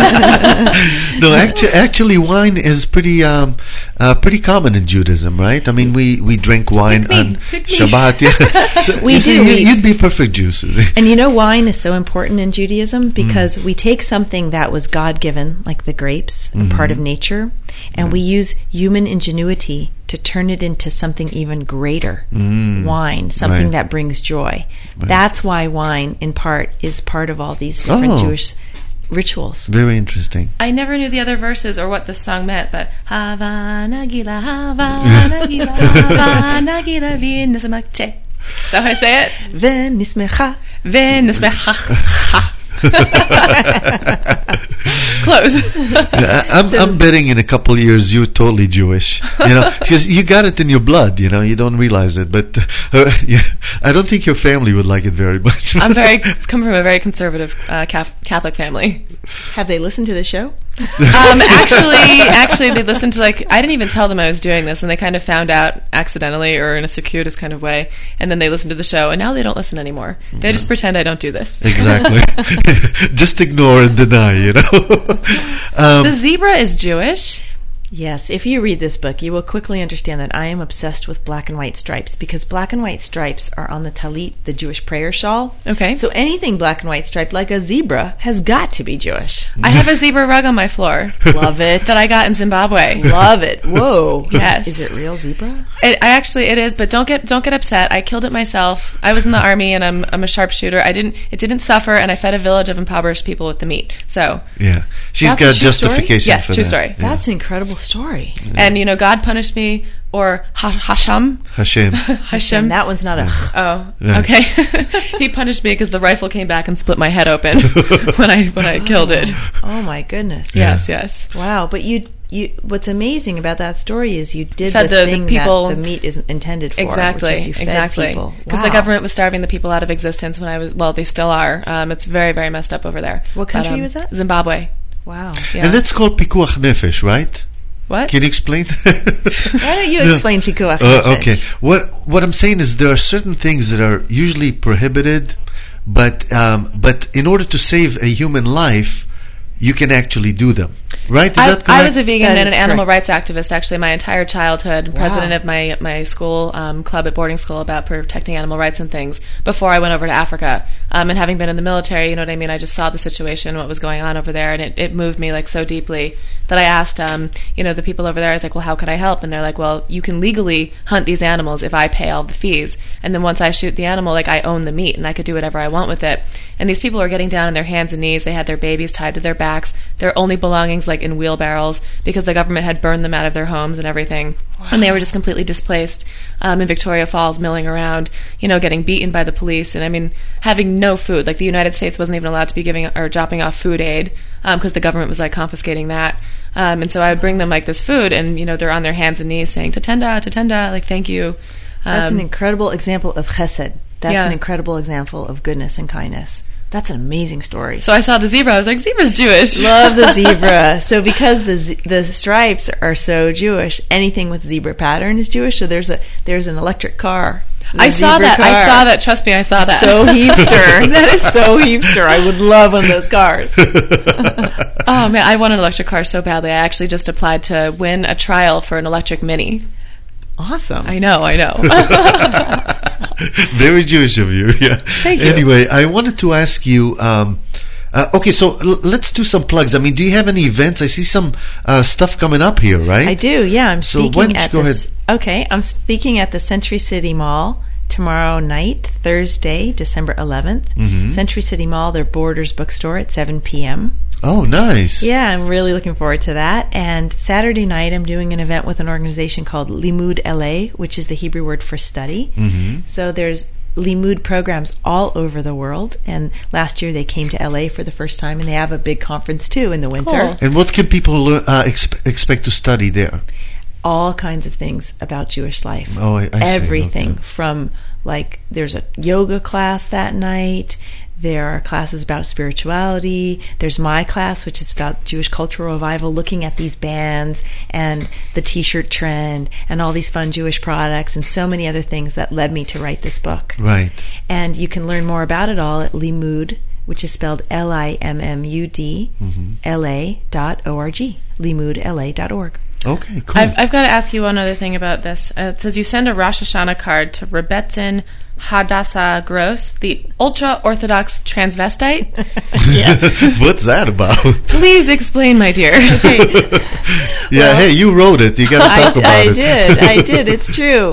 sign? No, actually, actually, wine is pretty, um, uh, pretty common in Judaism, right? I mean, we, we drink wine Pick me, on pick me. Shabbat. Yeah. So, We you see, do, you- we- you'd be perfect Jew, Susie. And you know, wine is so important in Judaism because Mm. we take something that was God given, like the grapes, a part of nature, and we use human ingenuity to turn it into something even greater. Mm. Wine, something Right. that brings joy. Right. That's why wine, in part, is part of all these different Oh. Jewish rituals. Very interesting. I never knew the other verses or what this song meant, but Havana Gila, Havana Gila, Havana Gila, V'nismakche. Is that how I say it? V'nismecha, Ve'nisbecha. Close. Yeah, I'm, So- I'm betting in a couple of years you're totally Jewish. You know, because you got it in your blood. You know, you don't realize it. But uh, yeah, I don't think your family would like it very much. I'm very come from a very conservative uh, Catholic family. Have they listened to the show? Um, actually, actually, they listened to like I didn't even tell them I was doing this, and they kind of found out accidentally or in a circuitous kind of way, and then they listened to the show, and now they don't listen anymore. They just pretend I don't do this. Exactly. Just ignore and deny. You know. um, The zebra is Jewish. Yes, if you read this book, you will quickly understand that I am obsessed with black and white stripes because black and white stripes are on the talit, the Jewish prayer shawl. Okay. So anything black and white striped, like a zebra, has got to be Jewish. I have a zebra rug on my floor. Love it. That I got in Zimbabwe. Love it. Whoa. Yes. Is it real zebra? It, I actually it is, but don't get don't get upset. I killed it myself. I was in the army, and I'm I'm a sharpshooter. I didn't it didn't suffer, and I fed a village of impoverished people with the meat. So yeah, she's That's got a true story? justification yes, for true that. story. Yeah. That's an incredible story. And you know, God punished me, or ha- Hashem, Hashem. Hashem. That one's not a... Oh, Yeah. okay. He punished me because the rifle came back and split my head open when I when I killed it. Oh, my goodness. Yes, yes. Wow, but you... You, what's amazing about that story is you did Fed the, the- the thing people- that the meat is intended for. Exactly, which is you fed exactly. people. Because Wow. the government was starving the people out of existence when I was. Well, they still are. Um, it's very, very messed up over there. What country But, um, was that? Zimbabwe. Wow. Yeah. And that's called pikuach nefesh, right? What? Can you explain? Why don't you No. explain pikuach Uh, nefesh? okay. What what I'm saying is there are certain things that are usually prohibited, but um, but in order to save a human life, you can actually do them. Right? Is I, that correct? I was a vegan That and is an animal correct. rights activist actually my entire childhood, Wow. president of my, my school um, club at boarding school about protecting animal rights and things before I went over to Africa. Um, and having been in the military, you know what I mean, I just saw the situation, what was going on over there, and it, it moved me like so deeply that I asked, um, you know, the people over there, I was like, well, how could I help? And they're like, well, you can legally hunt these animals if I pay all the fees. And then once I shoot the animal, like I own the meat and I could do whatever I want with it. And these people are getting down on their hands and knees. They had their babies tied to their backs, their only belongings like in wheelbarrows because the government had burned them out of their homes and everything. Wow. And they were just completely displaced um, in Victoria Falls, milling around, you know, getting beaten by the police. And I mean, having no food. Like the United States wasn't even allowed to be giving or dropping off food aid because um, the government was like confiscating that. Um, and so I would bring them like this food and, you know, they're on their hands and knees saying, Tatenda, Tatenda, like, thank you. Um, That's an incredible example of chesed. That's Yeah. an incredible example of goodness and kindness. That's an amazing story. So I saw the zebra. I was like, zebra's Jewish. Love the zebra. So because the z- the stripes are so Jewish, anything with zebra pattern is Jewish. So there's a there's an electric car. with a I saw zebra that. I car. saw that. Trust me, I saw that. So heapster. That is so heapster. I would love one of those cars. Oh man, I want an electric car so badly. I actually just applied to win a trial for an electric Mini. Awesome. I know, I know. Very Jewish of you. Yeah. Thank you. Anyway, I wanted to ask you. Um, uh, okay, so l- let's do some plugs. I mean, do you have any events? I see some uh, stuff coming up here, right? I do. Yeah, I'm So speaking why don't you at go this. Okay, I'm speaking at the Century City Mall tomorrow night, Thursday, December eleventh. Mhm. Century City Mall, their Borders bookstore at seven p.m. Oh, nice. Yeah, I'm really looking forward to that. And Saturday night, I'm doing an event with an organization called Limud L A, which is the Hebrew word for study. Mhm. So there's Limud programs all over the world. And last year they came to L A for the first time, and they have a big conference too in the winter. Cool. And what can people learn, uh, exp- expect to study there? All kinds of things about Jewish life. Oh, I, I see. Everything Okay. from, like, there's a yoga class that night. There are classes about spirituality. There's my class, which is about Jewish cultural revival, looking at these bands and the T-shirt trend and all these fun Jewish products and so many other things that led me to write this book. Right. And you can learn more about it all at Limud, which is spelled L I M M U D, Mhm. L A dot O R G, limud L A dot org. Okay, cool. I've, I've got to ask you one other thing about this. Uh, it says you send a Rosh Hashanah card to Rebetzin Hadassah Gross, the ultra-Orthodox transvestite. Yes. What's that about? Please explain, my dear. Yeah, Well, hey, you wrote it. You got to I, talk about I it. did. I did. It's true.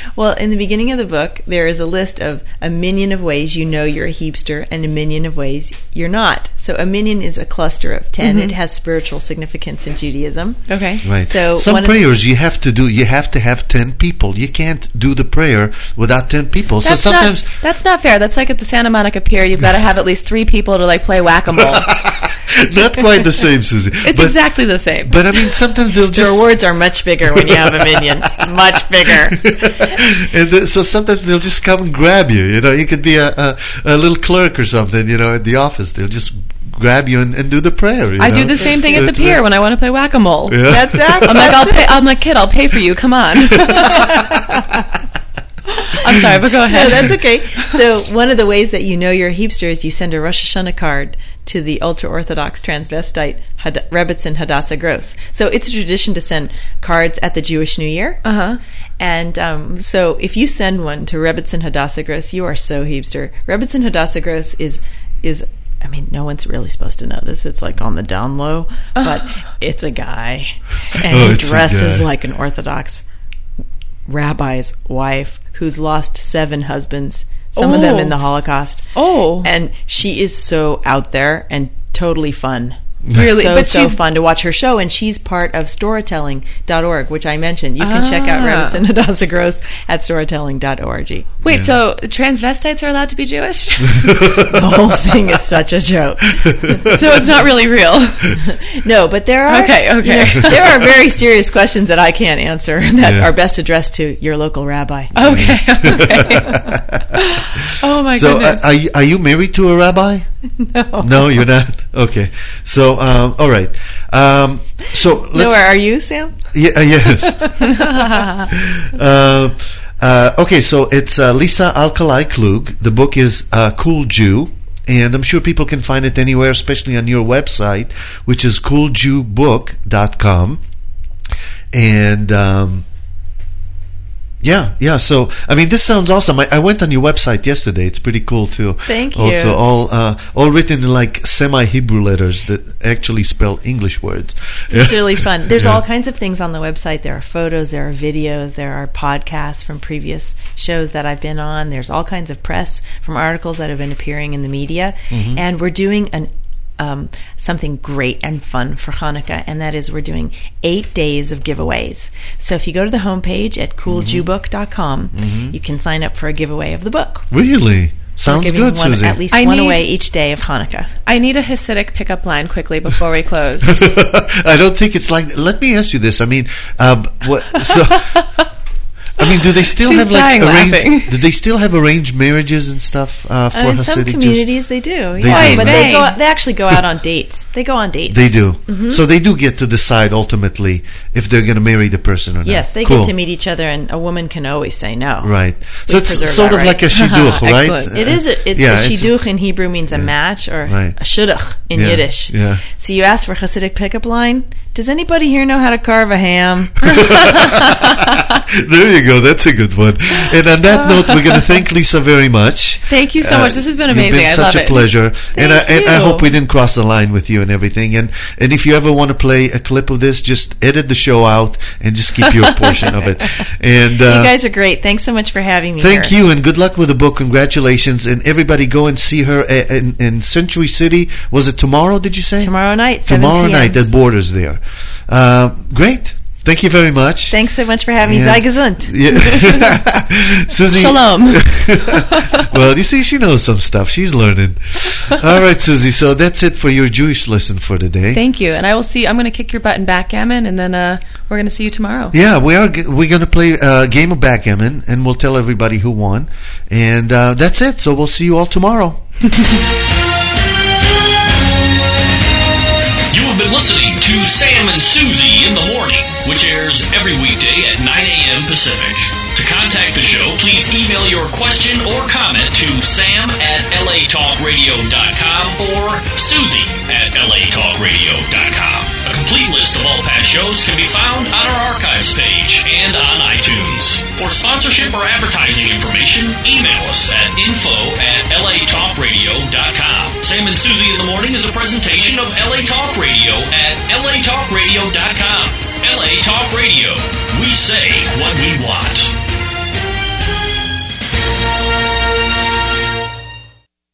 Well, in the beginning of the book, there is a list of a minion of ways you know you're a heapster and a minion of ways you're not. So a minion is a cluster of ten. Mhm. It has spiritual significance in Judaism. Okay. Right. So some one of- prayers you have to do. You have to have ten people. You can't do the prayer without ten people. That's so sometimes not, that's not fair. That's like at the Santa Monica Pier. You've got to have at least three people to like play whack-a-mole. not quite the same, Susie. It's but, exactly the same. But I mean, sometimes they'll The just rewards are much bigger when you have a minion. Much bigger. and the, so sometimes they'll just come and grab you. You know, you could be a, a, a little clerk or something. You know, at the office, they'll just grab you and, and do the prayer. You I know? do the same thing at the That's pier right. when I want to play whack-a-mole. Yeah. That's exactly. I'm like, I'll pay. I'm like, kid, I'll pay for you. Come on. I'm sorry, but go ahead. No, that's okay. So one of the ways that you know you're a heapster is you send a Rosh Hashanah card to the ultra-Orthodox transvestite Had- Rebbetzin Hadassah Gross. So it's a tradition to send cards at the Jewish New Year. Uh-huh. And um, so if you send one to Rebbetzin Hadassah Gross, you are so heapster. Rebbetzin Hadassah Gross is is I mean, no one's really supposed to know this. It's like on the down low, but it's a guy, and Oh, he it's a dresses guy. like an Orthodox rabbi's wife who's lost seven husbands, some of them Oh. in the Holocaust. Oh. And she is so out there and totally fun. Really? So, But so she's- fun to watch her show, and she's part of storytelling dot org, which I mentioned. You can check out Ah. Rebbetzin Hadassah Gross at storytelling dot org. Wait, so transvestites are allowed to be Jewish? The whole thing is such a joke. So it's not really real. No, but there are Okay, okay. you know, there are very serious questions that I can't answer that Yeah. are best addressed to your local rabbi. Okay, okay. Oh my So, uh, goodness. are you, are you married to a rabbi? No. No, you're not. Okay. So, um, all right. Um, so let's. No, are you, Sam? Yeah, uh, yes. uh, uh, okay, so it's uh, Lisa Alkalai Klug. The book is uh, Cool Jew, and I'm sure people can find it anywhere, especially on your website, which is cool jew book dot com. And um, yeah, yeah. So I mean, this sounds awesome. I, I went on your website yesterday. It's pretty cool too. Thank you. Also, all uh, all written in like semi-Hebrew letters that actually spell English words. It's really fun. There's Yeah. all kinds of things on the website. There are photos, there are videos, there are podcasts from previous shows that I've been on. There's all kinds of press from articles that have been appearing in the media. Mhm. And we're doing an um, something great and fun for Hanukkah, and that is we're doing eight days of giveaways. So if you go to the homepage at cool jew book dot com, Mhm. you can sign up for a giveaway of the book. Really? Sounds We're giving good, one, Susie. at least I one need- away each day of Hanukkah. I need a Hasidic pickup line quickly before we close. I don't think it's like. Let me ask you this. I mean, um, what? So, I mean, do they still She's have like dying laughing. arranged? Do they still have arranged marriages and stuff uh, for Uh, in some Hasidic Jews? communities, they do. They yeah, do, but right? they go. They actually go out on dates. They go on dates. They do. Mhm. So they do get to decide ultimately if they're going to marry the person or not. Yes, they cool. get to meet each other, and a woman can always say no. Right. They So it's preserve sort that of like a right. shidduch, right? Excellent. It is. A, it's Yeah, a it's a- shidduch in Hebrew means a match, or Right. a shidduch in Yeah, Yiddish. yeah. So you ask for Hasidic pickup line. Does anybody here know how to carve a ham? There you go. That's a good one. And on that note, we're going to thank Lisa very much. Thank you so much. This has been You've amazing. been I such love a it. pleasure. And I, Thank and I you. hope we didn't cross the line with you and everything. And and if you ever want to play a clip of this, just edit the show out and just keep your portion of it. And uh, you guys are great. Thanks so much for having me. thank here. you, and good luck with the book. Congratulations. And everybody go and see her a- in, in Century City. Was it tomorrow, did you say? Tomorrow night, seven Tomorrow p m night at Borders there. Uh, great. Thank you very much. Thanks so much for having me. Yeah. Sei gesund. Yeah. Susie. Shalom. Well, you see, she knows some stuff. She's learning. All right, Susie. So that's it for your Jewish lesson for today. Thank you. And I will see. I'm going to kick your butt in backgammon, and then uh, we're going to see you tomorrow. Yeah, we are. g- We're going to play a game of backgammon, and we'll tell everybody who won. And uh, that's it. So we'll see you all tomorrow. You have been listening to Sam and Susie in the Morning, which airs every weekday at nine a.m. Pacific. To contact the show, please email your question or comment to sam at l a talk radio dot com or susie at l a talk radio dot com. A complete list of all past shows can be found on our archives page and on iTunes. For sponsorship or advertising information, email us at info at l a talk radio dot com. Sam and Susie in the Morning is a presentation of L A Talk Radio at l a talk radio dot com. L A Talk Radio. We say what we want.